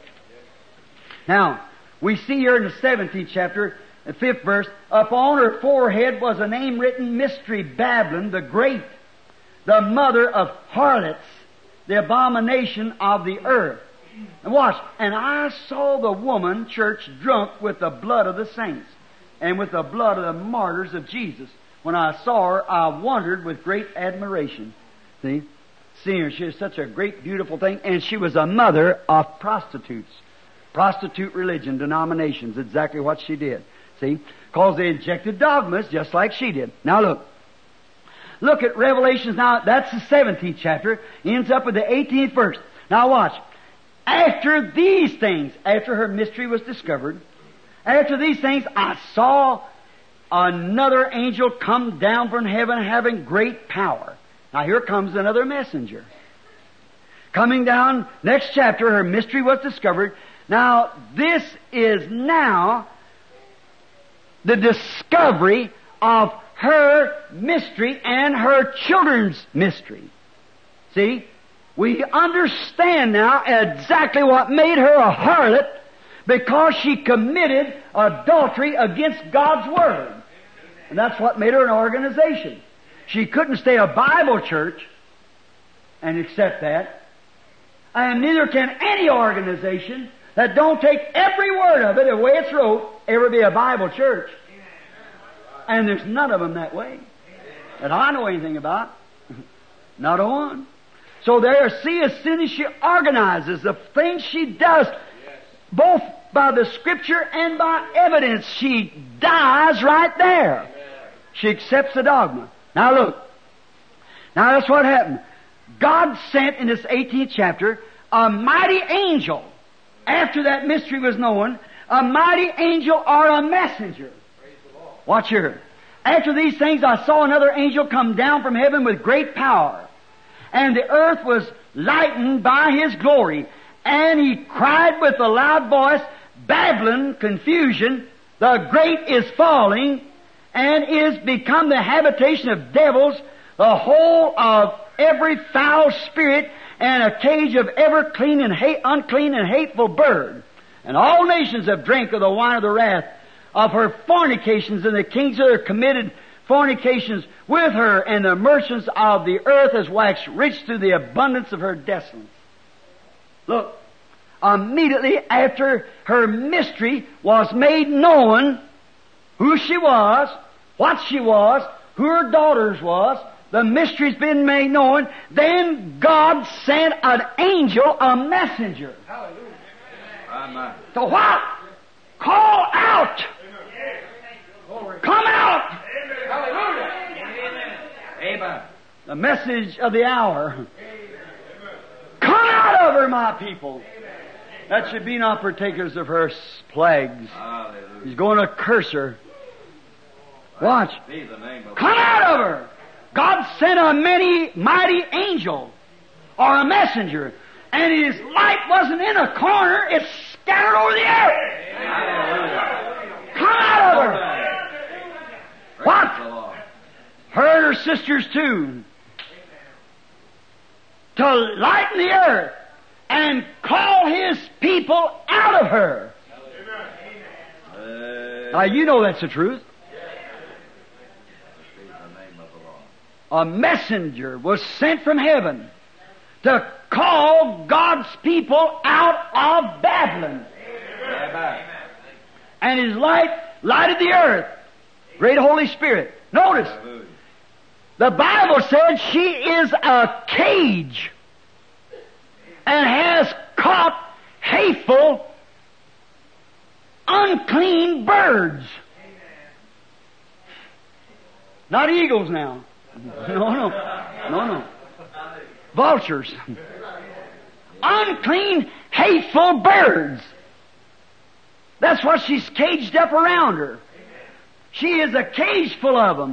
Now, we see here in the 17th chapter, the 5th verse, upon her forehead was a name written, Mystery Babylon the Great, the mother of harlots, the abomination of the earth. And watch. And I saw the woman, church, drunk with the blood of the saints and with the blood of the martyrs of Jesus. When I saw her, I wondered with great admiration. See? Seeing her, she was such a great, beautiful thing. And she was a mother of prostitutes. Prostitute religion, denominations. Exactly what she did. See? Because they injected dogmas just like she did. Now look. Look at Revelations now. That's the 17th chapter. Ends up with the 18th verse. Now watch. After these things, after her mystery was discovered, after these things, I saw another angel come down from heaven having great power. Now here comes another messenger. Coming down, next chapter, her mystery was discovered. Now, this is now the discovery of her mystery and her children's mystery. See? We understand now exactly what made her a harlot, because she committed adultery against God's Word. And that's what made her an organization. She couldn't stay a Bible church and accept that. And neither can any organization that don't take every word of it the way it's wrote ever be a Bible church. And there's none of them that way that I know anything about. Not a one. So there, see, as soon as she organizes the things she does, both by the Scripture and by evidence, she dies right there. She accepts the dogma. Now look. Now that's what happened. God sent in this 18th chapter a mighty angel. After that mystery was known, a mighty angel or a messenger. Watch here. After these things I saw another angel come down from heaven with great power. And the earth was lightened by His glory. And He cried with a loud voice, Babylon, confusion, the great is falling, and is become the habitation of devils, the whole of every foul spirit, and a cage of every unclean and hateful bird. And all nations have drank of the wine of the wrath of her fornications, and the kings of her committed fornications with her, and the merchants of the earth has waxed rich through the abundance of her desolence. Look, immediately after her mystery was made known, who she was, what she was, who her daughters was, the mystery's been made known, then God sent an angel, a messenger. Hallelujah. Amen. So what? Call out! Come out! Hallelujah! Amen. The message of the hour. Come out of her, my people. that should be not partakers of her plagues. Hallelujah. He's going to curse her. Watch. Be the name of Come out of her! God sent a mighty angel or a messenger, and his light wasn't in a corner, it's scattered over the earth. Hallelujah. Come out of her! What? Praise the Lord. Her and her sisters too. To lighten the earth and call His people out of her. Now you know that's the truth. Be the name of the Lord. A messenger was sent from heaven to call God's people out of Babylon. Amen. And His light lighted the earth. Great Holy Spirit. Notice, Hallelujah. the Bible said she is a cage and has caught hateful, unclean birds. Not eagles now. No. Vultures. Unclean, hateful birds. That's what she's caged up around her. She is a cage full of them.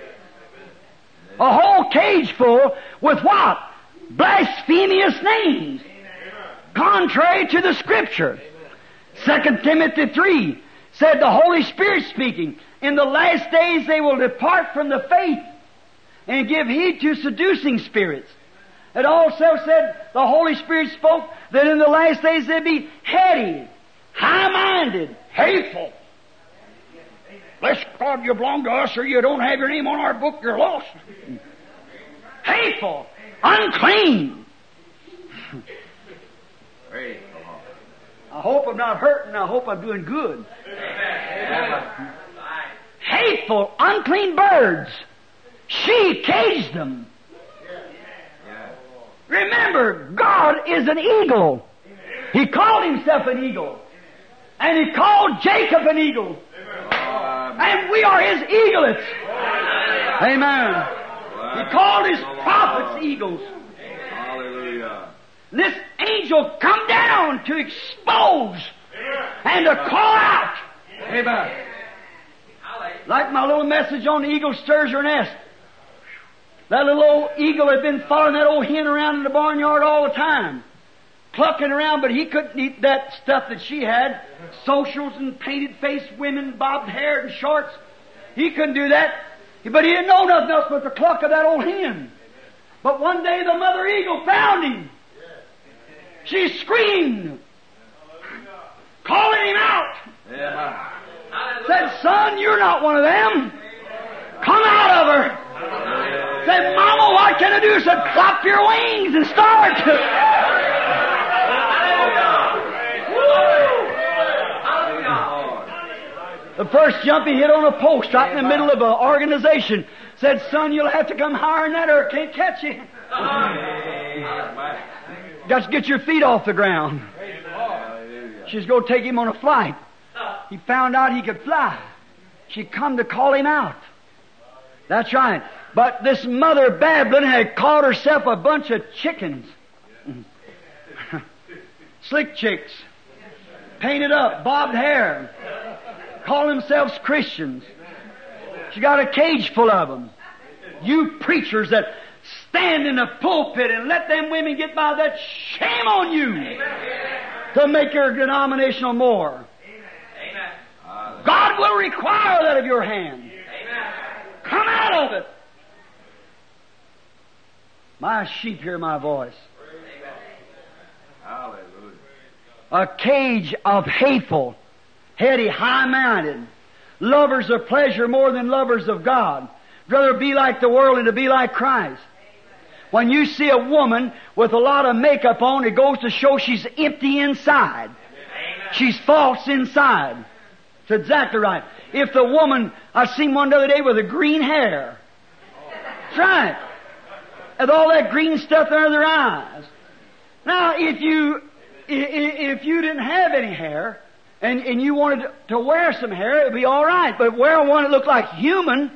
A whole cage full with what? Blasphemous names. Contrary to the Scripture. 2 Timothy 3 said the Holy Spirit speaking, in the last days they will depart from the faith and give heed to seducing spirits. It also said the Holy Spirit spoke that in the last days they'd be heady, high-minded, hateful. Bless God, you belong to us, or you don't have your name on our book, you're lost. Hateful, unclean. Praise the Lord. I hope I'm not hurting. I hope I'm doing good. Amen. Hateful, unclean birds. She caged them. Yeah. Remember, God is an eagle. He called Himself an eagle. And He called Jacob an eagle. And we are His eaglets. Amen. He called His prophets eagles. Hallelujah. And this angel come down to expose and to call out. Amen. Like my little message on the eagle stirs her nest. That little old eagle had been following that old hen around in the barnyard all the time. Clucking around, but he couldn't eat that stuff that she had. Socials and painted-faced women, bobbed hair and shorts. He couldn't do that. But he didn't know nothing else but the cluck of that old hen. But one day the mother eagle found him. She screamed, calling him out. Amen. Said, son, you're not one of them. Come out of her. Said, Mama, what can I do? Said, clap your wings and start. The first jump he hit on a post right in the middle of an organization. Said, son, you'll have to come higher than that or I can't catch you. Got to get your feet off the ground. She's going to take him on a flight. He found out he could fly. She come to call him out. That's right. But this mother Babylon had called herself a bunch of chickens. Slick chicks. Painted up, bobbed hair. Call themselves Christians. She got a cage full of them. You preachers that stand in the pulpit and let them women get by that, shame on you to make your denominational more. God will require that of your hand. Come out of it. My sheep hear my voice. Hallelujah. A cage of hateful, heady, high-minded, lovers of pleasure more than lovers of God. Rather be like the world and to be like Christ. When you see a woman with a lot of makeup on, it goes to show she's empty inside. She's false inside. It's exactly right. If the woman, I seen one the other day with a green hair. That's right. And all that green stuff under their eyes. Now, if you didn't have any hair, and you wanted to wear some hair, it'd be all right. But wear one that looked like human.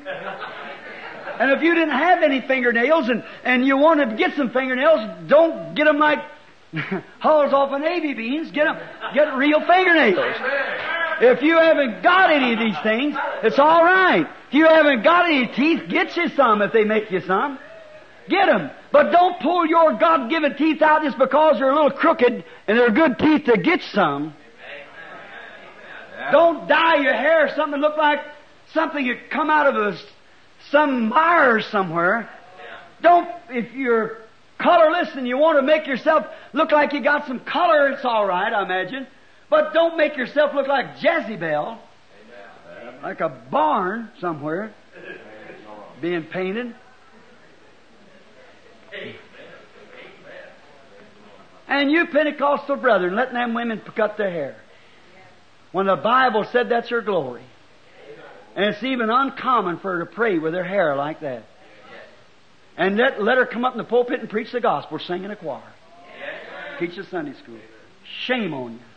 And if you didn't have any fingernails and you wanted to get some fingernails, don't get them like Hulls off of navy beans, get real fingernails. If you haven't got any of these things, it's all right. If you haven't got any teeth, get you some if they make you some. Get them. But don't pull your God-given teeth out just because they're a little crooked and they're good teeth to get some. Don't dye your hair something that look like something that come out of some mire somewhere. Don't, if you're colorless and you want to make yourself look like you got some color, it's all right, I imagine. But don't make yourself look like Jezebel, like a barn somewhere, being painted. And you Pentecostal brethren, letting them women cut their hair. When the Bible said that's her glory. And it's even uncommon for her to pray with her hair like that. And let her come up in the pulpit and preach the gospel, sing in a choir. Teach a Sunday school. Shame on you.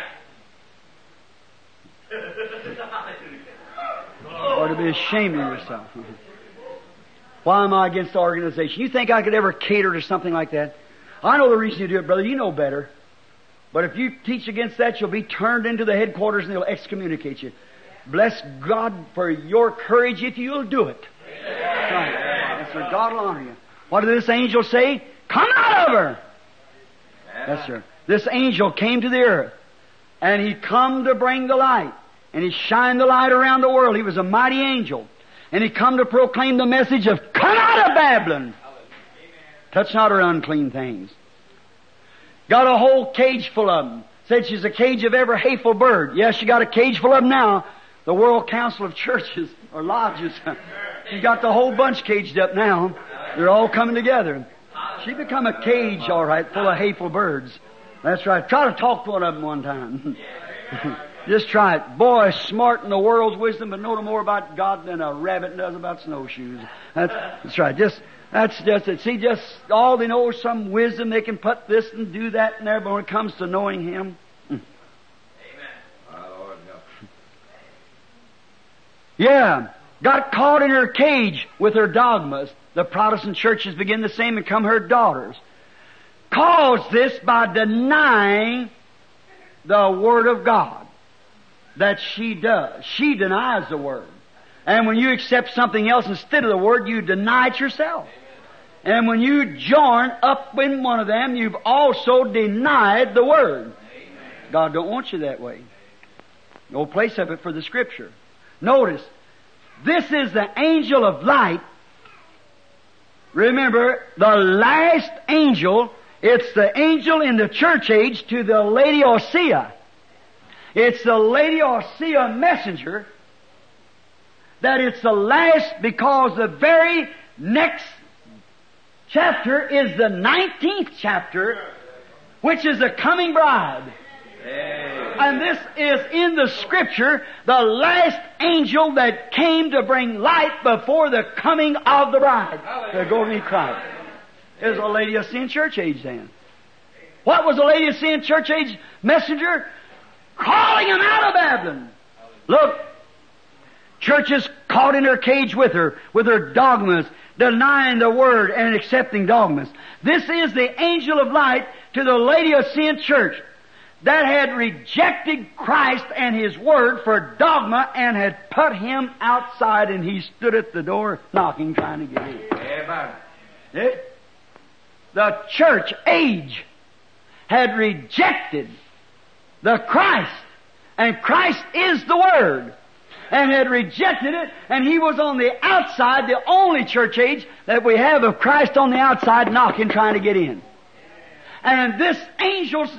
Or to be ashamed of yourself. Why am I against the organization? You think I could ever cater to something like that? I know the reason you do it, brother. You know better. But if you teach against that, you'll be turned into the headquarters and they'll excommunicate you. Bless God for your courage if you'll do it. That's right. That's right. God will honor you. What did this angel say? Come out of her! Yes, sir. This angel came to the earth. And he come to bring the light. And he shined the light around the world. He was a mighty angel. And he come to proclaim the message of, come out of Babylon! Touch not her unclean things. Got a whole cage full of them. Said she's a cage of every hateful bird. Yes, she got a cage full of them now. The World Council of Churches, or lodges. She's got the whole bunch caged up now. They're all coming together. She become a cage, all right, full of hateful birds. That's right. Try to talk to one of them one time. Just try it. Boy, smart in the world's wisdom, but know no more about God than a rabbit does about snowshoes. That's right. That's just it. See, just all they know is some wisdom. They can put this and do that and there, but when it comes to knowing Him. Amen. Yeah. Got caught in her cage with her dogmas. The Protestant churches begin the same and become her daughters. Caused this by denying the Word of God. That she does. She denies the Word. And when you accept something else instead of the Word, you deny it yourself. And when you join up in one of them, you've also denied the Word. God don't want you that way. No place of it for the Scripture. Notice, this is the angel of light. Remember, the last angel, it's the angel in the church age to the Laodicea. It's the Laodicea messenger that it's the last because the very next chapter is the 19th chapter, which is the coming bride. And this is in the Scripture, the last angel that came to bring light before the coming of the bride. The golden Christ. It was the Laodicean church age then. What was the Laodicean church age messenger? Calling him out of Babylon. Look, churches caught in her cage with her dogmas, denying the Word and accepting dogmas. This is the angel of light to the Laodicean church that had rejected Christ and His Word for dogma and had put Him outside, and he stood at the door knocking, trying to get in. Amen. The church age had rejected the Christ, and Christ is the Word, and had rejected it, and he was on the outside, the only church age that we have of Christ on the outside knocking, trying to get in. And this angel's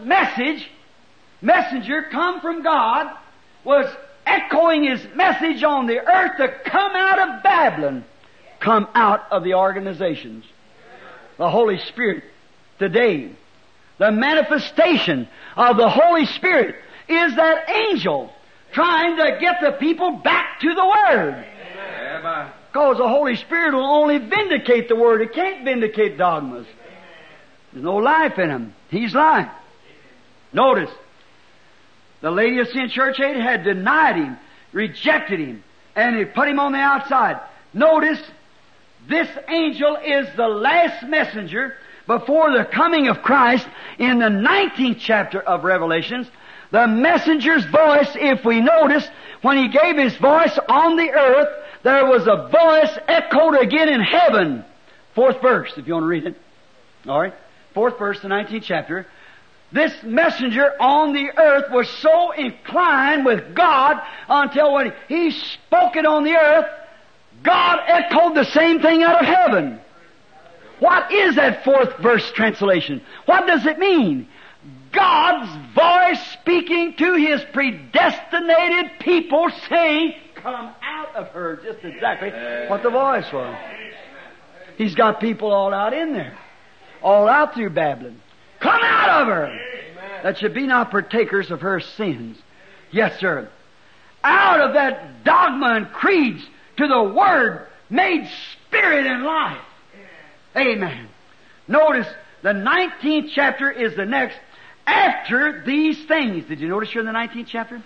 messenger come from God, was echoing his message on the earth to come out of Babylon, come out of the organizations. The Holy Spirit today, the manifestation of the Holy Spirit is that angel trying to get the people back to the Word. Because the Holy Spirit will only vindicate the Word. It can't vindicate dogmas. There's no life in Him. He's life. Notice, the Laodicean church age had denied Him, rejected Him, and he put Him on the outside. Notice, this angel is the last messenger before the coming of Christ, in the 19th chapter of Revelations, the messenger's voice, if we notice, when he gave his voice on the earth, there was a voice echoed again in heaven. 4th verse, if you want to read it. All right. 4th verse, the 19th chapter. This messenger on the earth was so inclined with God until when he spoke it on the earth, God echoed the same thing out of heaven. What is that 4th verse translation? What does it mean? God's voice speaking to His predestinated people saying, come out of her. Just exactly what the voice was. He's got people all out in there. All out through Babylon. Come out of her! That you be not partakers of her sins. Yes, sir. Out of that dogma and creeds to the Word made spirit and life. Amen. Notice the 19th chapter is the next. After these things. Did you notice you're in the 19th chapter?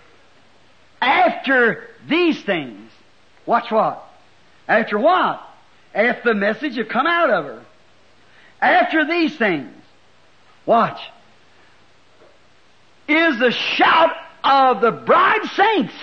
After these things. Watch what? After what? After the message had come out of her. After these things. Watch. Is the shout of the bride saints.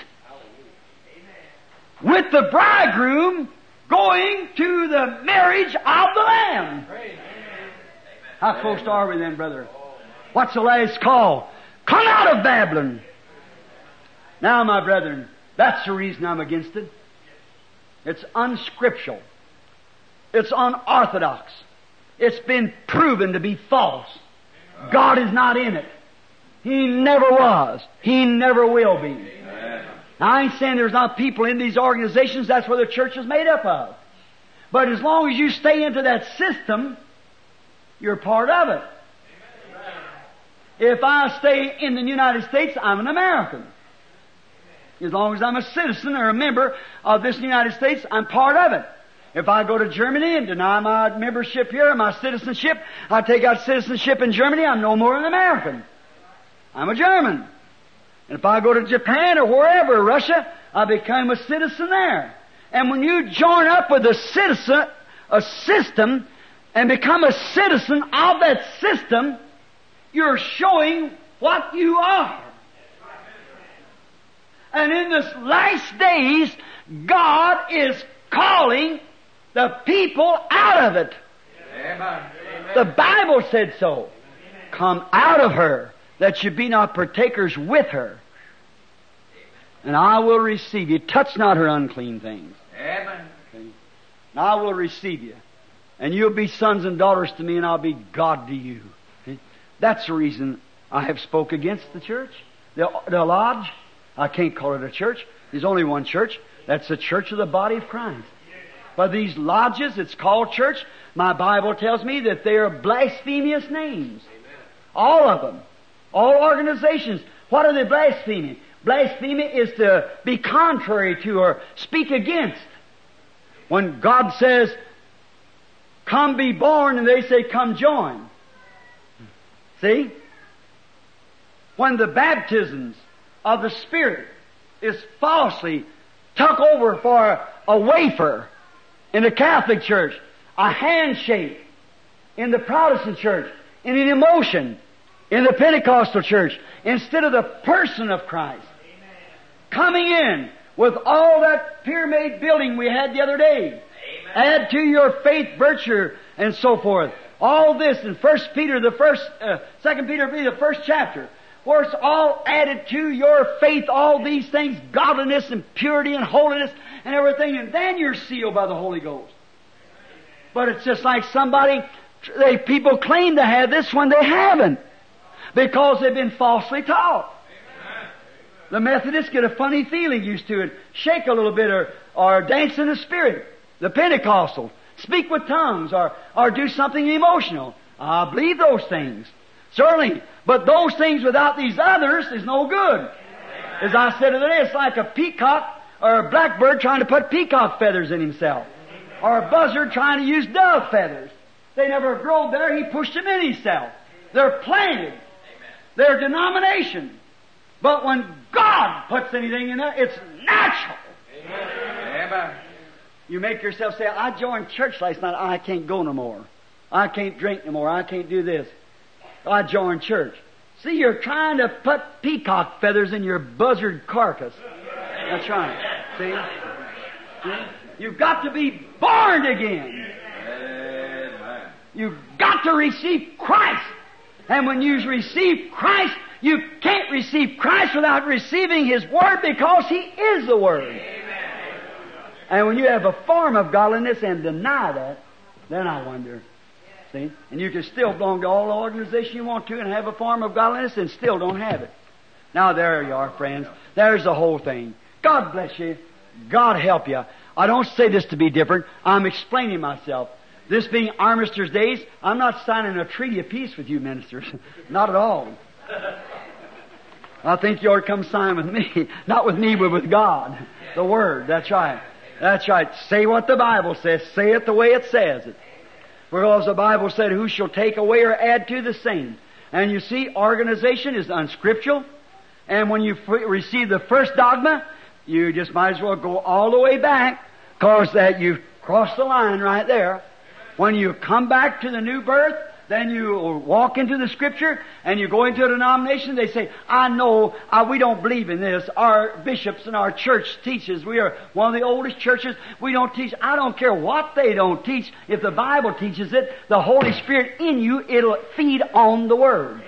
With the bridegroom going to the marriage of the Lamb. How close are we then, brother? What's the last call? Come out of Babylon. Now, my brethren, that's the reason I'm against it. It's unscriptural. It's unorthodox. It's been proven to be false. God is not in it. He never was. He never will be. Now, I ain't saying there's not people in these organizations. That's what the church is made up of. But as long as you stay into that system, you're part of it. If I stay in the United States, I'm an American. As long as I'm a citizen or a member of this United States, I'm part of it. If I go to Germany and deny my membership here and my citizenship, I take out citizenship in Germany, I'm no more an American. I'm a German. And if I go to Japan or wherever, Russia, I become a citizen there. And when you join up with a system, and become a citizen of that system, you're showing what you are. And in this last days, God is calling the people out of it. Amen. The Bible said so. Come out of her, that you be not partakers with her. And I will receive you. Touch not her unclean things. Amen. And I will receive you. And you'll be sons and daughters to me, and I'll be God to you. That's the reason I have spoke against the church. The lodge. I can't call it a church. There's only one church. That's the church of the body of Christ. But these lodges, it's called church. My Bible tells me that they are blasphemous names. All of them. All organizations. What are they blaspheming? Blasphemy is to be contrary to or speak against. When God says, come be born, and they say, come join. See? When the baptisms of the Spirit is falsely tucked over for a wafer in the Catholic Church, a handshake in the Protestant Church, in an emotion in the Pentecostal Church, instead of the person of Christ. Coming in with all that pyramid building we had the other day. Add to your faith virtue and so forth. All this in 2 Peter, the first chapter, where it's all added to your faith, all these things, godliness and purity and holiness and everything, and then you're sealed by the Holy Ghost. But it's just like people claim to have this when they haven't, because they've been falsely taught. The Methodists get a funny feeling used to it, shake a little bit or dance in the Spirit. The Pentecostals speak with tongues or do something emotional. I believe those things. Certainly. But those things without these others is no good. As I said the other day, it's like a peacock or a blackbird trying to put peacock feathers in himself. Or a buzzard trying to use dove feathers. They never grow there. He pushed them in himself. They're planted. They're denomination. But when God puts anything in there, it's natural. Amen. You make yourself say, I joined church last night. I can't go no more. I can't drink no more. I can't do this. I join church. See, you're trying to put peacock feathers in your buzzard carcass. That's right. See? You've got to be born again. Amen. You've got to receive Christ. And when you receive Christ, you can't receive Christ without receiving His Word, because He is the Word. Amen. And when you have a form of godliness and deny that, then I wonder. See? And you can still belong to all the organization you want to and have a form of godliness and still don't have it. Now there you are, friends. There's the whole thing. God bless you. God help you. I don't say this to be different. I'm explaining myself. This being Armistice Days, I'm not signing a treaty of peace with you ministers. Not at all. I think you ought to come sign with me. Not with me, but with God. The Word. That's right. That's right. Say what the Bible says. Say it the way it says it. Because the Bible said, who shall take away or add to the same? And you see, organization is unscriptural. And when you receive the first dogma, you just might as well go all the way back, because that you've crossed the line right there. When you come back to the new birth, then you walk into the Scripture, and you go into a denomination, they say, I know, we don't believe in this. Our bishops and our church teaches. We are one of the oldest churches. We don't teach. I don't care what they don't teach. If the Bible teaches it, the Holy Spirit in you, it'll feed on the Word.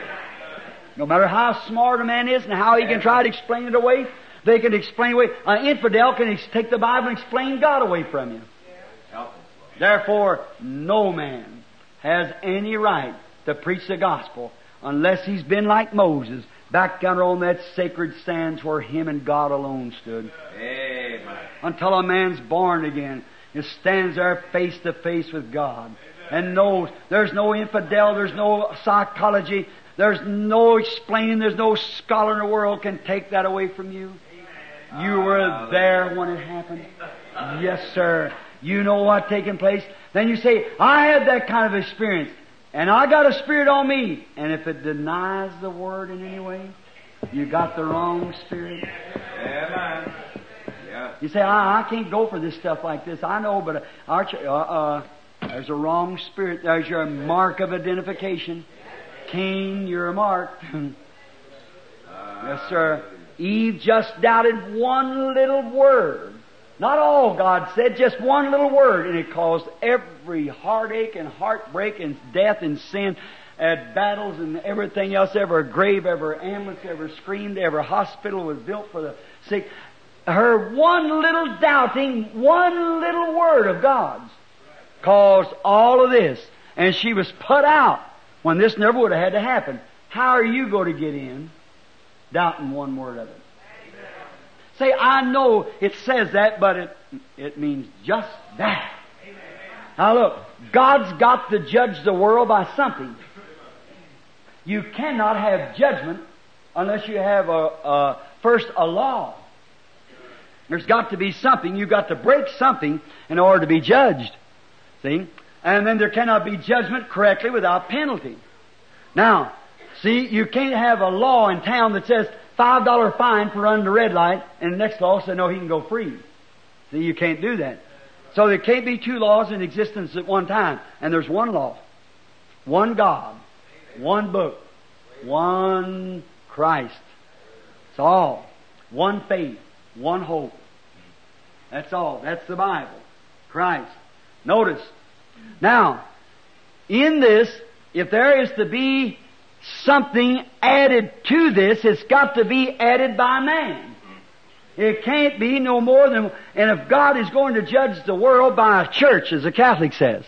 No matter how smart a man is and how he can try to explain it away, they can explain away. An infidel can take the Bible and explain God away from you. Therefore, no man has any right to preach the gospel unless he's been like Moses, back down on that sacred sands where him and God alone stood. Amen. Until a man's born again and stands there face to face with God and knows there's no infidel, there's no psychology, there's no explaining, there's no scholar in the world can take that away from you. You were there when it happened. Yes, sir. You know what's taking place. Then you say, I had that kind of experience, and I got a spirit on me. And if it denies the Word in any way, you got the wrong spirit. Amen. Yeah. You say, I can't go for this stuff like this. I know, but there's a wrong spirit. There's your mark of identification. Cain, you're marked. Yes, sir. Eve just doubted one little word. Not all, God said, just one little word, and it caused every heartache and heartbreak and death and sin and battles and everything else. Every grave, every ambulance, every screamed, every hospital was built for the sick. Her one little doubting, one little word of God's caused all of this, and she was put out when this never would have had to happen. How are you going to get in doubting one word of it? Say, I know it says that, but it means just that. Now look, God's got to judge the world by something. You cannot have judgment unless you have first a law. There's got to be something. You've got to break something in order to be judged. See? And then there cannot be judgment correctly without penalty. Now, see, you can't have a law in town that says $5 fine for running the red light, and the next law says, no, he can go free. See, you can't do that. So there can't be two laws in existence at one time. And there's one law, one God, one book, one Christ. It's all. One faith, one hope. That's all. That's the Bible. Christ. Notice. Now, in this, if there is to be something added to this, it's got to be added by man. It can't be no more than... And if God is going to judge the world by a church, as the Catholic says,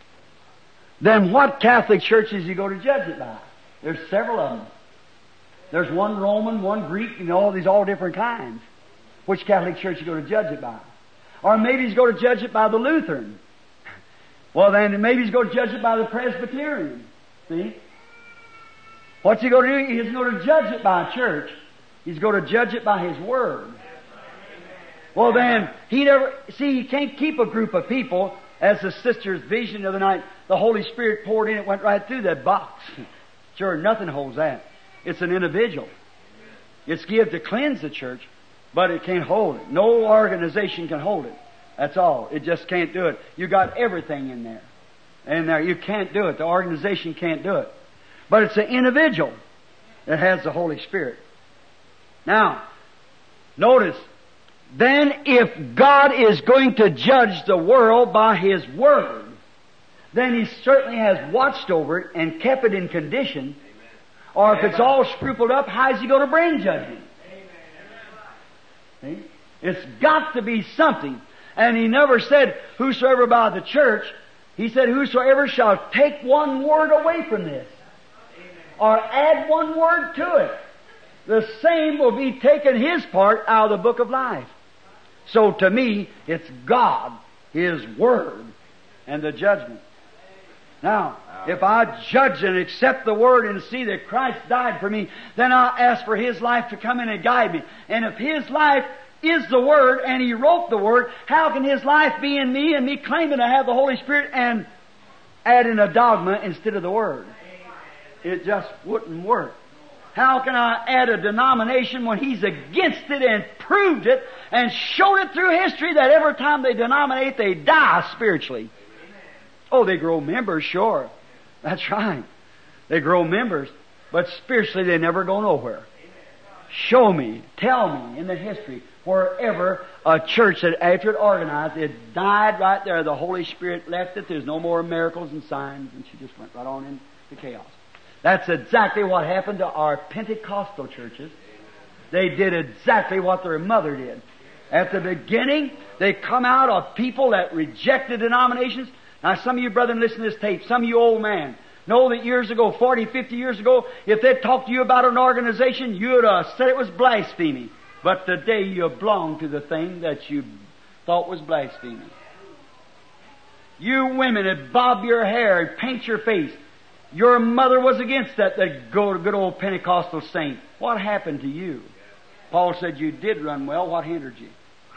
then what Catholic church is He going to judge it by? There's several of them. There's one Roman, one Greek, all different kinds. Which Catholic church is He going to judge it by? Or maybe He's going to judge it by the Lutheran. Well, then maybe He's going to judge it by the Presbyterian. See? What's He going to do? He's going to judge it by a church. He's going to judge it by His Word. Well then, He can't keep a group of people, as the sister's vision the other night, the Holy Spirit poured in, it went right through that box. Sure, nothing holds that. It's an individual. It's given to cleanse the church, but it can't hold it. No organization can hold it. That's all. It just can't do it. You got everything in there. And there, you can't do it. The organization can't do it. But it's an individual that has the Holy Spirit. Now, notice, then if God is going to judge the world by His Word, then He certainly has watched over it and kept it in condition. Or if it's all scrupled up, how is He going to bring judgment? See? It's got to be something. And He never said, whosoever by the church. He said, whosoever shall take one word away from this, or add one word to it, the same will be taken his part out of the book of life. So to me, it's God, His Word, and the judgment. Now, if I judge and accept the Word and see that Christ died for me, then I'll ask for His life to come in and guide me. And if His life is the Word, and He wrote the Word, how can His life be in me and me claiming to have the Holy Spirit and add in a dogma instead of the Word? It just wouldn't work. How can I add a denomination when He's against it and proved it and showed it through history that every time they denominate, they die spiritually? Oh, they grow members, sure. That's right. They grow members, but spiritually they never go nowhere. Show me, tell me in the history wherever a church that after it organized, it died right there. The Holy Spirit left it. There's no more miracles and signs, and she just went right on into chaos. That's exactly what happened to our Pentecostal churches. They did exactly what their mother did. At the beginning, they come out of people that rejected denominations. Now, some of you brethren listen to this tape. Some of you old man know that years ago, 40, 50 years ago, if they'd talked to you about an organization, you'd have said it was blasphemy. But today you belong to the thing that you thought was blasphemy. You women that bob your hair and paint your face, your mother was against that good old Pentecostal saint. What happened to you? Paul said you did run well. What hindered you?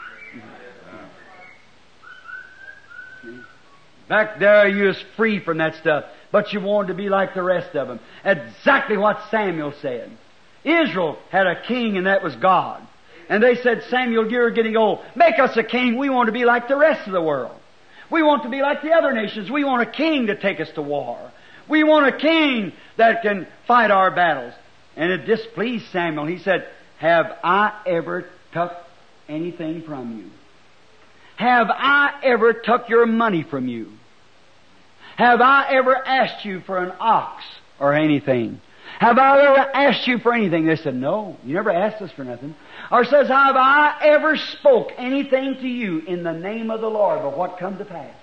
Back there you was free from that stuff, but you wanted to be like the rest of them. Exactly what Samuel said. Israel had a king, and that was God. And they said, Samuel, you're getting old. Make us a king. We want to be like the rest of the world. We want to be like the other nations. We want a king to take us to war. We want a king that can fight our battles. And it displeased Samuel. He said, have I ever took anything from you? Have I ever took your money from you? Have I ever asked you for an ox or anything? Have I ever asked you for anything? They said, no, you never asked us for nothing. Or says, have I ever spoke anything to you in the name of the Lord, but what come to pass?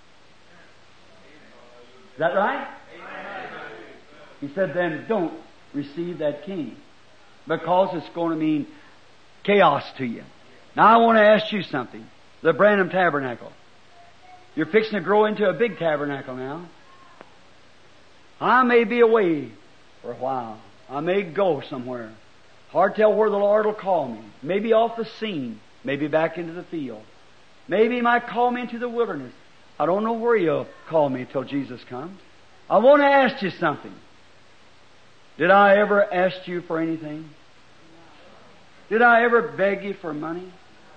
Is that right? He said, then don't receive that king, because it's going to mean chaos to you. Now I want to ask you something. The Branham Tabernacle. You're fixing to grow into a big tabernacle now. I may be away for a while. I may go somewhere. Hard to tell where the Lord will call me. Maybe off the scene. Maybe back into the field. Maybe He might call me into the wilderness. I don't know where He'll call me till Jesus comes. I want to ask you something. Did I ever ask you for anything? Did I ever beg you for money?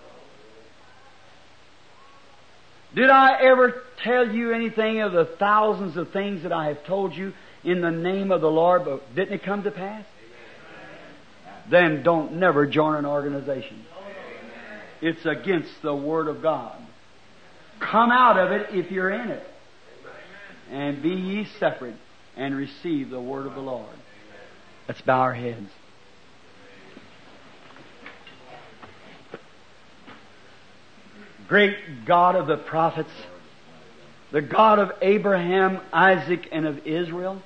Did I ever tell you anything of the thousands of things that I have told you in the name of the Lord, but didn't it come to pass? Then don't never join an organization. It's against the Word of God. Come out of it if you're in it. And be ye separate and receive the Word of the Lord. Let's bow our heads. Great God of the prophets, the God of Abraham, Isaac, and of Israel,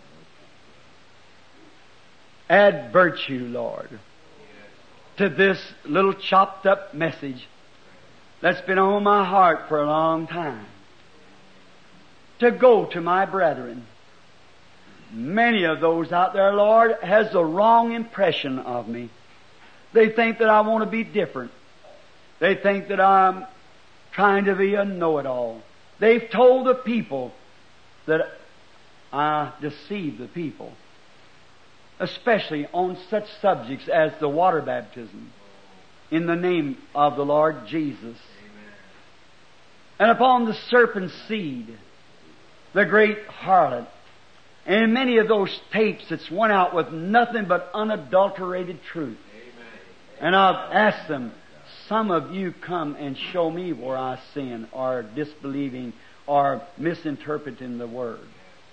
add virtue, Lord, to this little chopped up message that's been on my heart for a long time. To go to my brethren. Many of those out there, Lord, has the wrong impression of me. They think that I want to be different. They think that I'm trying to be a know-it-all. They've told the people that I deceive the people, especially on such subjects as the water baptism in the name of the Lord Jesus. And upon the serpent's seed, the great harlot. And many of those tapes that's went out with nothing but unadulterated truth. Amen. And I've asked them, some of you come and show me where I sin or disbelieving or misinterpreting the Word.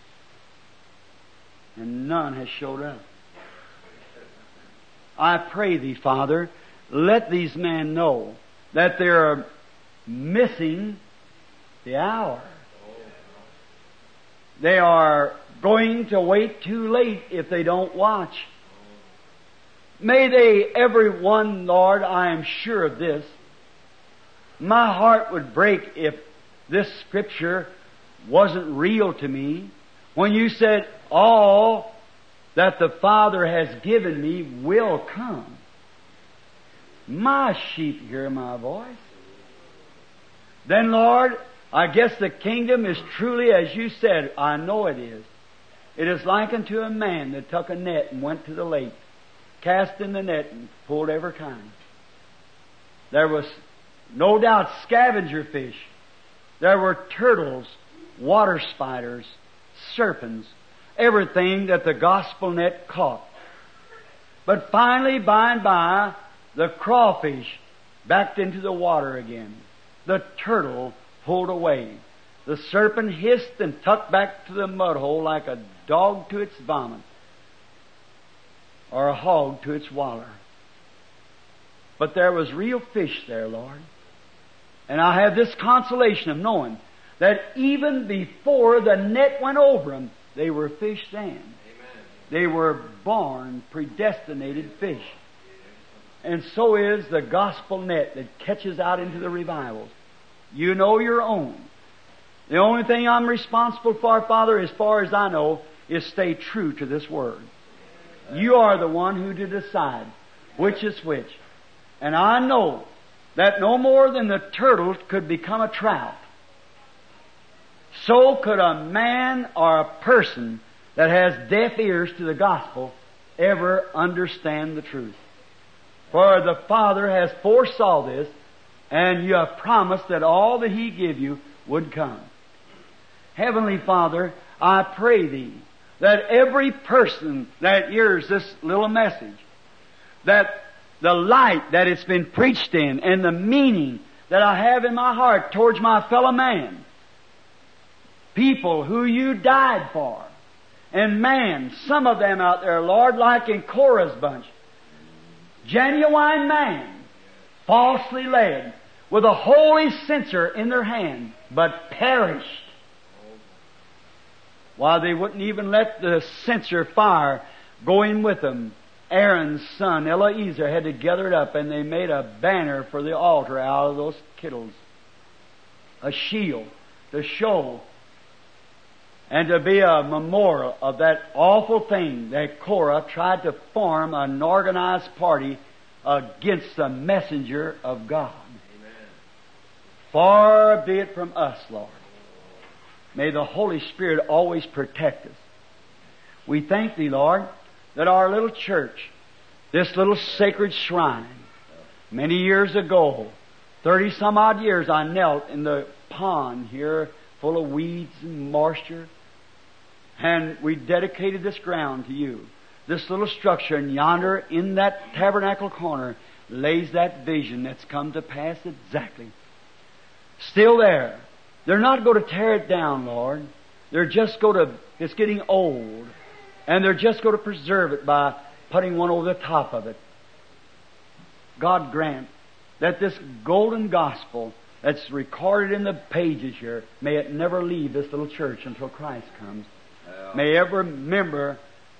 And none has showed up. I pray Thee, Father, let these men know that they're missing the hour. They are going to wait too late if they don't watch. May they, every one, Lord, I am sure of this. My heart would break if this Scripture wasn't real to me. When you said, all that the Father has given me will come. My sheep hear my voice. Then, Lord, I guess the kingdom is truly as you said. I know it is. It is like unto a man that took a net and went to the lake, cast in the net and pulled every kind. There was no doubt scavenger fish. There were turtles, water spiders, serpents, everything that the gospel net caught. But finally, by and by, the crawfish backed into the water again. The turtle pulled away. The serpent hissed and tucked back to the mud hole like a dog to its vomit, or a hog to its waller. But there was real fish there, Lord. And I have this consolation of knowing that even before the net went over them, they were fish then. Amen. They were born, predestinated fish. And so is the gospel net that catches out into the revivals. You know your own. The only thing I'm responsible for, Father, as far as I know, is stay true to this Word. You are the one who to decide which is which. And I know that no more than the turtle could become a trout, so could a man or a person that has deaf ears to the gospel ever understand the truth. For the Father has foresaw this, and you have promised that all that He give you would come. Heavenly Father, I pray Thee that every person that hears this little message, that the light that it's been preached in and the meaning that I have in my heart towards my fellow man, people who You died for, and man, some of them out there, Lord, like in Korah's bunch, genuine man, falsely led, with a holy censer in their hand, but perished. Why, they wouldn't even let the censer fire go in with them. Aaron's son, Eleazar, had to gather it up, and they made a banner for the altar out of those kittles. A shield to show and to be a memorial of that awful thing that Korah tried to form an organized party against the messenger of God. Amen. Far be it from us, Lord. May the Holy Spirit always protect us. We thank Thee, Lord, that our little church, this little sacred shrine, many years ago, 30-some-odd years, I knelt in the pond here full of weeds and moisture, and we dedicated this ground to You. This little structure, and yonder in that tabernacle corner lays that vision that's come to pass exactly. Still there. They're not going to tear it down, Lord. They're just going to, it's getting old, and they're just going to preserve it by putting one over the top of it. God grant that this golden gospel that's recorded in the pages here, may it never leave this little church until Christ comes. May every member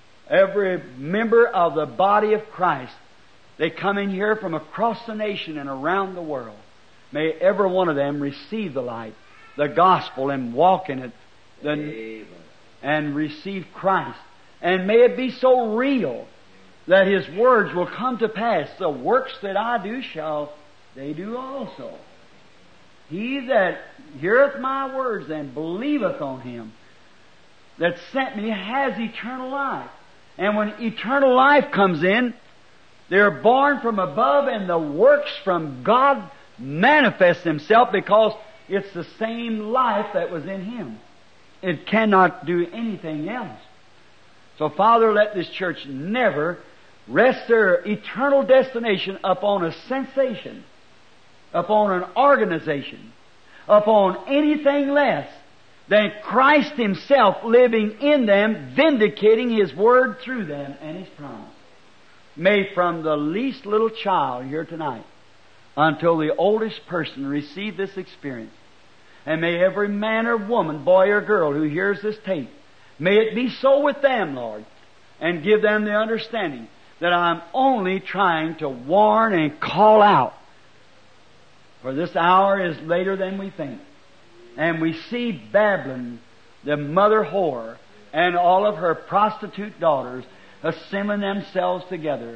of the body of Christ, they come in here from across the nation and around the world, may every one of them receive the light, the gospel, and walk in it, and receive Christ. And may it be so real that His words will come to pass. The works that I do shall they do also. He that heareth my words and believeth on Him that sent me has eternal life. And when eternal life comes in, they're born from above, and the works from God manifest themselves because it's the same life that was in Him. It cannot do anything else. So, Father, let this church never rest their eternal destination upon a sensation, upon an organization, upon anything less than Christ Himself living in them, vindicating His Word through them and His promise. May from the least little child here tonight until the oldest person receive this experience. And may every man or woman, boy or girl who hears this tape, may it be so with them, Lord, and give them the understanding that I'm only trying to warn and call out. For this hour is later than we think. And we see Babylon, the mother whore, and all of her prostitute daughters assembling themselves together.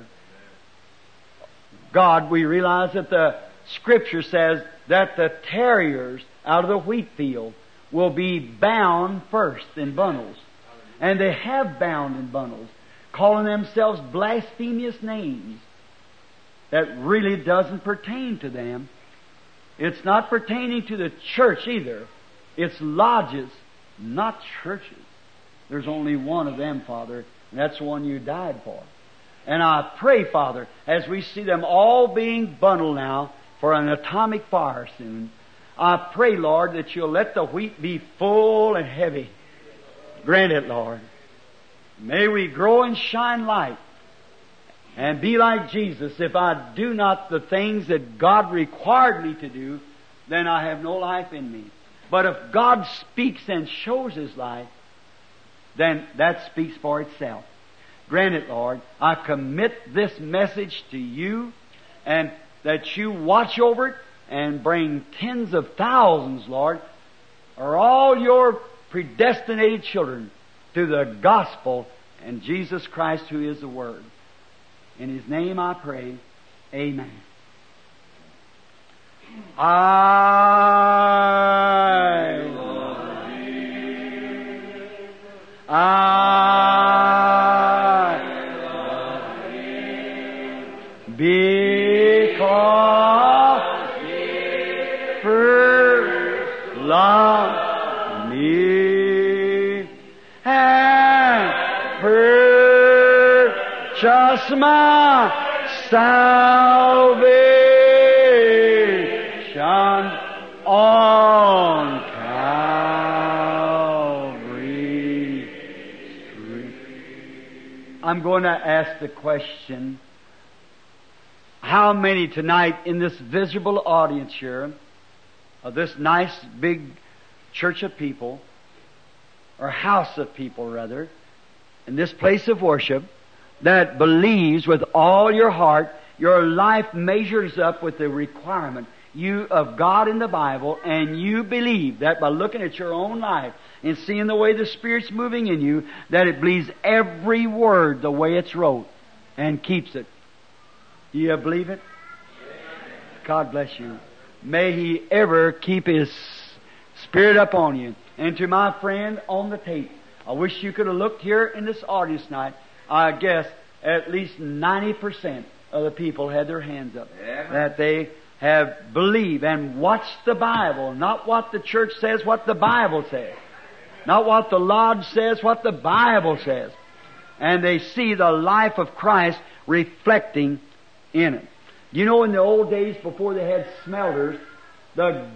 God, we realize that the Scripture says that the terriers out of the wheat field will be bound first in bundles. And they have bound in bundles, calling themselves blasphemous names that really doesn't pertain to them. It's not pertaining to the church either. It's lodges, not churches. There's only one of them, Father, and that's the one You died for. And I pray, Father, as we see them all being bundled now for an atomic fire soon, I pray, Lord, that You'll let the wheat be full and heavy. Grant it, Lord. May we grow and shine light and be like Jesus. If I do not the things that God required me to do, then I have no life in me. But if God speaks and shows His life, then that speaks for itself. Grant it, Lord. I commit this message to You, and that You watch over it and bring tens of thousands, Lord, or all Your predestinated children to the gospel and Jesus Christ, who is the Word. In His name I pray. Amen. Because first loved me and purchased my salvation on Calvary Street. I'm going to ask the question, how many tonight in this visible audience here of this nice big church of people, or house of people rather, in this place of worship, that believes with all your heart, your life measures up with the requirement of God in the Bible, and you believe that by looking at your own life and seeing the way the Spirit's moving in you, that it believes every word the way it's wrote and keeps it. Do you believe it? God bless you. May He ever keep His Spirit upon you. And to my friend on the tape, I wish you could have looked here in this audience tonight. I guess at least 90% of the people had their hands up. Yeah. That they have believed and watched the Bible, not what the church says, what the Bible says. Not what the Lodge says, what the Bible says. And they see the life of Christ reflecting in it. You know, in the old days before they had smelters, the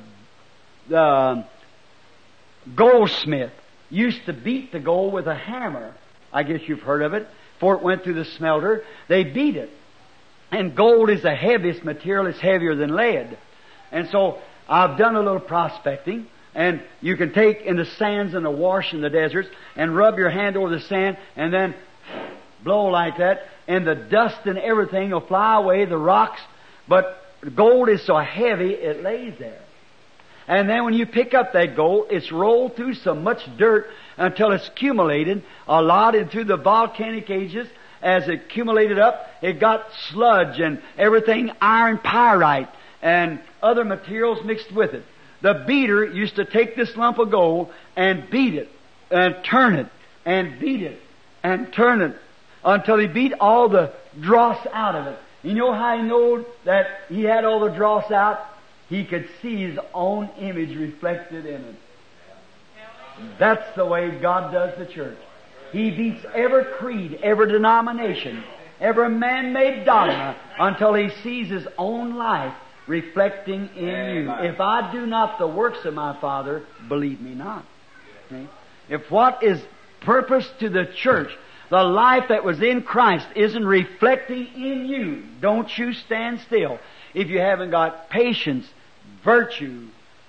goldsmith used to beat the gold with a hammer. I guess you've heard of it. Before it went through the smelter, they beat it. And gold is the heaviest material. It's heavier than lead. And so I've done a little prospecting, and you can take in the sands and the wash in the deserts and rub your hand over the sand and then blow like that, and the dust and everything will fly away, the rocks, but gold is so heavy it lays there. And then when you pick up that gold, it's rolled through so much dirt until it's accumulated a lot into the volcanic ages. As it accumulated up, it got sludge and everything, iron pyrite and other materials mixed with it. The beater used to take this lump of gold and beat it and turn it and beat it and turn it until he beat all the dross out of it. You know how he knew that he had all the dross out? He could see his own image reflected in it. That's the way God does the church. He beats every creed, every denomination, every man-made dogma until He sees His own life reflecting in you. If I do not the works of my Father, believe me not. Okay? If what is purpose to the church, the life that was in Christ, isn't reflecting in you, don't you stand still. If you haven't got patience, virtue,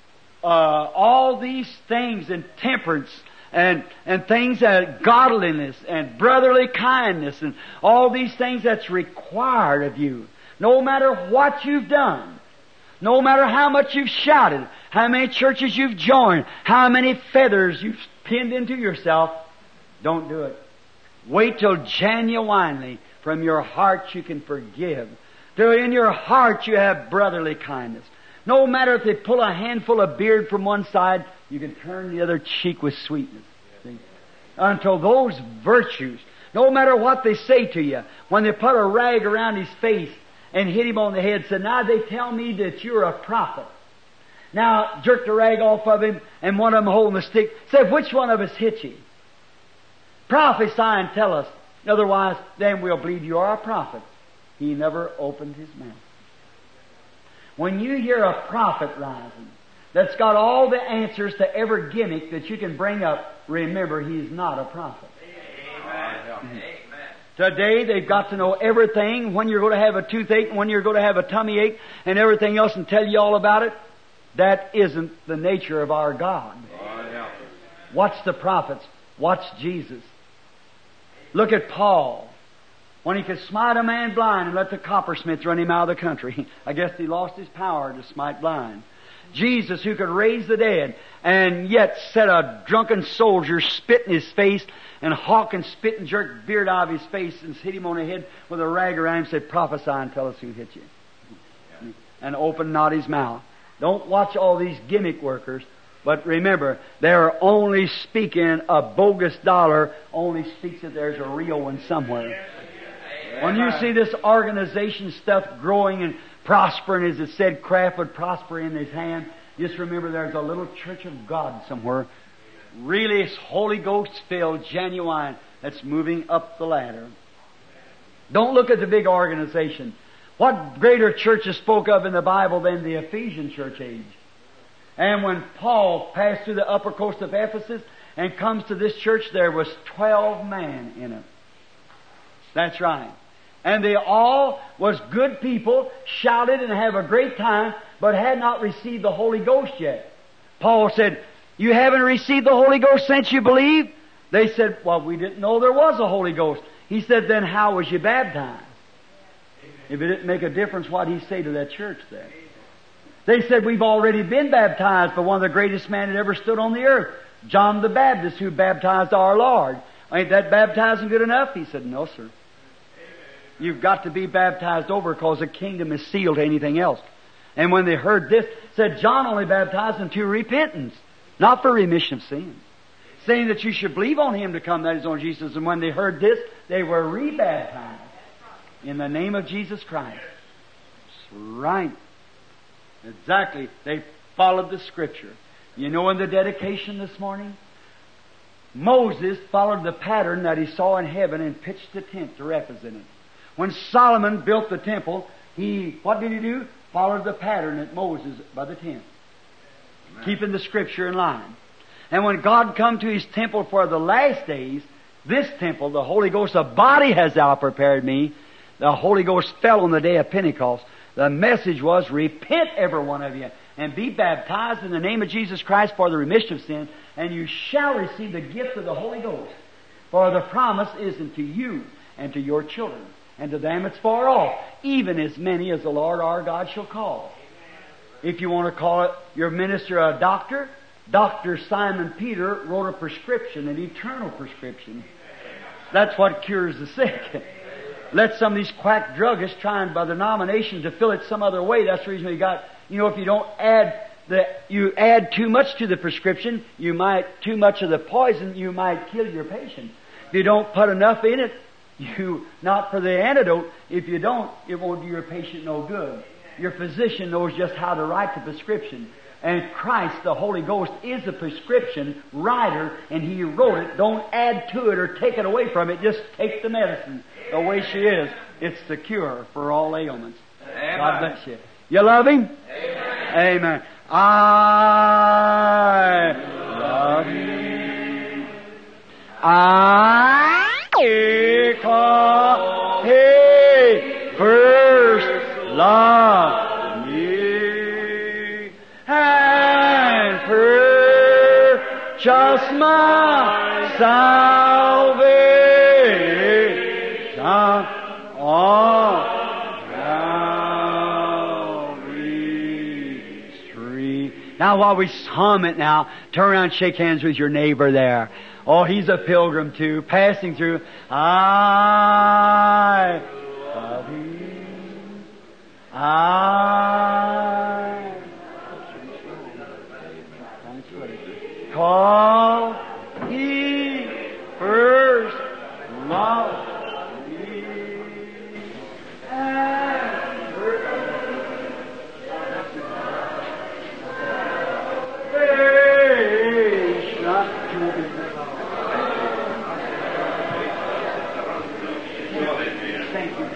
all these things, and temperance, and things that godliness and brotherly kindness, and all these things that's required of you, no matter what you've done, no matter how much you've shouted, how many churches you've joined, how many feathers you've pinned into yourself, don't do it. Wait till genuinely from your heart you can forgive. Till in your heart you have brotherly kindness. No matter if they pull a handful of beard from one side, you can turn the other cheek with sweetness. See? Until those virtues, no matter what they say to you, when they put a rag around his face and hit him on the head, said, now they tell me that you're a prophet. Now, jerk the rag off of him, and one of them holding the stick, said, which one of us hit you? Prophesy and tell us. Otherwise, then we'll believe you are a prophet. He never opened his mouth. When you hear a prophet rising that's got all the answers to every gimmick that you can bring up, remember he's not a prophet. Amen. Today they've got to know everything, when you're going to have a toothache and when you're going to have a tummy ache and everything else, and tell you all about it. That isn't the nature of our God. Watch the prophets. Watch Jesus. Look at Paul. When he could smite a man blind and let the coppersmith run him out of the country. I guess he lost his power to smite blind. Jesus, who could raise the dead, and yet set a drunken soldier spit in his face, and hawk and spit and jerk beard out of his face, and hit him on the head with a rag around him, and said, prophesy and tell us who hit you. And open not his mouth. Don't watch all these gimmick workers, but remember, they're only speaking a bogus dollar, only speaks that there's a real one somewhere. When you see this organization stuff growing and prospering, as it said, Kraft would prosper in his hand, just remember there's a little church of God somewhere, really Holy Ghost filled, genuine, that's moving up the ladder. Don't look at the big organization. What greater church is spoke of in the Bible than the Ephesian church age? And when Paul passed through the upper coast of Ephesus and comes to this church, there was 12 men in it. That's right. And they all was good people, shouted and have a great time, but had not received the Holy Ghost yet. Paul said, you haven't received the Holy Ghost since you believed? They said, well, we didn't know there was a Holy Ghost. He said, then how was you baptized? If it didn't make a difference, what did he say to that church there? They said, we've already been baptized by one of the greatest men that ever stood on the earth, John the Baptist, who baptized our Lord. Ain't that baptizing good enough? He said, no, sir. You've got to be baptized over, because the kingdom is sealed to anything else. And when they heard this, said John only baptized unto repentance, not for remission of sins, saying that you should believe on Him to come, that is on Jesus. And when they heard this, they were rebaptized in the name of Jesus Christ. That's right. Exactly. They followed the Scripture. You know, in the dedication this morning, Moses followed the pattern that he saw in heaven and pitched the tent to represent it. When Solomon built the temple, what did he do? Followed the pattern at Moses by the tent. Amen. Keeping the Scripture in line. And when God come to His temple for the last days, this temple, the Holy Ghost, a body has thou prepared me. The Holy Ghost fell on the day of Pentecost. The message was, repent every one of you, and be baptized in the name of Jesus Christ for the remission of sin, and you shall receive the gift of the Holy Ghost. For the promise is unto you and to your children, and to them it's far off, even as many as the Lord our God shall call. If you want to call it your minister a doctor, Dr. Simon Peter wrote a prescription, an eternal prescription. That's what cures the sick. Let some of these quack druggists trying by the denomination to fill it some other way. That's the reason we got, if you don't you add too much to the prescription, too much of the poison, you might kill your patient. If you don't put enough in it, not for the antidote, if you don't, it won't do your patient no good. Your physician knows just how to write the prescription. And Christ, the Holy Ghost, is the prescription writer, and He wrote it. Don't add to it or take it away from it. Just take the medicine the way she is. It's the cure for all ailments. Amen. God bless you. You love Him? Amen. Amen. I love you. Because He first loved me and purchased my salvation on Calvary's tree. Now, while we hum it now, turn around and shake hands with your neighbor there. Oh, he's a pilgrim too, passing through. I love you. Call He first loved me and thank you,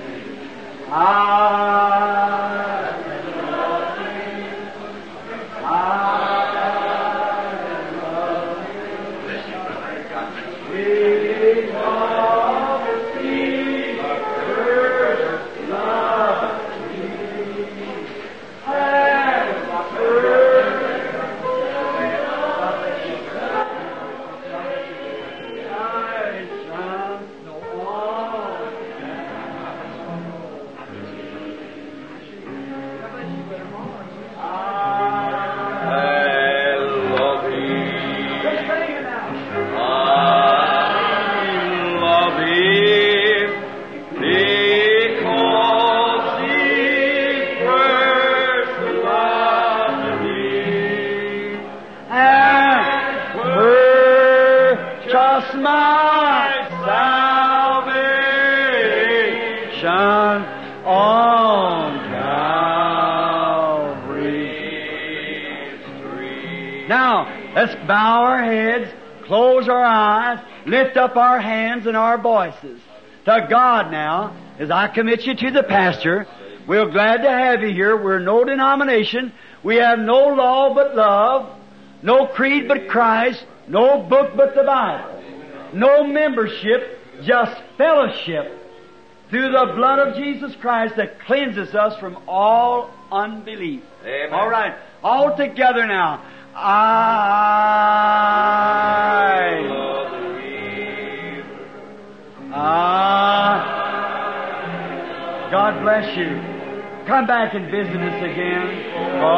let's bow our heads, close our eyes, lift up our hands and our voices to God now. As I commit you to the pastor, we're glad to have you here. We're no denomination. We have no law but love, no creed but Christ, no book but the Bible, no membership, just fellowship through the blood of Jesus Christ that cleanses us from all unbelief. Amen. All right, all together now. God bless you. Come back and visit us again.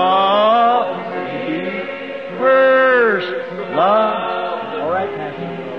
Oh, He first love. All right, Pastor.